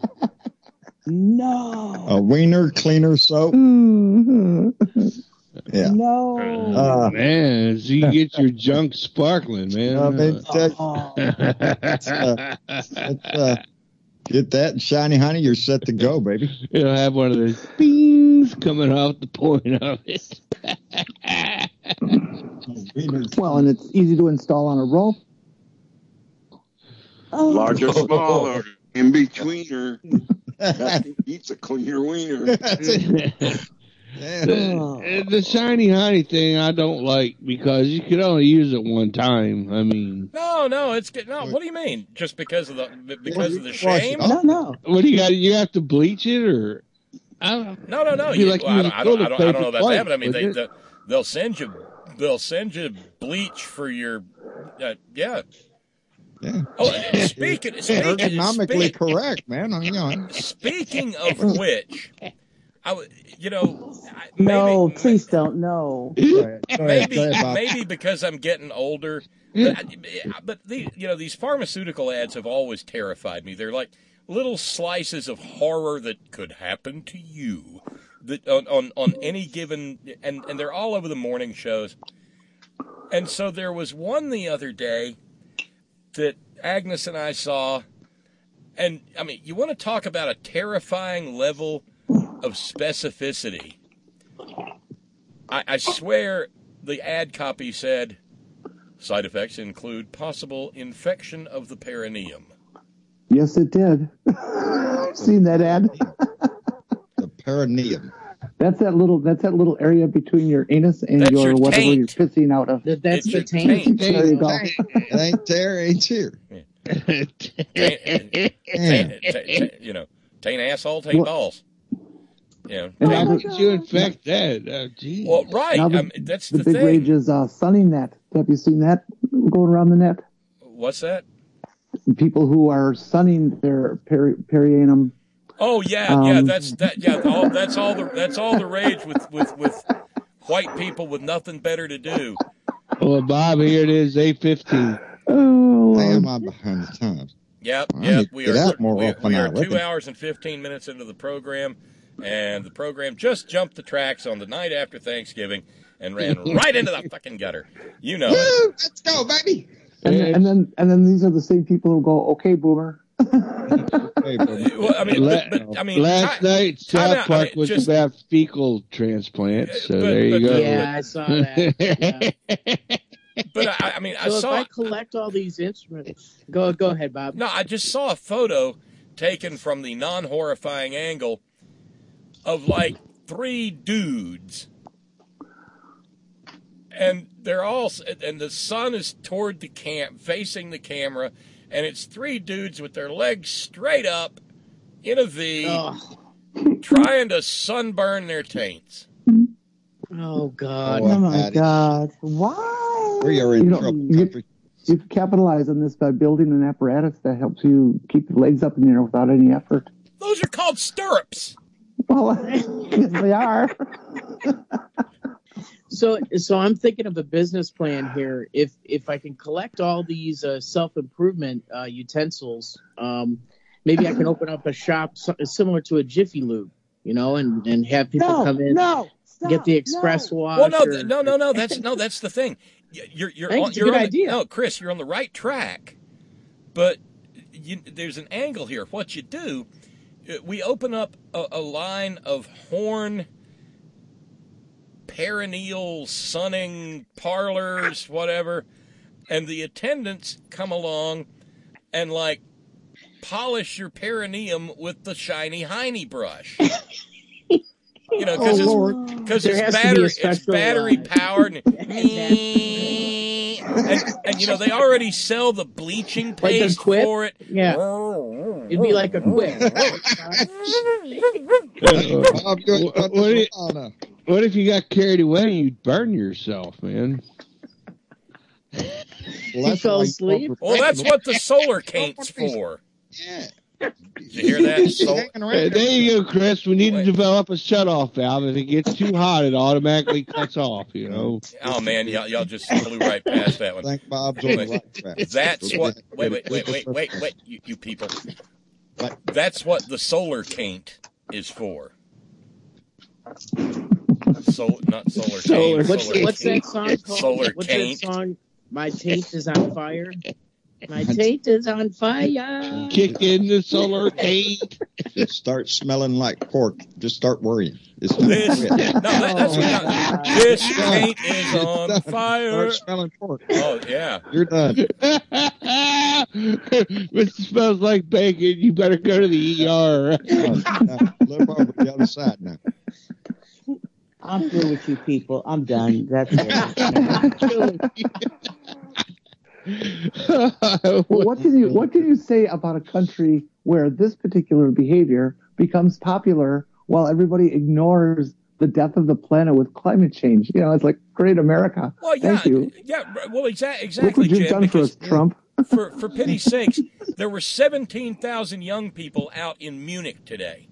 No. A wiener cleaner soap. Yeah. No. Man, so you get your junk sparkling, man. I mean, get that shiny honey, you're set to go, baby. You'll have one of those bings coming off the point of it. Well, and it's easy to install on a rope. Large or smaller, in betweener. Eats a cleaner wiener. The shiny honey thing I don't like because you could only use it one time. I mean, no, it's good. No, what do you mean? Just because of the shame? No. What do you got? You have to bleach it, or No. I don't know about that, but I mean they'll send you bleach for your yeah. Oh, speaking economically correct, man. Speaking of which, no, please don't. No. Maybe because I'm getting older, but these pharmaceutical ads have always terrified me. They're like little slices of horror that could happen to you, that on any given, and they're all over the morning shows. And so there was one the other day that Agnes and I saw, and I mean, you want to talk about a terrifying level of specificity. I swear the ad copy said, side effects include possible infection of the perineum. Yes, it did. I've seen that ad. The perineum. That's that little area between your anus and your whatever taint. You're pissing out of. That's the taint. There you go. It ain't there, ain't here. Taint asshole, taint balls. Yeah. How did you infect that? Oh, geez. Well, right. Now That's the the big thing. rage is sunning net. Have you seen that going around the net? What's that? People who are sunning their perianum. Oh yeah. That's all the rage with white people with nothing better to do. Well, Bob, here it is, 8:15. Oh, Damn, I'm behind the times. Yep. We are 2 hours and 15 minutes into the program, and the program just jumped the tracks on the night after Thanksgiving and ran right into the fucking gutter. You know it. Let's go, baby. And then these are the same people who go, okay, boomer. Well, I mean, last night South Park was about fecal transplants, so there you go. Yeah, I saw that. Yeah. But I saw. If I collect all these instruments, go ahead, Bob. No, I just saw a photo taken from the non-horrifying angle of like 3 dudes, and they're all, and the sun is toward the facing the camera, and it's 3 dudes with their legs straight up in a V, trying to sunburn their taints. Oh God! Oh my God! Why? We are in trouble. You capitalize on this by building an apparatus that helps you keep the legs up in the air without any effort. Those are called stirrups. Well, yes, they are. So I'm thinking of a business plan here. If I can collect all these self-improvement utensils, maybe I can open up a shop similar to a Jiffy Lube, and have people come in. Get the express wash. Well, no. That's the thing. You're a good idea. No, Chris, you're on the right track, but there's an angle here. What you do, we open up a line of horn perineal sunning parlors, whatever, and the attendants come along and like polish your perineum with the shiny hiney brush. Because it's battery powered, and they already sell the bleaching paste for it. Yeah, it'd be like a Quip. What if you got carried away and you burn yourself, man? You fell asleep. Well, that's what the solar caint's for. Yeah. Did you hear that? There you go, Chris. We need to develop a shutoff valve. If it gets too hot, it automatically cuts off, Oh, man, y'all just blew right past that one. Thank Bob's on the right track. That's what... Wait, you people. That's what the solar caint is for. Not Solar Cane. What's that song called? Solar What's Taint. that song? My taint is on fire. My taint is on fire. Kick in the solar taint. Just start smelling like pork. Just start worrying. This taint is on fire. Start smelling pork. Oh, yeah. You're done. It smells like bacon. You better go to the ER. Look over the other side now. I'm through with you people. I'm done. That's it. What can you say about a country where this particular behavior becomes popular while everybody ignores the death of the planet with climate change? You know, it's like great America. Well, yeah, thank you. Yeah, well, exactly. Look what you've Jim, done for us, Trump. for pity's sakes, there were 17,000 young people out in Munich today.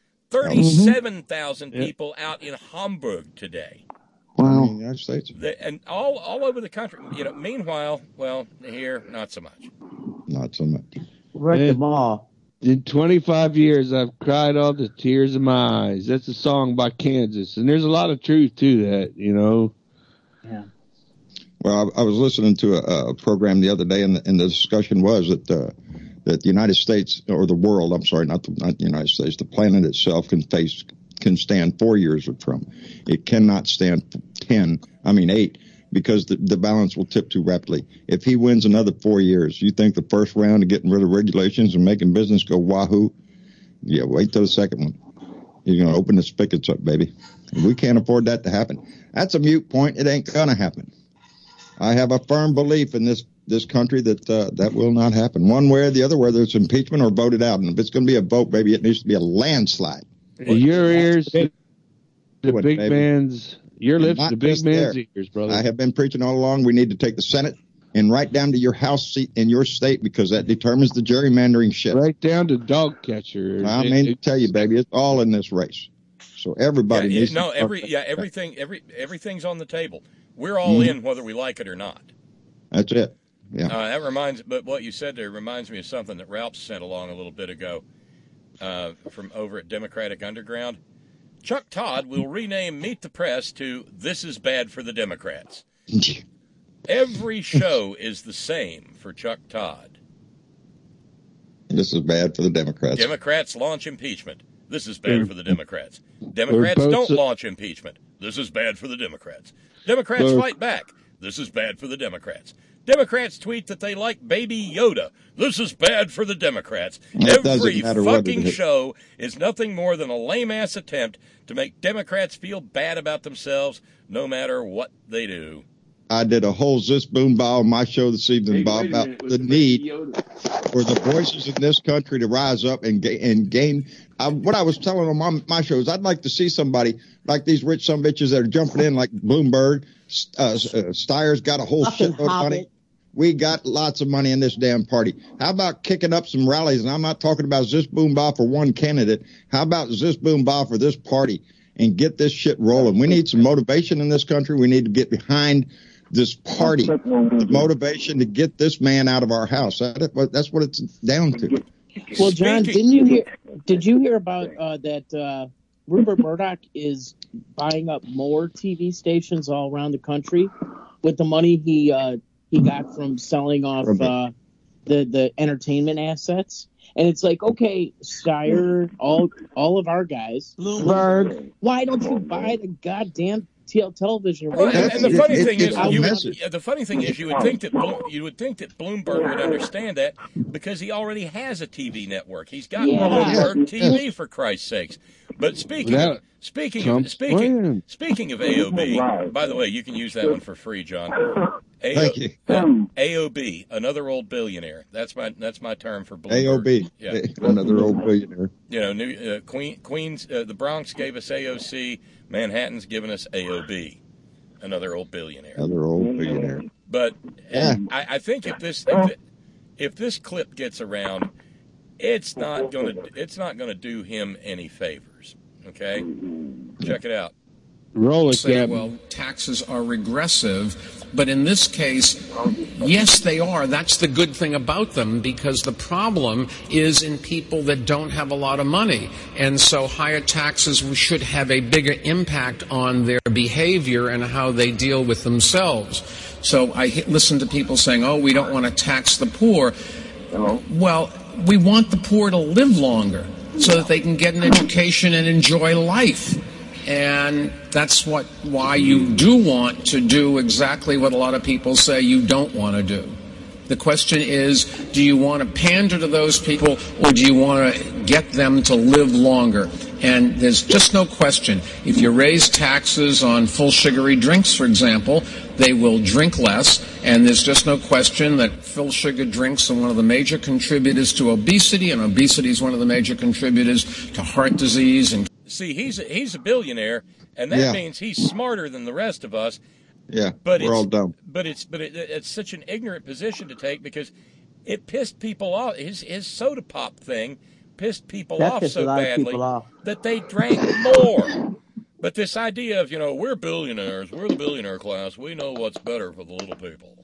37,000 people out in Hamburg today. Wow. In the United States. And all over the country. You know, meanwhile, well, here, not so much. Not so much. Wreck them all. In 25 years, I've cried all the tears of my eyes. That's a song by Kansas. And there's a lot of truth to that, you know. Yeah. Well, I was listening to a program the other day, and the discussion was that the United States, or the world, I'm sorry, not the United States, the planet itself can stand 4 years with Trump. It cannot stand 8, because the balance will tip too rapidly. If he wins another 4 years, you think the first round of getting rid of regulations and making business go wahoo? Yeah, wait till the second one. He's going to open the spigots up, baby. We can't afford that to happen. That's a moot point. It ain't going to happen. I have a firm belief in this country that will not happen. One way or the other, whether it's impeachment or voted out. And if it's going to be a vote, baby, it needs to be a landslide. Your ears, the big man's, your lips, the big man's ears, brother. I have been preaching all along. We need to take the Senate and right down to your House seat in your state, because that determines the gerrymandering shit. Right down to dog catcher. I mean to tell you, baby, it's all in this race. So everybody needs everything's on the table. We're all in whether we like it or not. That's it. Yeah. But what you said there reminds me of something that Ralph sent along a little bit ago from over at Democratic Underground. Chuck Todd will rename Meet the Press to This Is Bad for the Democrats. Every show is the same for Chuck Todd. This is bad for the Democrats. Democrats launch impeachment. This is bad for the Democrats. Democrats don't launch impeachment. This is bad for the Democrats. Democrats fight back. This is bad for the Democrats. Democrats tweet that they like Baby Yoda. This is bad for the Democrats. Every fucking show is nothing more than a lame-ass attempt to make Democrats feel bad about themselves no matter what they do. I did a whole Zis Boom Bow on my show this evening, Bob, about the need for the voices in this country to rise up and gain. What I was telling on my show is I'd like to see somebody like these rich some bitches that are jumping in, like Bloomberg. Steyer's got a whole shitload of money. We got lots of money in this damn party. How about kicking up some rallies? And I'm not talking about Zis Boom Bow for one candidate. How about Zis Boom Bow for this party and get this shit rolling? We need some motivation in this country. We need to get behind this party, the motivation to get this man out of our house. That's what it's down to. Well, John, did you hear about that Rupert Murdoch is buying up more TV stations all around the country with the money he got from selling off the entertainment assets? And it's like, okay, Steyer, all of our guys, Bloomberg, why don't you buy the goddamn television? Well, and the funny thing is, you would think that Bloomberg would understand that because he already has a TV network. He's got Bloomberg TV, for Christ's sakes. But speaking of AOB, by the way, you can use that one for free, John. Thank you. AOB, another old billionaire. That's my term for Bloomberg. AOB, another old billionaire. You know, Queens, the Bronx gave us AOC. Manhattan's given us AOB, another old billionaire. Another old billionaire. But I think if this clip gets around, it's not gonna do him any favors. Okay, check it out. Roll it, say, well, taxes are regressive, but in this case, Yes, they are. That's the good thing about them, because the problem is in people that don't have a lot of money. And so higher taxes should have a bigger impact on their behavior and how they deal with themselves. So I listen to people saying, oh, we don't want to tax the poor. Well, we want the poor to live longer so that they can get an education and enjoy life. And that's why you do want to do exactly what a lot of people say you don't want to do. The question is, do you want to pander to those people, or do you want to get them to live longer? And there's just no question. If you raise taxes on full sugary drinks, for example, they will drink less, and there's just no question that full sugar drinks are one of the major contributors to obesity, and obesity is one of the major contributors to heart disease. And see, he's a billionaire, and that means he's smarter than the rest of us. Yeah, but we're all dumb. But it's such an ignorant position to take, because it pissed people off. His soda pop thing pissed people off so badly that they drank more. But this idea of, we're billionaires, we're the billionaire class, we know what's better for the little people.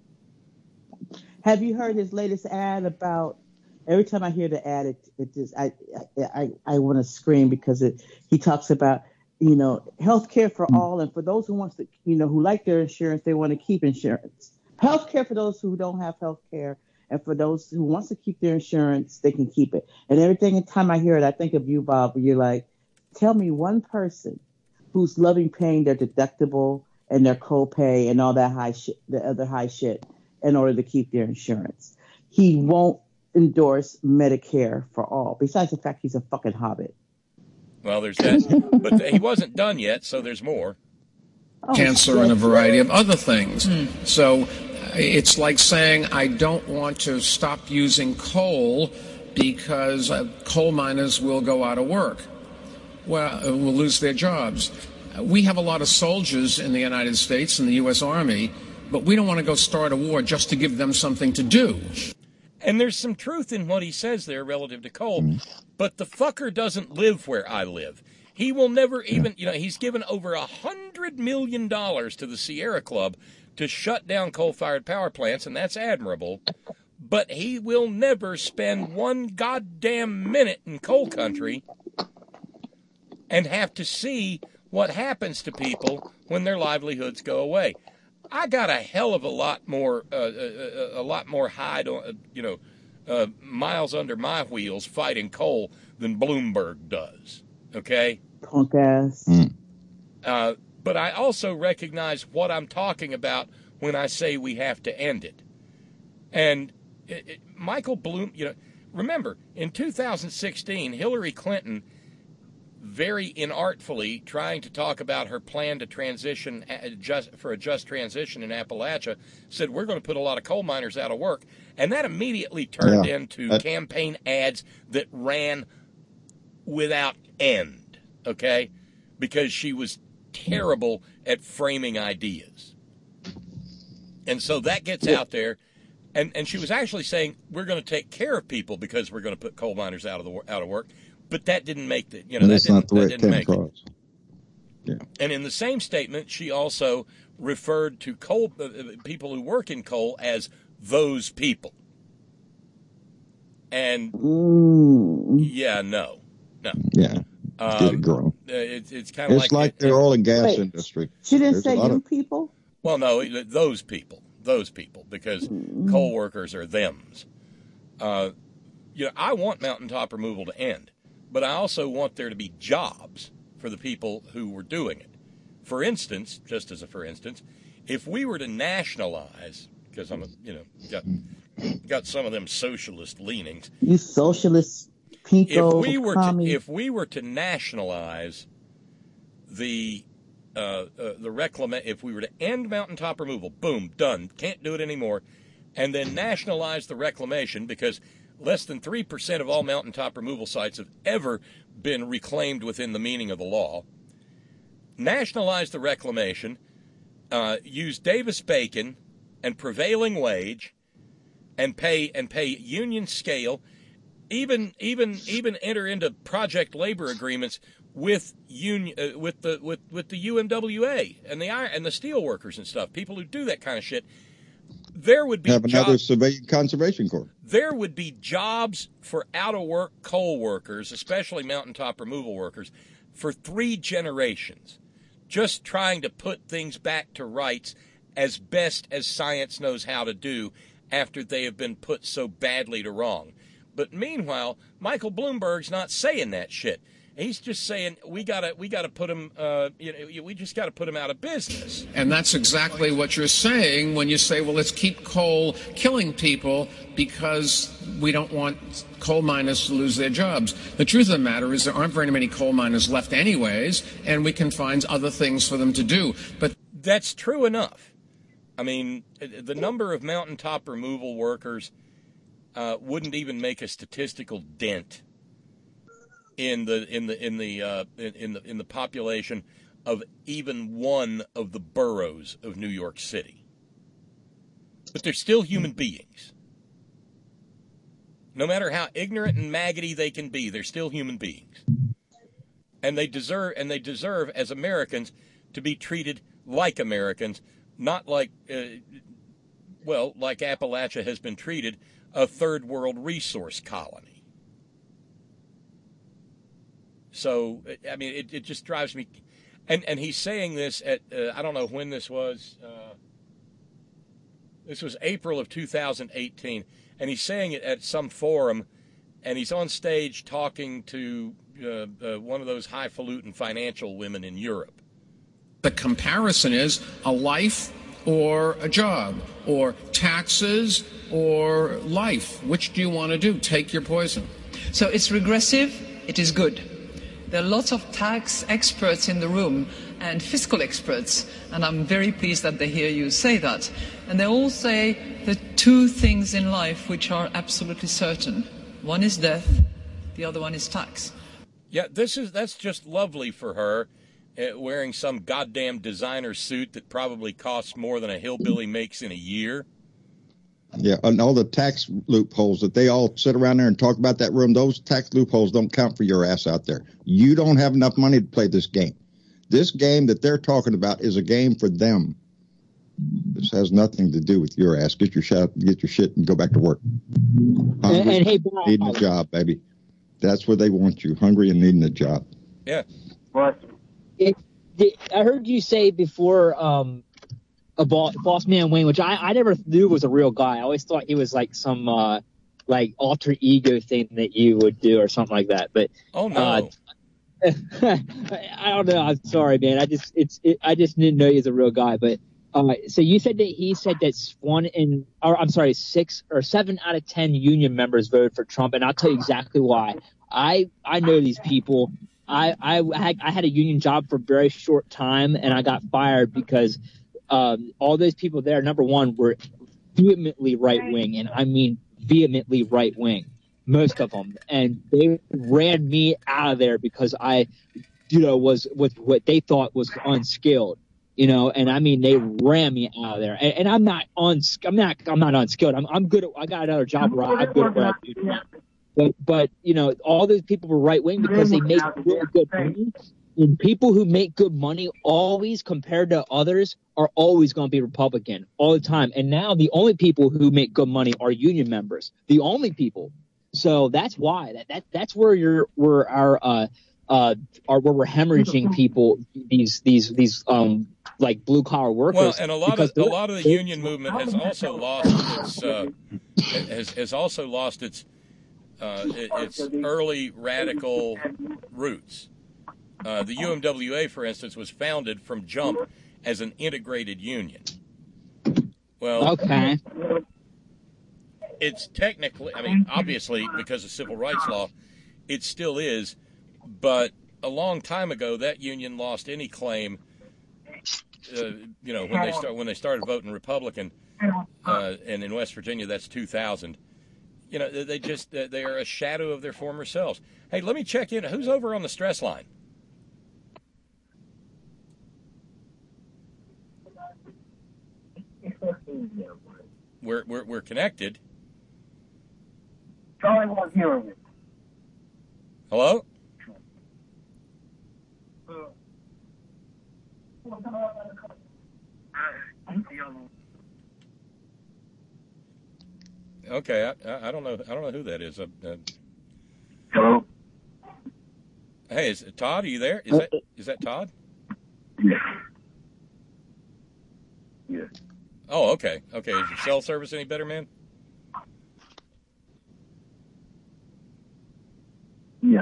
Have you heard his latest ad about? Every time I hear the ad, it just I want to scream, because he talks about health care for all, and for those who wants to who like their insurance, they want to keep insurance. Health care for those who don't have health care, and for those who wants to keep their insurance, they can keep it. And every time I hear it, I think of you, Bob. Where you're like, tell me one person who's loving paying their deductible and their copay and all that the other high shit, in order to keep their insurance. He won't endorse Medicare for all, besides the fact he's a fucking hobbit. Well, there's that, but he wasn't done yet, so there's more. Cancer and a variety of other things. So it's like saying, I don't want to stop using coal because coal miners will go out of work. Well, will lose their jobs. We have a lot of soldiers in the United States, in the U.S. Army, but we don't want to go start a war just to give them something to do. And there's some truth in what he says there relative to coal, but the fucker doesn't live where I live. He will never even, he's given over $100 million to the Sierra Club to shut down coal-fired power plants, and that's admirable, but he will never spend one goddamn minute in coal country and have to see what happens to people when their livelihoods go away. I got a hell of a lot more hide on, miles under my wheels fighting coal than Bloomberg does. Okay, punk ass. But I also recognize what I'm talking about when I say we have to end it. And Michael Bloom, remember in 2016, Hillary Clinton, very inartfully trying to talk about her plan to transition for a just transition in Appalachia, said we're going to put a lot of coal miners out of work. And that immediately turned into campaign ads that ran without end, okay? Because she was terrible at framing ideas. And so that gets out there. And she was actually saying we're going to take care of people because we're going to put coal miners out of work. But that didn't make the, that's not the way it came across. Yeah. And in the same statement, she also referred to coal people who work in coal as those people. And yeah, no. Yeah, get it growing. It's kind of like the oil and gas industry. She didn't say you people. Well, no, those people, because coal workers are thems. I want mountaintop removal to end. But I also want there to be jobs for the people who were doing it. For instance, just as a for instance, if we were to nationalize, because I'm, got some of them socialist leanings. You socialist people. If we were to nationalize the if we were to end mountaintop removal, boom, done, can't do it anymore, and then nationalize the reclamation, because less than 3% of all mountaintop removal sites have ever been reclaimed within the meaning of the law. Nationalize the reclamation, use Davis-Bacon and prevailing wage, and pay union scale, even enter into project labor agreements with with the UMWA and the steel workers and stuff, people who do that kind of shit. there would be have another civilian conservation corps. There would be jobs for out-of-work coal workers, especially mountaintop removal workers, for 3 generations, just trying to put things back to rights as best as science knows how to do after they have been put so badly to wrong. But meanwhile, Michael Bloomberg's not saying that shit. He's just saying we gotta put him. We just gotta put him out of business. And that's exactly what you're saying when you say, well, let's keep coal killing people because we don't want coal miners to lose their jobs. The truth of the matter is there aren't very many coal miners left anyways, and we can find other things for them to do. But that's true enough. I mean, the number of mountaintop removal workers wouldn't even make a statistical dent in the population of even one of the boroughs of New York City. But they're still human beings. No matter how ignorant and maggoty they can be, they're still human beings. And they deserve as Americans to be treated like Americans, not like like Appalachia has been treated, a third world resource colony. So, I mean, it just drives me. And he's saying this at, I don't know when this was. This was April of 2018. And he's saying it at some forum. And he's on stage talking to one of those highfalutin financial women in Europe. The comparison is a life or a job, or taxes or life. Which do you want to do? Take your poison. So it's regressive. It is good. There are lots of tax experts in the room and fiscal experts, and I'm very pleased that they hear you say that. And they all say the 2 things in life which are absolutely certain. One is death, the other one is tax. Yeah, that's just lovely for her, wearing some goddamn designer suit that probably costs more than a hillbilly makes in a year. Yeah, and all the tax loopholes that they all sit around there and talk about that room, those tax loopholes don't count for your ass out there. You don't have enough money to play this game. This game that they're talking about is a game for them. This has nothing to do with your ass. Get your shit, and go back to work. Hungry, and hey, Bob, needing a job, baby. That's where they want you, hungry and needing a job. Yeah. What? I heard you say before Boss Man Wayne, which I never knew was a real guy. I always thought he was like some like alter ego thing that you would do or something like that. But oh no. I don't know. I'm sorry, man. I just didn't know he was a real guy. But so you said that he said that 6 or 7 out of 10 union members voted for Trump, and I'll tell you exactly why. I know these people. I had a union job for a very short time, and I got fired because all those people there, number one, were vehemently right wing, and I mean vehemently right wing. Most of them, and they ran me out of there because I, was with what they thought was unskilled, and I mean they ran me out of there. And I'm not unskilled. I'm good. I got another job where I'm good at what I do. But all those people were right wing because they make really good money. And people who make good money always, compared to others, are always going to be Republican all the time. And now the only people who make good money are union members. The only people. So that's why that's where we're hemorrhaging people, these like blue collar workers. Well, and a lot of the union movement has also lost its early radical roots. The UMWA, for instance, was founded from jump as an integrated union. Well, okay. It's technically, I mean, obviously, because of civil rights law, it still is. But a long time ago, that union lost any claim. When they started voting Republican, and in West Virginia, that's 2000. They are a shadow of their former selves. Hey, let me check in. Who's over on the stress line? We're connected. Charlie won't hear you. Hello? Okay, I don't know. I don't know who that is. Hello. Hey, is Todd? Are you there? Is that Todd? Yeah. Yeah. Oh, okay. Okay, is your cell service any better, man? Yeah.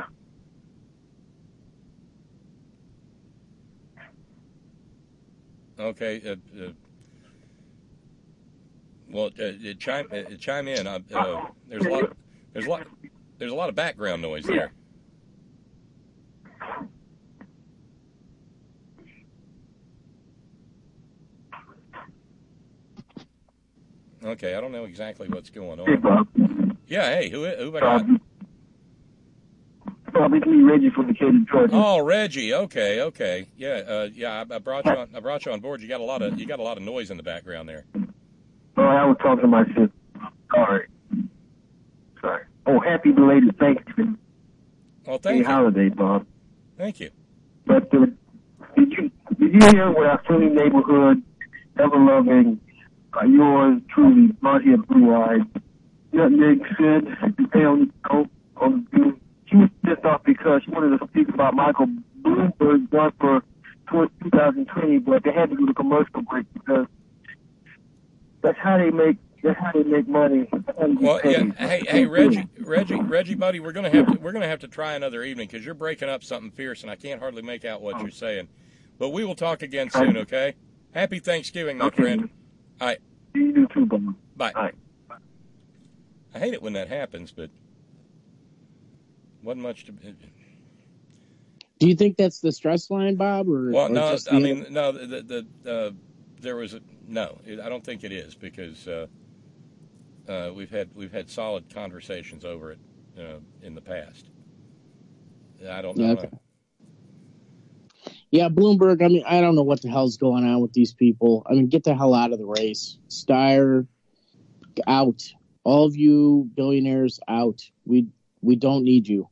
Okay. Well, chime in. There's a lot of background noise there. Okay, I don't know exactly what's going on. Hey, Bob. Yeah, hey, who have I got? Bob, it's me, Reggie from Decatur, Georgia. Oh, Reggie. Okay. Yeah, I brought you on board. You got a lot of noise in the background there. Oh, I was talking to my sister. Sorry. Oh, happy belated Thanksgiving. Well, thank you. Holiday, Bob. Thank you. But did you hear what our friendly neighborhood, ever loving, yours truly, blonde-haired, blue-eyed, Nick said today on the news? She was pissed off because she wanted to speak about Michael Bloomberg run for 2020, but they had to do the commercial break because that's how they make money. Well, yeah. Hey, Reggie, buddy, we're gonna have to try another evening because you're breaking up something fierce, and I can't hardly make out what you're saying. But we will talk again soon, okay? Happy Thanksgiving, my friend. All right. You too, Bob. Bye. All right. I hate it when that happens, but wasn't much to. Do you think that's the stress line, Bob? Well, no. I mean, no. There was no. I don't think it is because we've had solid conversations over it in the past. I don't know. Okay. Yeah, Bloomberg. I mean, I don't know what the hell's going on with these people. I mean, get the hell out of the race. Steyer, out. All of you billionaires, out. We don't need you.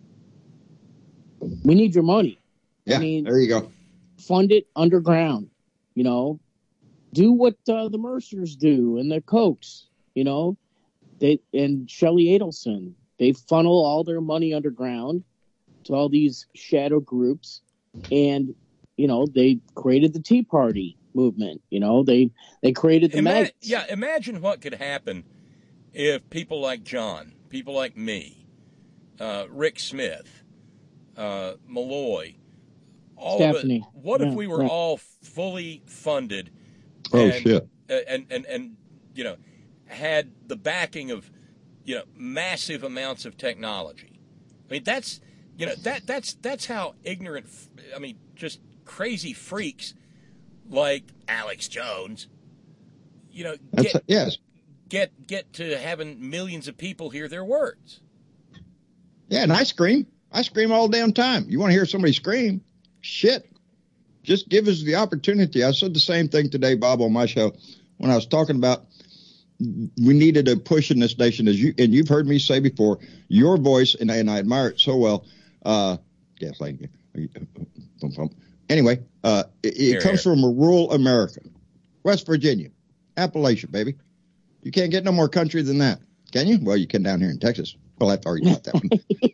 We need your money. Yeah, there you go. Fund it underground. Do what the Mercers do and the Kochs. And Shelley Adelson. They funnel all their money underground to all these shadow groups. And, they created the Tea Party movement. They created the maggots. Yeah, imagine what could happen if people like John, people like me, Rick Smith, Malloy, all Stephanie. of it. What if we were all fully funded? Shit. And had the backing of massive amounts of technology. I mean, that's how ignorant. I mean, just crazy freaks like Alex Jones. Get to having millions of people hear their words. Yeah, and I scream all the damn time. You want to hear somebody scream? Shit. Just give us the opportunity. I said the same thing today, Bob, on my show when I was talking about we needed a push in this nation, you've heard me say before, your voice, and I admire it so well. Gaslighting. Anyway, it comes from a rural America, West Virginia, Appalachia, baby. You can't get no more country than that, can you? Well, you can down here in Texas. We'll have to argue about that one.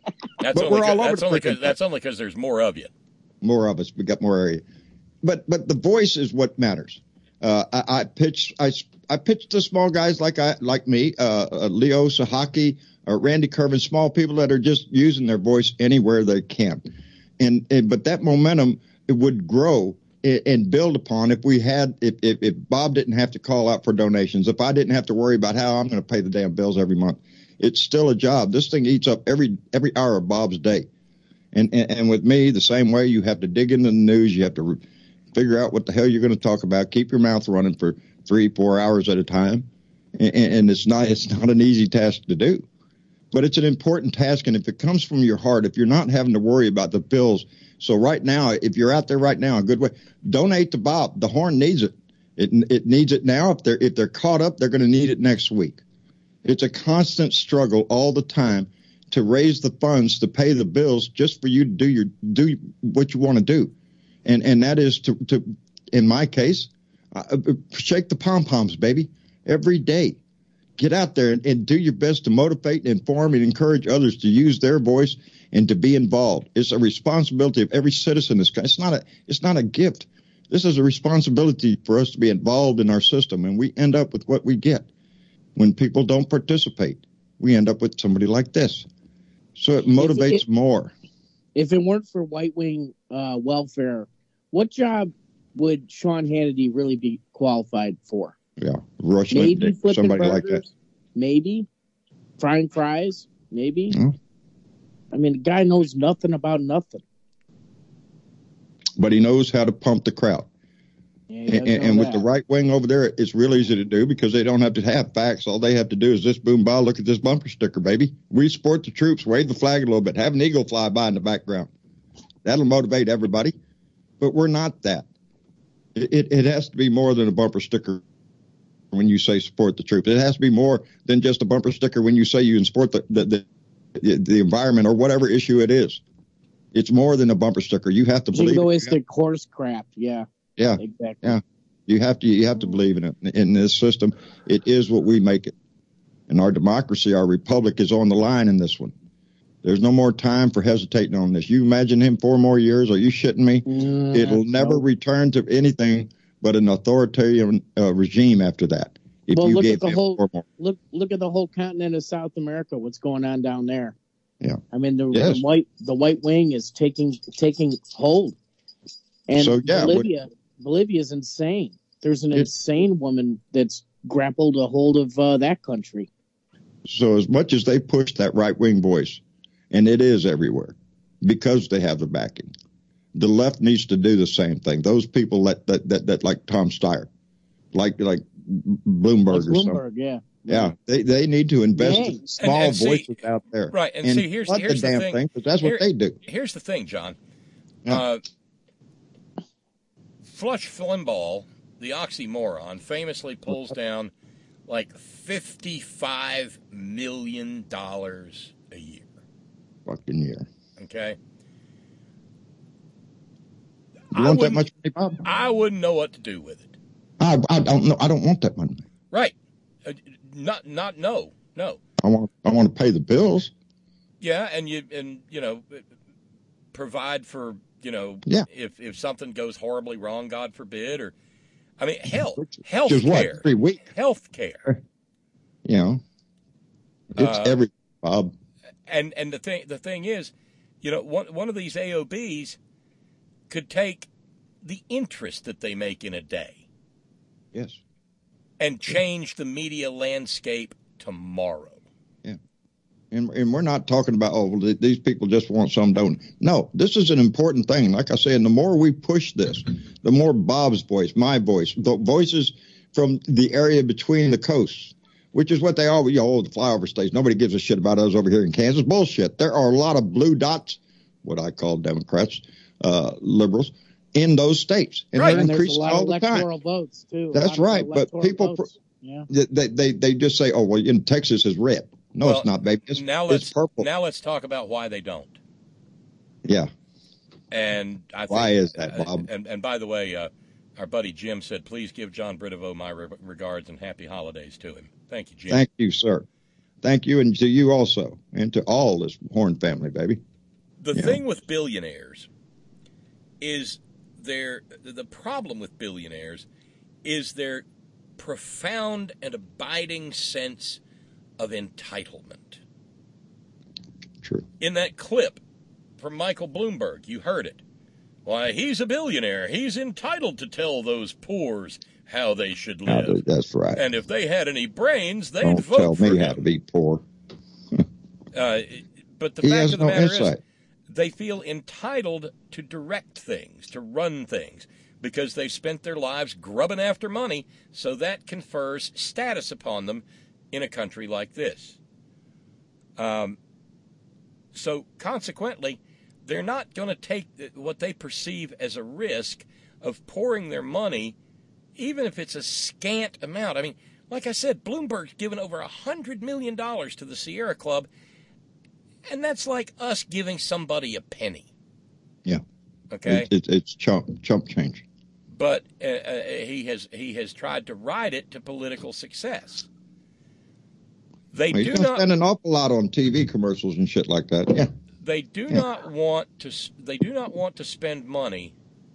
That's only because there's more of you. More of us. We got more area. But the voice is what matters. I pitch to small guys like me, Leo Sahaki, Randy Kervin, small people that are just using their voice anywhere they can. But that momentum, it would grow and build upon if Bob didn't have to call out for donations, if I didn't have to worry about how I'm going to pay the damn bills every month. It's still a job. This thing eats up every hour of Bob's day. And with me, the same way, you have to dig into the news. You have to figure out what the hell you're going to talk about. Keep your mouth running for 3-4 hours at a time. And it's not an easy task to do, but it's an important task. And if it comes from your heart, if you're not having to worry about the bills. So right now, if you're out there right now, a good way, donate to Bob. The Horn needs it. It needs it now. If they're caught up, they're going to need it next week. It's a constant struggle all the time to raise the funds to pay the bills just for you to do what you want to do. And that is to in my case, shake the pom-poms, baby, every day. Get out there and do your best to motivate and inform and encourage others to use their voice and to be involved. It's a responsibility of every citizen in this country. It's not a gift. This is a responsibility for us to be involved in our system, and we end up with what we get. When people don't participate, we end up with somebody like this. So it motivates more. If it weren't for White Wing welfare, what job would Sean Hannity really be qualified for? Yeah, Russian, maybe flipping somebody burgers, like that. Maybe frying fries, maybe. Hmm. I mean, the guy knows nothing about nothing. But he knows how to pump the crowd. Yeah, and with the right wing over there, it's real easy to do because they don't have to have facts. All they have to do is this boom, bah, look at this bumper sticker, baby. We support the troops. Wave the flag a little bit. Have an eagle fly by in the background. That'll motivate everybody. But we're not that. It has to be more than a bumper sticker when you say support the troops. It has to be more than just a bumper sticker when you say you support the environment or whatever issue it is. It's more than a bumper sticker. You have to believe jingoistic horse crap. Yeah. Yeah, exactly. Yeah, you have to believe in it. In this system, it is what we make it. And our democracy, our republic, is on the line in this one. There's no more time for hesitating on this. You imagine him 4 more years? Are you shitting me? It'll never return to anything but an authoritarian regime after that. If well, you look gave at the him whole 4 more. look at the whole continent of South America. What's going on down there? Yeah, I mean the white wing is taking hold. And so, yeah, Bolivia's insane. There's an insane woman that's grappled a hold of that country. So as much as they push that right-wing voice, and it is everywhere, because they have the backing, the left needs to do the same thing. Those people that like Tom Steyer, like Bloomberg or something. Yeah, they need to invest in small voices out there. Right, and see, here's the damn thing, because that's what they do. Here's the thing, John. Flush Limbaugh, the oxymoron, famously pulls down like $55 million a year. Fucking year. Okay. You want that much money, Bob? I wouldn't know what to do with it. I don't know. I don't want that money. Right. No. I want to pay the bills. Yeah, and provide for, if something goes horribly wrong, God forbid, or I mean, health care. 3 weeks. Health care. It's every Bob. And the thing is, one of these AOBs could take the interest that they make in a day. Yes. And change the media landscape tomorrow. Yeah. And we're not talking about, these people just want some donut. No, this is an important thing. Like I said, the more we push this, the more Bob's voice, my voice, the voices from the area between the coasts, which is what they always, the flyover states. Nobody gives a shit about us over here in Kansas. Bullshit. There are a lot of blue dots, what I call Democrats, liberals, in those states. And they're increasing all the time. Electoral votes, too. That's right. But people, they just say, in Texas is red. No, it's not, baby. It's purple. Now let's talk about why they don't. Yeah. And I think, why is that, Bob? And by the way, our buddy Jim said, please give John Britovo my regards and happy holidays to him. Thank you, Jim. Thank you, sir. Thank you, and to you also, and to all this Horn family, baby. The thing with billionaires is the problem with billionaires is their profound and abiding sense of entitlement. True. In that clip from Michael Bloomberg, you heard it. Why, he's a billionaire. He's entitled to tell those poors how they should live. That's right. And if they had any brains, they'd Don't vote tell for me him. how to be poor. But the fact of the matter is, they feel entitled to direct things, to run things, because they've spent their lives grubbing after money, so that confers status upon them in a country like this. So consequently, they're not going to take what they perceive as a risk of pouring their money, even if it's a scant amount. I mean, like I said, Bloomberg's given over $100 million to the Sierra Club, and that's like us giving somebody a penny. Yeah. Okay. It's chump change. But he has tried to ride it to political success. He's going to spend an awful lot on TV commercials and shit like that. Yeah. They do not want to. They do not want to spend money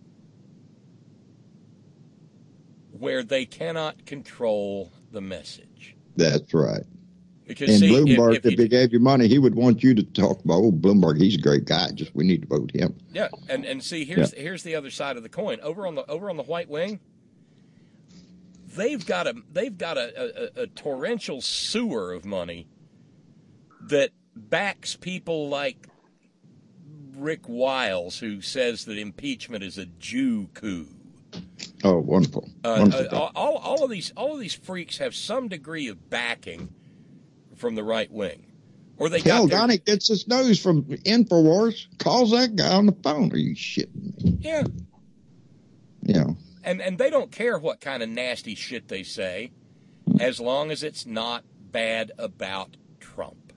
where they cannot control the message. That's right. Because and see, Bloomberg, if he gave you money, he would want you to talk about, Bloomberg, he's a great guy. Just we need to vote him. Yeah, and see, here's the other side of the coin. Over on the White Wing, they've got a torrential sewer of money that backs people like Rick Wiles, who says that impeachment is a Jew coup. Oh, wonderful! All of these freaks have some degree of backing from the right wing, or they got Donnie gets his news from InfoWars. Calls that guy on the phone. Are you shitting me? Yeah. Yeah. And they don't care what kind of nasty shit they say, as long as it's not bad about Trump.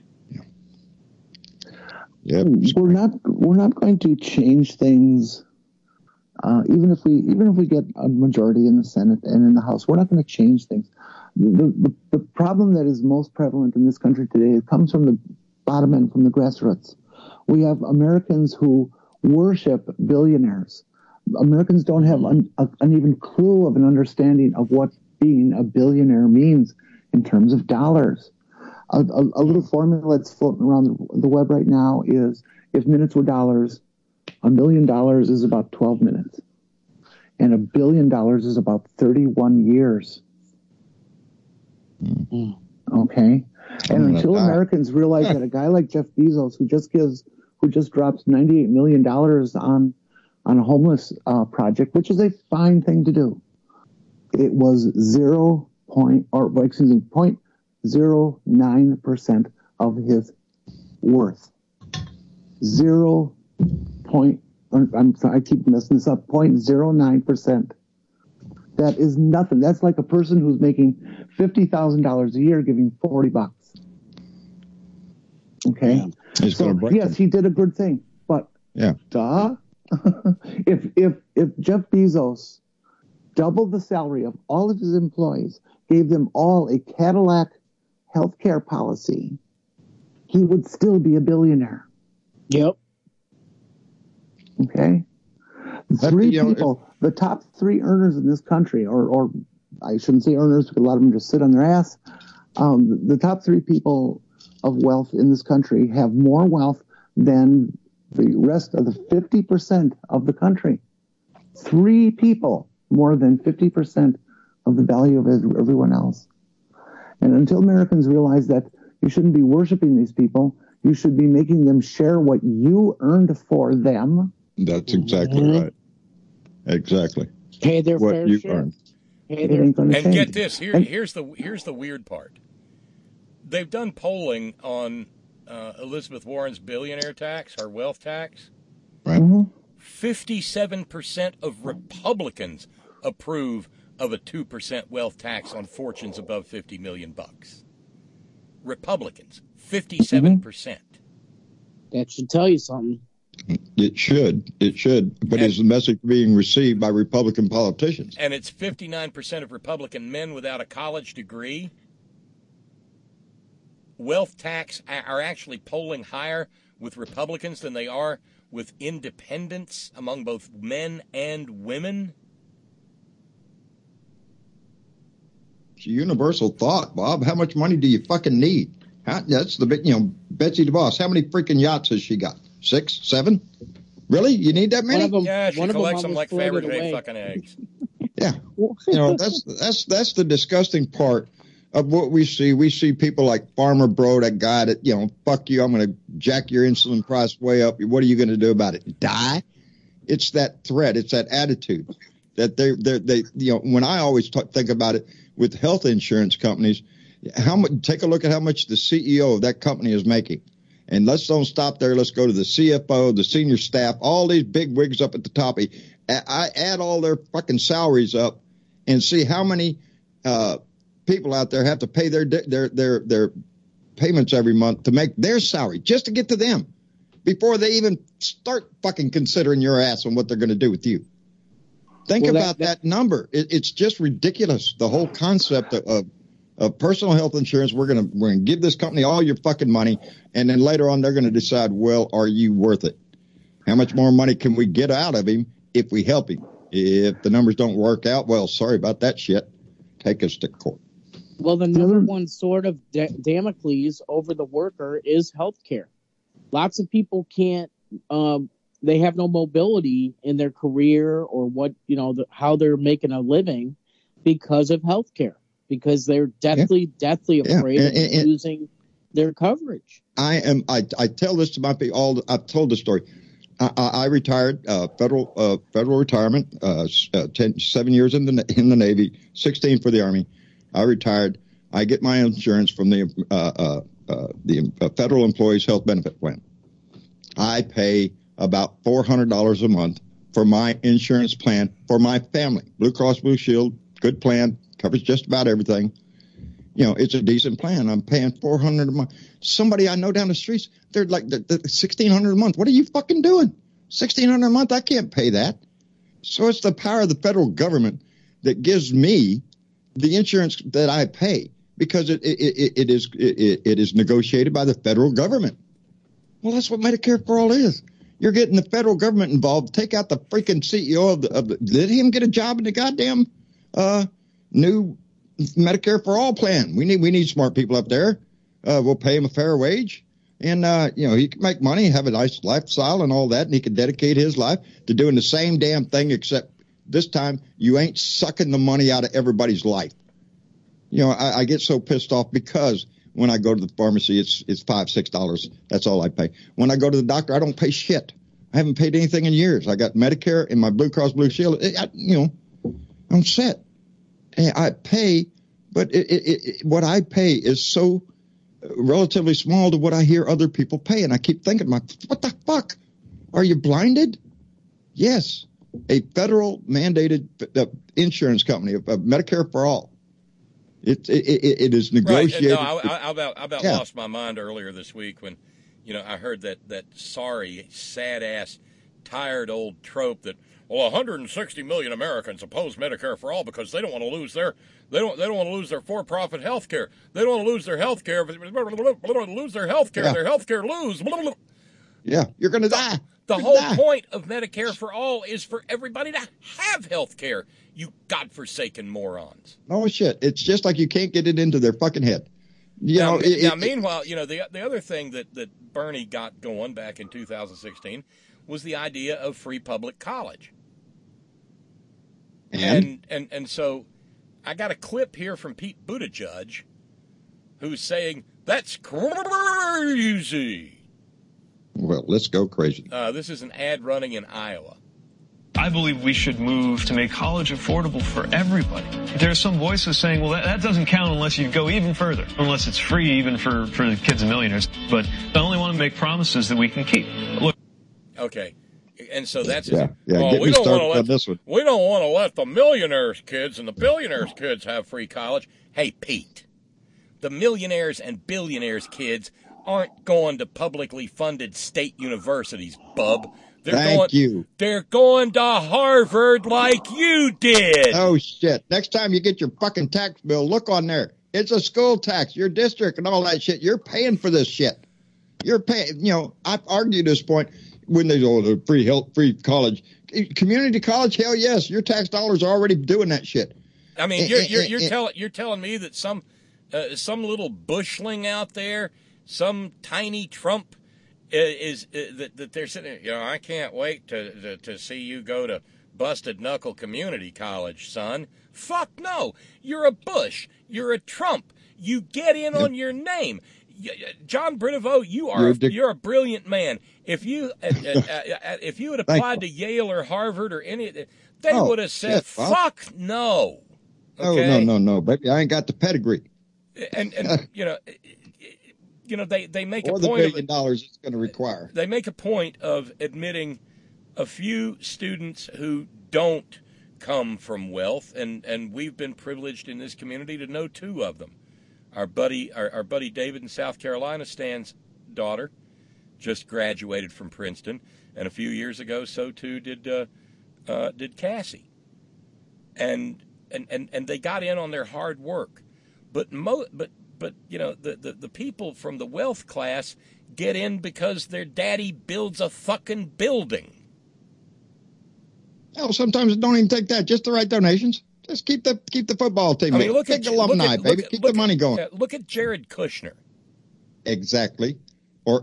Yeah. We're not going to change things. Even if we get a majority in the Senate and in the House, we're not going to change things. The problem that is most prevalent in this country today comes from the bottom end, from the grassroots. We have Americans who worship billionaires. Americans don't have an even clue of an understanding of what being a billionaire means in terms of dollars. A little formula that's floating around the web right now is, if minutes were dollars, $1 million is about 12 minutes. And $1 billion is about 31 years. Okay? And until Americans realize that a guy like Jeff Bezos, who just drops $98 million on a homeless project, which is a fine thing to do, it was 0.09% of his worth. I'm sorry, I keep messing this up. 0.09%. That is nothing. That's like a person who's making $50,000 a year giving $40. Okay. Yeah. So yes, he did a good thing, but if Jeff Bezos doubled the salary of all of his employees, gave them all a Cadillac healthcare policy, he would still be a billionaire. Yep. Okay. The top three earners in this country, or I shouldn't say earners because a lot of them just sit on their ass. The top three people of wealth in this country have more wealth than the rest of the 50% of the country. Three people more than 50% of the value of everyone else. And until Americans realize that you shouldn't be worshiping these people, you should be making them share what you earned for them. That's exactly right. Exactly. Pay their what fair you share. earned. And get this, here's the weird part. They've done polling on Elizabeth Warren's billionaire tax, her wealth tax. Right. 57% of Republicans approve of a 2% wealth tax on fortunes above $50 million. Republicans, 57%. That should tell you something. It should. But is the message being received by Republican politicians? And it's 59% of Republican men without a college degree. Wealth tax are actually polling higher with Republicans than they are with independents among both men and women. It's a universal thought, Bob. How much money do you fucking need? That's the big, Betsy DeVos. How many freaking yachts has she got? 6, 7? Really? You need that many? Yeah, she collects them like Fabergé fucking eggs. Yeah. That's the disgusting part of what we see. We see people like Farmer Bro, that guy that, fuck you, I'm going to jack your insulin price way up. What are you going to do about it? Die? It's that threat. It's that attitude that they when I always think about it with health insurance companies, take a look at how much the CEO of that company is making. And let's don't stop there. Let's go to the CFO, the senior staff, all these big wigs up at the top. I add all their fucking salaries up and see how many people out there have to pay their payments every month to make their salary just to get to them before they even start fucking considering your ass and what they're going to do with you. Think about that number. It's just ridiculous. The whole concept of personal health insurance. We're gonna give this company all your fucking money, and then later on they're gonna decide, well, are you worth it? How much more money can we get out of him if we help him? If the numbers don't work out, well, sorry about that shit. Take us to court. Well, the number one sword of Damocles over the worker is healthcare. Lots of people can't. They have no mobility in their career or how they're making a living because of healthcare. Because they're deathly afraid of losing their coverage. I tell this to my people. I've told the story. I retired federal retirement, 7 years in the Navy, 16 for the Army. I retired. I get my insurance from the Federal Employees Health Benefit Plan. I pay about $400 a month for my insurance plan for my family. Blue Cross Blue Shield, good plan, covers just about everything. It's a decent plan. I'm paying $400 a month. Somebody I know down the streets, they're like $1,600 a month. What are you fucking doing? $1,600 a month? I can't pay that. So it's the power of the federal government that gives me the insurance that I pay because it is negotiated by the federal government. Well, that's what Medicare for All is. You're getting the federal government involved. Take out the freaking CEO of the let him get a job in the goddamn new Medicare for All plan. We need smart people up there. We'll pay him a fair wage, and he can make money, have a nice lifestyle, and all that, and he can dedicate his life to doing the same damn thing. Except this time, you ain't sucking the money out of everybody's life. I get so pissed off because when I go to the pharmacy, it's $5-6. That's all I pay. When I go to the doctor, I don't pay shit. I haven't paid anything in years. I got Medicare and my Blue Cross Blue Shield. I'm set. I pay, but what I pay is so relatively small to what I hear other people pay. And I keep thinking, what the fuck? Are you blinded? Yes. A federal mandated insurance company, Medicare for All. It is negotiated. Right. No, I about lost my mind earlier this week when, I heard that sorry, sad-ass, tired old trope that, 160 million Americans oppose Medicare for All because they don't want to lose their for-profit health care. They don't want to lose their health care. They don't want to lose their health care. Yeah. Their health care lose. Yeah, you're going to die. The whole point of Medicare for All is for everybody to have health care. You godforsaken morons. Oh shit! It's just like you can't get it into their fucking head. Meanwhile, the other thing that Bernie got going back in 2016 was the idea of free public college. And so I got a clip here from Pete Buttigieg who's saying that's crazy. Well, let's go crazy. This is an ad running in Iowa. I believe we should move to make college affordable for everybody. There are some voices saying, well, that doesn't count unless you go even further, unless it's free even for the kids of millionaires. But I only want to make promises that we can keep. Look. Okay. And so that's we don't want to let the millionaires' kids and the billionaires' kids have free college. Hey, Pete, the millionaires and billionaires' kids aren't going to publicly funded state universities, bub. They're going to Harvard like you did. Oh, shit. Next time you get your fucking tax bill, look on there. It's a school tax, your district and all that shit. You're paying for this shit. You're paying, I've argued this point when they go to free college. Community college, hell yes. Your tax dollars are already doing that shit. I mean, you're telling me that some little bushling out there, some tiny Trump that they're sitting there, I can't wait to see you go to busted knuckle community college, son. Fuck no. You're a Bush. You're a Trump. You get in on your name. John Brideveau, you're a brilliant man. If you had applied to Yale or Harvard or any, they would have said, fuck no. Okay? Oh, no, baby. I ain't got the pedigree. And they make a point of $1 billion it's going to require. They make a point of admitting a few students who don't come from wealth, and we've been privileged in this community to know two of them. Our buddy David in South Carolina, Stan's daughter, just graduated from Princeton, and a few years ago, so too did Cassie. And they got in on their hard work. But you know, the people from the wealth class get in because their daddy builds a fucking building. Hell, sometimes it don't even take that. Just the right donations. Just keep the football team. I mean, look at alumni, baby. Keep the money going. Look at Jared Kushner. Exactly. Or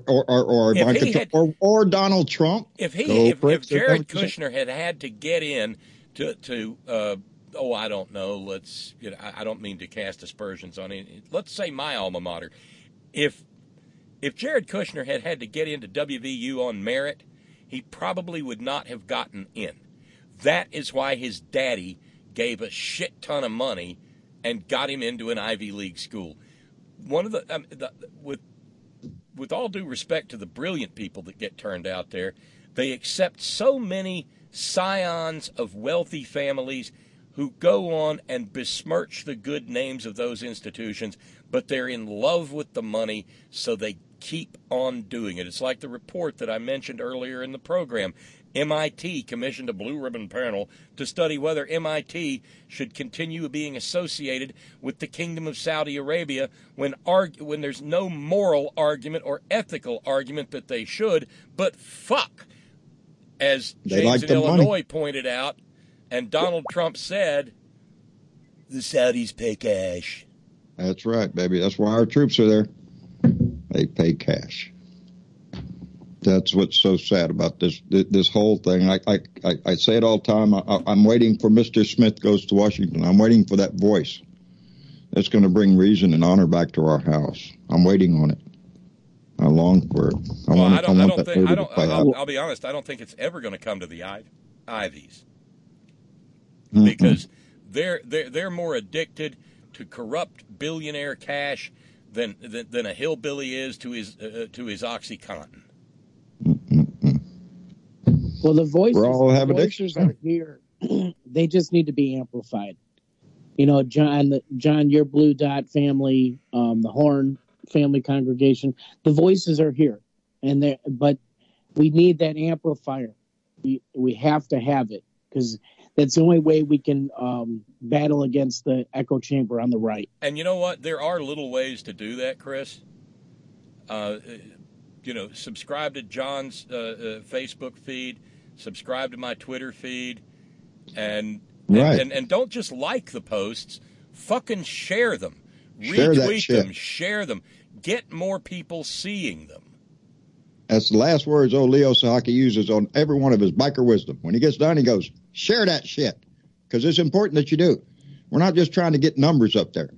Donald Trump. If Jared Kushner had to get in to I don't know. I don't mean to cast aspersions on it. Let's say my alma mater. If Jared Kushner had to get into WVU on merit, he probably would not have gotten in. That is why his daddy gave a shit ton of money and got him into an Ivy League school. One of with all due respect to the brilliant people that get turned out there, they accept so many scions of wealthy families who go on and besmirch the good names of those institutions, but they're in love with the money, so they keep on doing it. It's like the report that I mentioned earlier in the program. MIT commissioned a blue ribbon panel to study whether MIT should continue being associated with the Kingdom of Saudi Arabia when there's no moral argument or ethical argument that they should, but fuck, as James in Illinois pointed out, and Donald Trump said, the Saudis pay cash. That's right, baby. That's why our troops are there. They pay cash. That's what's so sad about this whole thing. I say it all the time. I'm waiting for Mr. Smith goes to Washington. I'm waiting for that voice that's going to bring reason and honor back to our house. I'm waiting on it. I long for it. I'll be honest. I don't think it's ever going to come to the Ivies because they're more addicted to corrupt billionaire cash than a hillbilly is to his OxyContin. Well, the voices are here. They just need to be amplified. You know, John, your Blue Dot family, the Horn family congregation, the voices are here, but we need that amplifier. We have to have it because that's the only way we can battle against the echo chamber on the right. And you know what? There are little ways to do that, Chris. Subscribe to John's Facebook feed, subscribe to my Twitter feed, and don't just like the posts, fucking share them, retweet them, share them, get more people seeing them. That's the last words old Leo Sahaki uses on every one of his biker wisdom. When he gets done, he goes, share that shit, because it's important that you do. We're not just trying to get numbers up there.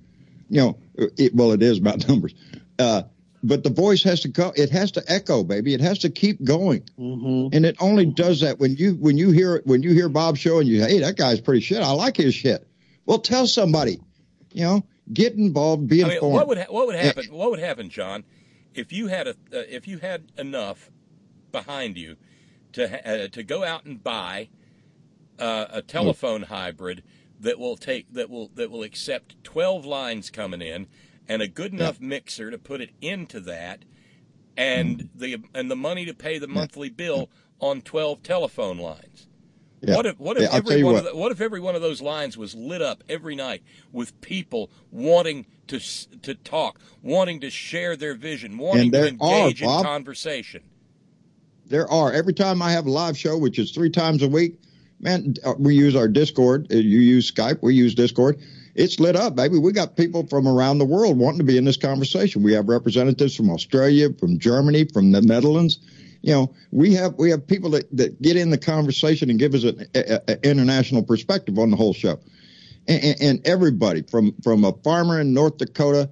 It is about numbers. But the voice has to go. It has to echo, baby. It has to keep going, and it only does that when you hear Bob's show and you, hey, that guy's pretty shit. I like his shit. Well, tell somebody. Get involved, be informed. What would happen, John, if you had enough behind you to go out and buy a telephone hybrid that will accept 12 lines coming in, and a good enough mixer to put it into that, and the money to pay the monthly bill on 12 telephone lines. Yeah. What if every one of those lines was lit up every night with people wanting to talk, wanting to share their vision, wanting to engage in conversation? There are. Every time I have a live show, which is 3 times a week, man, we use our Discord. You use Skype. We use Discord. It's lit up, baby. We got people from around the world wanting to be in this conversation. We have representatives from Australia, from Germany, from the Netherlands. We have people that get in the conversation and give us an international perspective on the whole show. And everybody from a farmer in North Dakota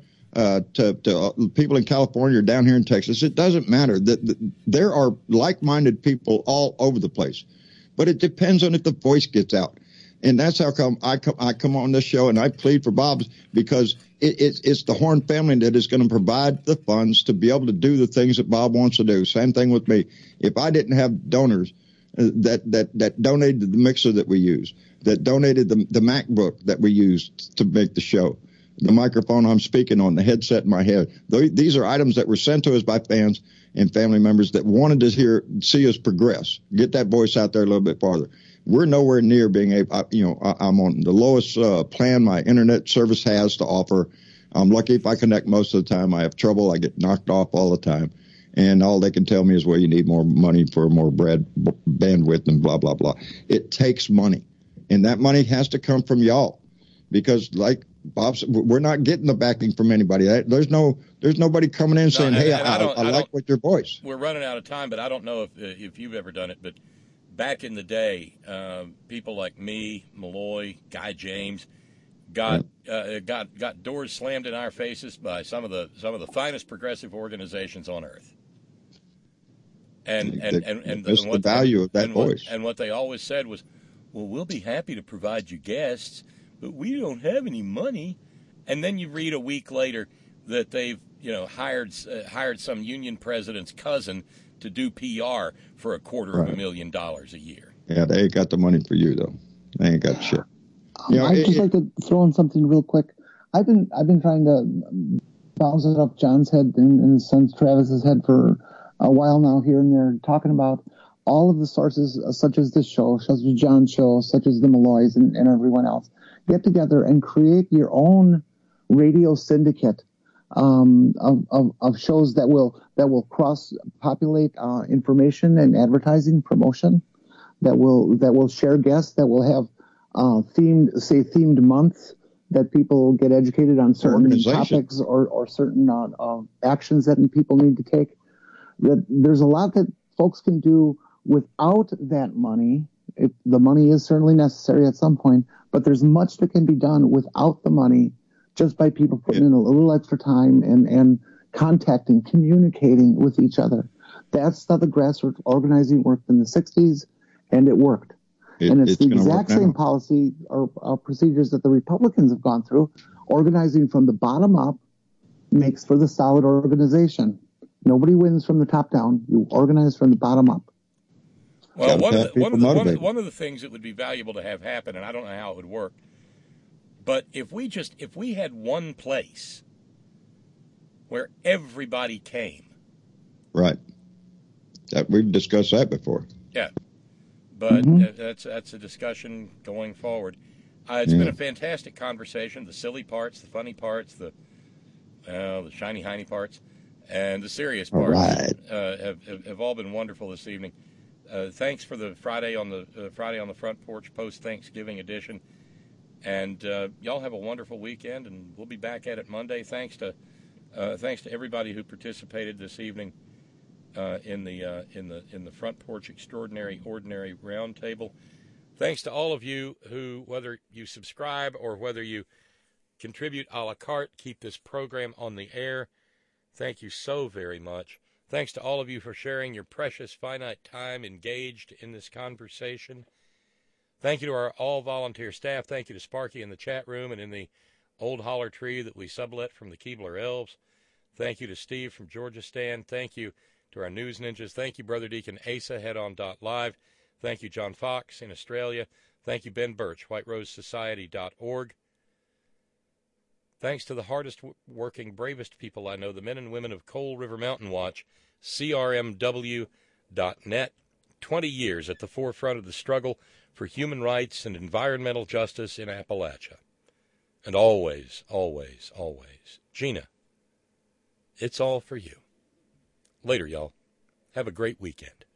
to people in California or down here in Texas, it doesn't matter. There are like-minded people all over the place. But it depends on if the voice gets out. And that's how come I come on this show and I plead for Bob's, because it's the Horn family that is going to provide the funds to be able to do the things that Bob wants to do. Same thing with me. If I didn't have donors that donated the mixer that we use, that donated the MacBook that we used to make the show, the microphone I'm speaking on, the headset in my head, these are items that were sent to us by fans and family members that wanted to see us progress, get that voice out there a little bit farther. We're nowhere near being able, I'm on the lowest plan my internet service has to offer. I'm lucky if I connect most of the time. I have trouble. I get knocked off all the time. And all they can tell me is, well, you need more money for more bandwidth and blah, blah, blah. It takes money. And that money has to come from y'all. Because like Bob said, we're not getting the backing from anybody. There's nobody coming in saying, hey, I like what your voice. We're running out of time, but I don't know if you've ever done it. But back in the day, people like me, Malloy, Guy James, got doors slammed in our faces by some of the finest progressive organizations on earth. And the value of that voice. And what they always said was, well, we'll be happy to provide you guests, but we don't have any money. And then you read a week later that they've hired some union president's cousin to do PR for $250,000 a year. Yeah, they ain't got the money for you though. They ain't got shit. I'd just like to throw in something real quick. I've been trying to bounce it up John's head and his son Travis's head for a while now, here and there, talking about all of the sources, such as this show, such as John's show, such as the Malloys and everyone else. Get together and create your own radio syndicate of shows that will cross-populate information and advertising promotion, that will share guests, that will have themed months, that people get educated on certain topics or certain actions that people need to take. There's a lot that folks can do without that money. The money is certainly necessary at some point, but there's much that can be done without the money, just by people putting in a little extra time and contacting, communicating with each other. That's how the grassroots organizing worked in the 60s, and it worked. It's the exact same policy or procedures that the Republicans have gone through. Organizing from the bottom up makes for the solid organization. Nobody wins from the top down. You organize from the bottom up. Well, one of the things that would be valuable to have happen, and I don't know how it would work, but if we had one place where everybody came. Right. We've discussed that before. Yeah. But that's a discussion going forward. It's been a fantastic conversation. The silly parts, the funny parts, the shiny hiney parts, and the serious parts have all been wonderful this evening. Thanks for the Friday on the Front Porch post Thanksgiving edition, and y'all have a wonderful weekend. And we'll be back at it Monday. Thanks to everybody who participated this evening in the Front Porch Extraordinary Ordinary Roundtable. Thanks to all of you who, whether you subscribe or whether you contribute a la carte, keep this program on the air. Thank you so very much. Thanks to all of you for sharing your precious finite time engaged in this conversation. Thank you to our all-volunteer staff. Thank you to Sparky in the chat room and in the old holler tree that we sublet from the Keebler Elves. Thank you to Steve from Georgia Stan. Thank you to our news ninjas. Thank you, Brother Deacon Asa, headon.live. Thank you, John Fox in Australia. Thank you, Ben Birch, whiterosesociety.org. Thanks to the hardest working, bravest people I know, the men and women of Coal River Mountain Watch, CRMW.net. 20 years at the forefront of the struggle for human rights and environmental justice in Appalachia. And always, always, always, Gina, it's all for you. Later, y'all. Have a great weekend.